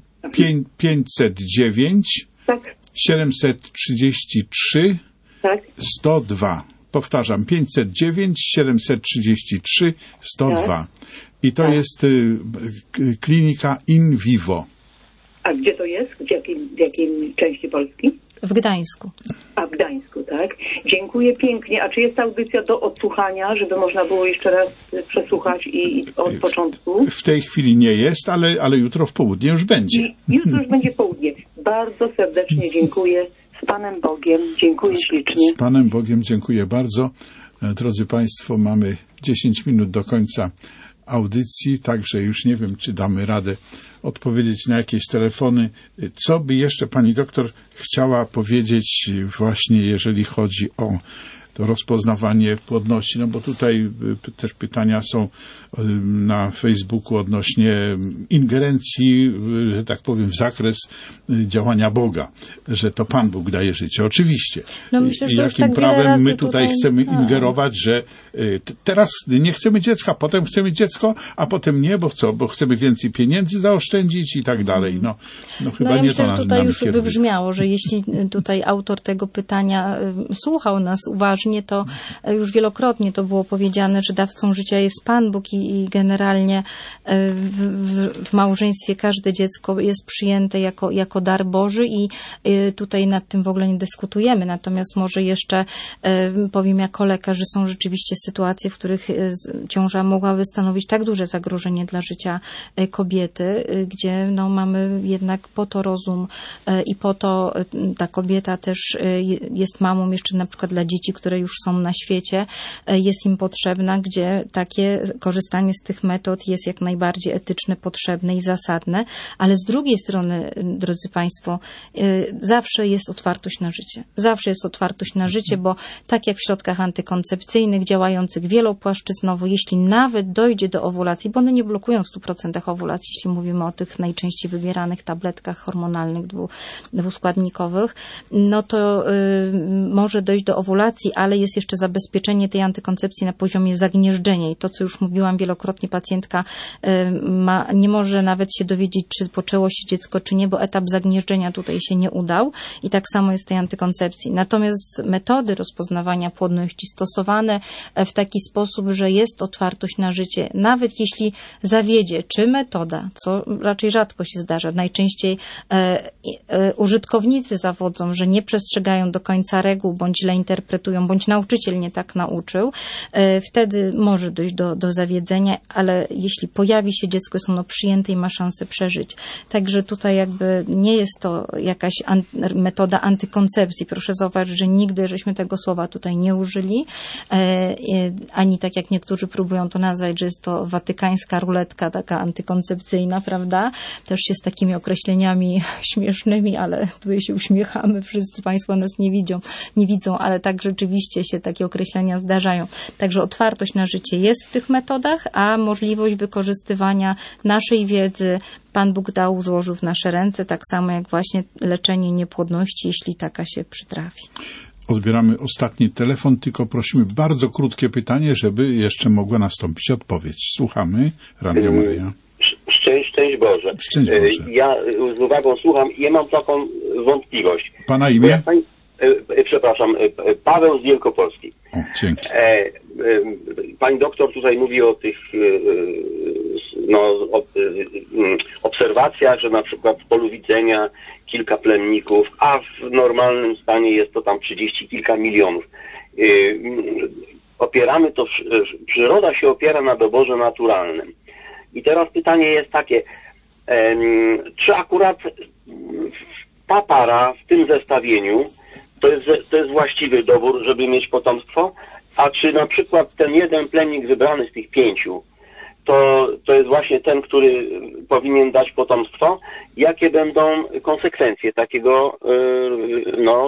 pięćset dziewięć tak. siedemset trzydzieści trzy tak. sto dwa. Powtarzam, pięćset dziewięć siedemset trzydzieści trzy sto dwa. Tak. I to tak. jest y, klinika In Vivo. A gdzie to jest? W jakiej, w jakiej części Polski? W Gdańsku. A w Gdańsku, tak. Dziękuję pięknie. A czy jest audycja do odsłuchania, żeby można było jeszcze raz przesłuchać i, i od początku? W tej chwili nie jest, ale, ale jutro w południe już będzie. I jutro już będzie południe. Bardzo serdecznie dziękuję. Z Panem Bogiem. Dziękuję ślicznie. Z Panem Bogiem dziękuję bardzo. Drodzy Państwo, mamy dziesięć minut do końca audycji, także już nie wiem, czy damy radę odpowiedzieć na jakieś telefony. Co by jeszcze pani doktor chciała powiedzieć właśnie, jeżeli chodzi o to rozpoznawanie płodności? No bo tutaj też pytania są na Facebooku odnośnie ingerencji, że tak powiem, w zakres działania Boga, że to Pan Bóg daje życie. Oczywiście. No myślę, że jakim tak prawem my tutaj, tutaj chcemy tak. ingerować, że teraz nie chcemy dziecka, potem chcemy dziecko, a potem nie, bo co? Bo chcemy więcej pieniędzy zaoszczędzić i tak dalej. No, no chyba no ja nie myślę, to że nam, tutaj nam już kieruje. wybrzmiało, że jeśli tutaj autor tego pytania słuchał nas uważnie, to już wielokrotnie to było powiedziane, że dawcą życia jest Pan Bóg i, i generalnie w, w, w małżeństwie każde dziecko jest przyjęte jako, jako dar Boży i tutaj nad tym w ogóle nie dyskutujemy. Natomiast może jeszcze powiem jako lekarz, że są rzeczywiście sytuacje, w których ciąża mogłaby stanowić tak duże zagrożenie dla życia kobiety, gdzie no, mamy jednak po to rozum i po to ta kobieta też jest mamą jeszcze na przykład dla dzieci, które już są na świecie, jest im potrzebna, gdzie takie korzystanie z tych metod jest jak najbardziej etyczne, potrzebne i zasadne, ale z drugiej strony, drodzy Państwo, zawsze jest otwartość na życie. Zawsze jest otwartość na życie, bo tak jak w środkach antykoncepcyjnych działających wielopłaszczyznowo, jeśli nawet dojdzie do owulacji, bo one nie blokują w stu procentach owulacji, jeśli mówimy o tych najczęściej wybieranych tabletkach hormonalnych dwu, dwuskładnikowych, no to y, może dojść do owulacji, ale jest jeszcze zabezpieczenie tej antykoncepcji na poziomie zagnieżdżenia i to, co już mówiłam wielokrotnie, pacjentka y, ma, nie może nawet się dowiedzieć, czy poczęło się dziecko, czy nie, bo etap zagnieżdżenia tutaj się nie udał i tak samo jest tej antykoncepcji. Natomiast metody rozpoznawania płodności stosowane w taki sposób, że jest otwartość na życie, nawet jeśli zawiedzie, czy metoda, co raczej rzadko się zdarza, najczęściej e, e, użytkownicy zawodzą, że nie przestrzegają do końca reguł, bądź źle interpretują, bądź nauczyciel nie tak nauczył, e, wtedy może dojść do, do zawiedzenia, ale jeśli pojawi się dziecko, jest ono przyjęte i ma szansę przeżyć. Także tutaj jakby nie jest to jakaś an, metoda antykoncepcji. Proszę zauważyć, że nigdy żeśmy tego słowa tutaj nie użyli, e, e, ani tak jak niektórzy próbują to nazwać, że jest to watykańska ruletka taka antykoncepcyjna, prawda? Też się z takimi określeniami śmiesznymi, ale tu się uśmiechamy, wszyscy Państwo nas nie widzą, nie widzą, ale tak rzeczywiście się takie określenia zdarzają. Także otwartość na życie jest w tych metodach, a możliwość wykorzystywania naszej wiedzy Pan Bóg dał, złożył w nasze ręce, tak samo jak właśnie leczenie niepłodności, jeśli taka się przytrafi. Odbieramy ostatni telefon, tylko prosimy bardzo krótkie pytanie, żeby jeszcze mogła nastąpić odpowiedź. Słuchamy. Radio Maryja. Szczęść, szczęść Boże. Szczęść Boże. Ja z uwagą słucham i ja mam taką wątpliwość. Pana imię? Pani, przepraszam, Paweł z Wielkopolski. O, dzięki. Pani doktor tutaj mówi o tych no, obserwacjach, że na przykład w polu widzenia kilka plemników, a w normalnym stanie jest to tam trzydzieści kilka milionów. opieramy to, przyroda się opiera na doborze naturalnym. I teraz pytanie jest takie, czy akurat ta para w tym zestawieniu to jest, to jest właściwy dobór, żeby mieć potomstwo, a czy na przykład ten jeden plemnik wybrany z tych pięciu, to, to jest właśnie ten, który powinien dać potomstwo? Jakie będą konsekwencje takiego no,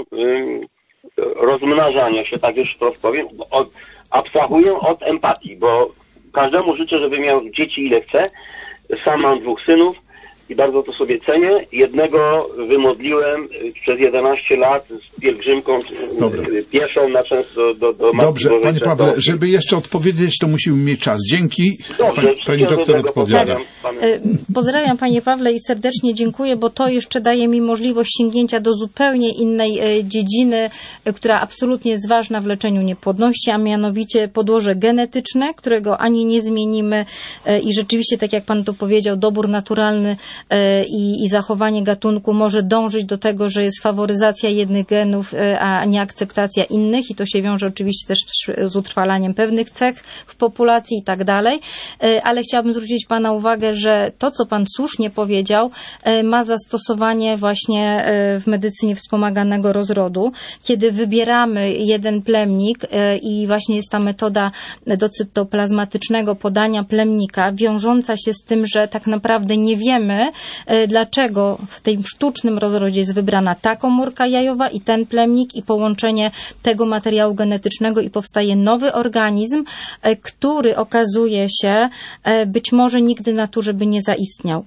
rozmnażania się, tak już wprost powiem? Od, abstrahuję od empatii, bo każdemu życzę, żeby miał dzieci ile chce. Sam mam dwóch synów i bardzo to sobie cenię. Jednego wymodliłem przez jedenaście lat z pielgrzymką Dobra. pieszą na często do, do Dobrze, Matki panie Bożej. Pawle, żeby jeszcze odpowiedzieć, to musimy mieć czas. Dzięki. Dobrze, Pani, pani doktor odpowiada. Pozdrawiam panie Pawle i serdecznie dziękuję, bo to jeszcze daje mi możliwość sięgnięcia do zupełnie innej dziedziny, która absolutnie jest ważna w leczeniu niepłodności, a mianowicie podłoże genetyczne, którego ani nie zmienimy i rzeczywiście, tak jak pan to powiedział, dobór naturalny i, i zachowanie gatunku może dążyć do tego, że jest faworyzacja jednych genów, a nie akceptacja innych i to się wiąże oczywiście też z utrwalaniem pewnych cech w populacji i tak dalej, ale chciałabym zwrócić pana uwagę, że to, co pan słusznie powiedział, ma zastosowanie właśnie w medycynie wspomaganego rozrodu, kiedy wybieramy jeden plemnik i właśnie jest ta metoda docytoplazmatycznego podania plemnika, wiążąca się z tym, że tak naprawdę nie wiemy, dlaczego w tym sztucznym rozrodzie jest wybrana ta komórka jajowa i ten plemnik i połączenie tego materiału genetycznego i powstaje nowy organizm, który okazuje się być może nigdy naturze by nie zaistniał.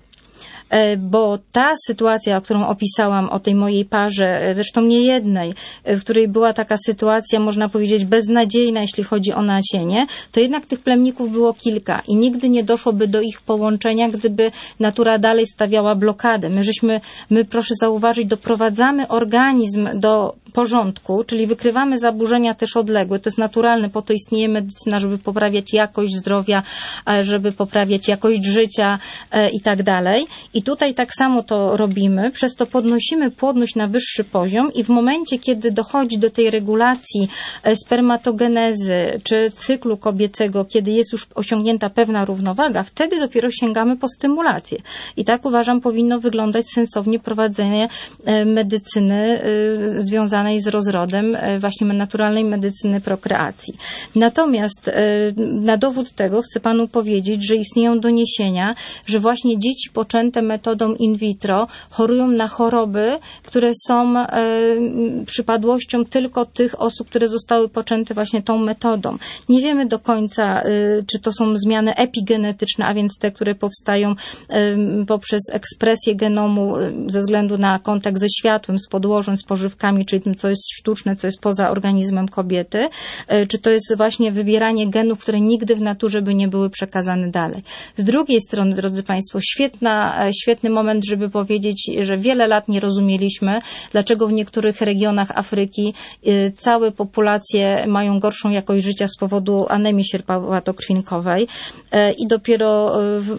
Bo ta sytuacja, którą opisałam o tej mojej parze, zresztą nie jednej, w której była taka sytuacja, można powiedzieć, beznadziejna, jeśli chodzi o nasienie, to jednak tych plemników było kilka i nigdy nie doszłoby do ich połączenia, gdyby natura dalej stawiała blokadę. My żeśmy, my proszę zauważyć, doprowadzamy organizm do porządku, czyli wykrywamy zaburzenia też odległe. To jest naturalne, po to istnieje medycyna, żeby poprawiać jakość zdrowia, żeby poprawiać jakość życia i tak dalej. I tutaj tak samo to robimy, przez to podnosimy płodność na wyższy poziom i w momencie, kiedy dochodzi do tej regulacji spermatogenezy czy cyklu kobiecego, kiedy jest już osiągnięta pewna równowaga, wtedy dopiero sięgamy po stymulację. I tak uważam, powinno wyglądać sensownie prowadzenie medycyny związanej z rozrodem, właśnie naturalnej medycyny prokreacji. Natomiast na dowód tego chcę panu powiedzieć, że istnieją doniesienia, że właśnie dzieci poczęte metodą in vitro chorują na choroby, które są e, przypadłością tylko tych osób, które zostały poczęte właśnie tą metodą. Nie wiemy do końca, e, czy to są zmiany epigenetyczne, a więc te, które powstają e, poprzez ekspresję genomu e, ze względu na kontakt ze światłem, z podłożem, z pożywkami, czyli tym, co jest sztuczne, co jest poza organizmem kobiety, e, czy to jest właśnie wybieranie genów, które nigdy w naturze by nie były przekazane dalej. Z drugiej strony, drodzy państwo, świetna Świetny moment, żeby powiedzieć, że wiele lat nie rozumieliśmy, dlaczego w niektórych regionach Afryki całe populacje mają gorszą jakość życia z powodu anemii sierpowatokrwinkowej i dopiero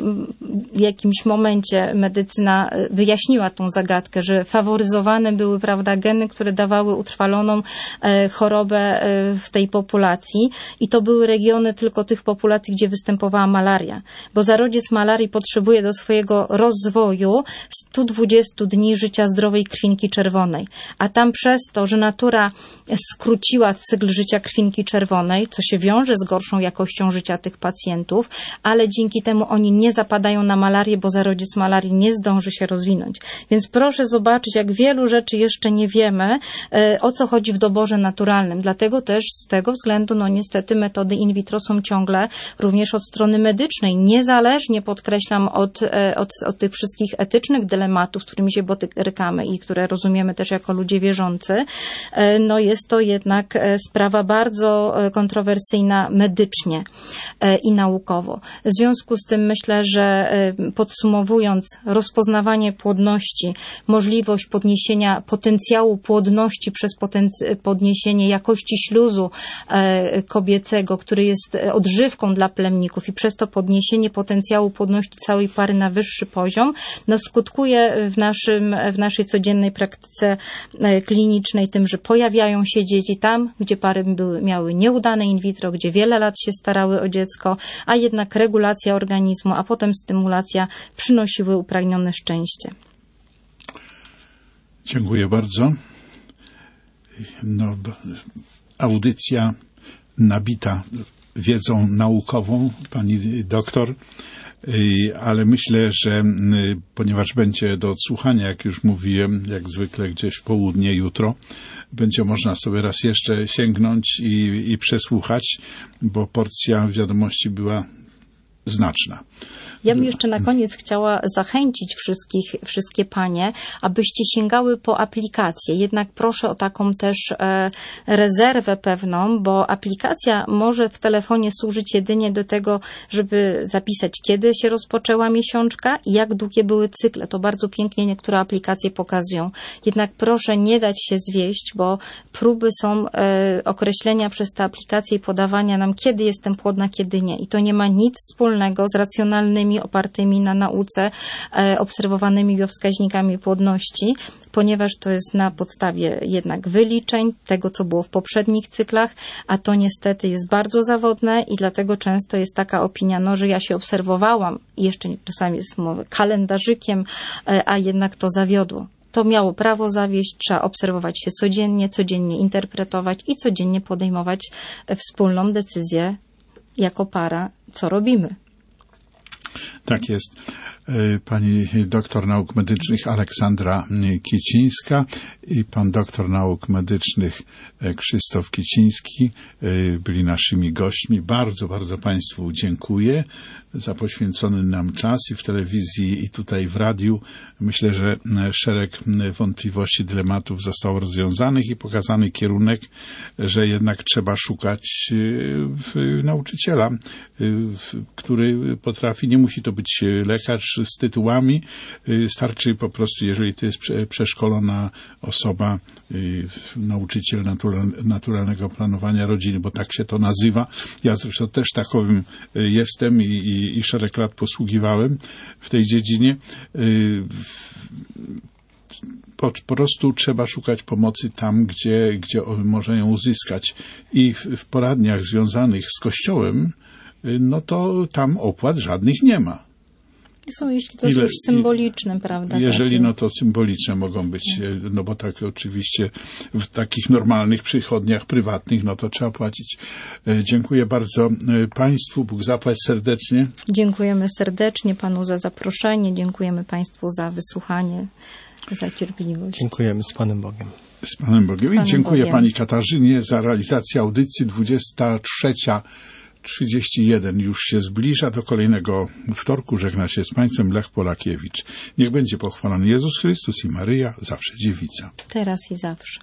w jakimś momencie medycyna wyjaśniła tą zagadkę, że faworyzowane były, prawda, geny, które dawały utrwaloną chorobę w tej populacji i to były regiony tylko tych populacji, gdzie występowała malaria, bo zarodziec malarii potrzebuje do swojego rozwoju sto dwadzieścia dni życia zdrowej krwinki czerwonej. A tam przez to, że natura skróciła cykl życia krwinki czerwonej, co się wiąże z gorszą jakością życia tych pacjentów, ale dzięki temu oni nie zapadają na malarię, bo zarodziec malarii nie zdąży się rozwinąć. Więc proszę zobaczyć, jak wielu rzeczy jeszcze nie wiemy, o co chodzi w doborze naturalnym. Dlatego też z tego względu, no niestety metody in vitro są ciągle również od strony medycznej, niezależnie, podkreślam, od, od, od tych wszystkich etycznych dylematów, z którymi się borykamy i które rozumiemy też jako ludzie wierzący, no jest to jednak sprawa bardzo kontrowersyjna medycznie i naukowo. W związku z tym myślę, że podsumowując, rozpoznawanie płodności, możliwość podniesienia potencjału płodności przez potenc- podniesienie jakości śluzu kobiecego, który jest odżywką dla plemników i przez to podniesienie potencjału płodności całej pary na wyższy poziom, robią, no skutkuje w, naszym, w naszej codziennej praktyce klinicznej tym, że pojawiają się dzieci tam, gdzie pary były, miały nieudane in vitro, gdzie wiele lat się starały o dziecko, a jednak regulacja organizmu, a potem stymulacja przynosiły upragnione szczęście. Dziękuję bardzo. No, audycja nabita wiedzą naukową, pani doktor, ale myślę, że ponieważ będzie do odsłuchania, jak już mówiłem, jak zwykle gdzieś w południe jutro, będzie można sobie raz jeszcze sięgnąć i, i przesłuchać, bo porcja wiadomości była znaczna. Ja bym jeszcze na koniec chciała zachęcić wszystkich, wszystkie panie, abyście sięgały po aplikację. Jednak proszę o taką też e, rezerwę pewną, bo aplikacja może w telefonie służyć jedynie do tego, żeby zapisać, kiedy się rozpoczęła miesiączka i jak długie były cykle. To bardzo pięknie niektóre aplikacje pokazują. Jednak proszę nie dać się zwieść, bo próby są e, określenia przez te aplikacje i podawania nam, kiedy jestem płodna, kiedy nie. I to nie ma nic wspólnego z racjonalnymi, opartymi na nauce, e, obserwowanymi biowskaźnikami płodności, ponieważ to jest na podstawie jednak wyliczeń tego, co było w poprzednich cyklach, a to niestety jest bardzo zawodne i dlatego często jest taka opinia, no, że ja się obserwowałam i jeszcze czasami jest mowa kalendarzykiem, e, a jednak to zawiodło. To miało prawo zawieść, trzeba obserwować się codziennie, codziennie interpretować i codziennie podejmować wspólną decyzję jako para, co robimy. Tak jest. Pani doktor nauk medycznych Aleksandra Kicińska i pan doktor nauk medycznych Krzysztof Kiciński byli naszymi gośćmi. Bardzo, bardzo państwu dziękuję za poświęcony nam czas i w telewizji, i tutaj w radiu. Myślę, że szereg wątpliwości, dylematów został rozwiązanych i pokazany kierunek, że jednak trzeba szukać nauczyciela, który potrafi, nie musi to być lekarz z tytułami, starczy po prostu, jeżeli to jest przeszkolona osoba, nauczyciel naturalnego planowania rodziny, bo tak się to nazywa. Ja zresztą też takowym jestem i, i, i szereg lat posługiwałem w tej dziedzinie. Po, po prostu trzeba szukać pomocy tam, gdzie, gdzie można ją uzyskać. I w, w poradniach związanych z Kościołem, no to tam opłat żadnych nie ma. Są, jeśli to jest już symboliczne, prawda? Jeżeli, takie. no to symboliczne mogą być, no bo tak oczywiście w takich normalnych przychodniach prywatnych, no to trzeba płacić. Dziękuję bardzo państwu, Bóg zapłać serdecznie. Dziękujemy serdecznie panu za zaproszenie, dziękujemy państwu za wysłuchanie, za cierpliwość. Dziękujemy, z Panem Bogiem. Z Panem Bogiem. Z Panem I dziękuję Bogiem. pani Katarzynie za realizację audycji. Dwudziesta trzecia trzydzieści jeden już się zbliża. Do kolejnego wtorku żegna się z państwem Lech Polakiewicz. Niech będzie pochwalony Jezus Chrystus i Maryja, zawsze dziewica. Teraz i zawsze.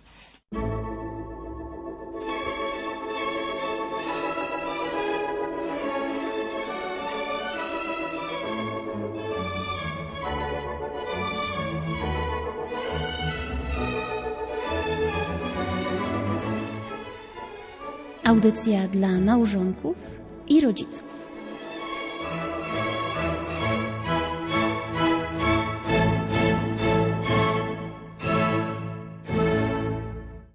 Audycja dla małżonków i rodziców.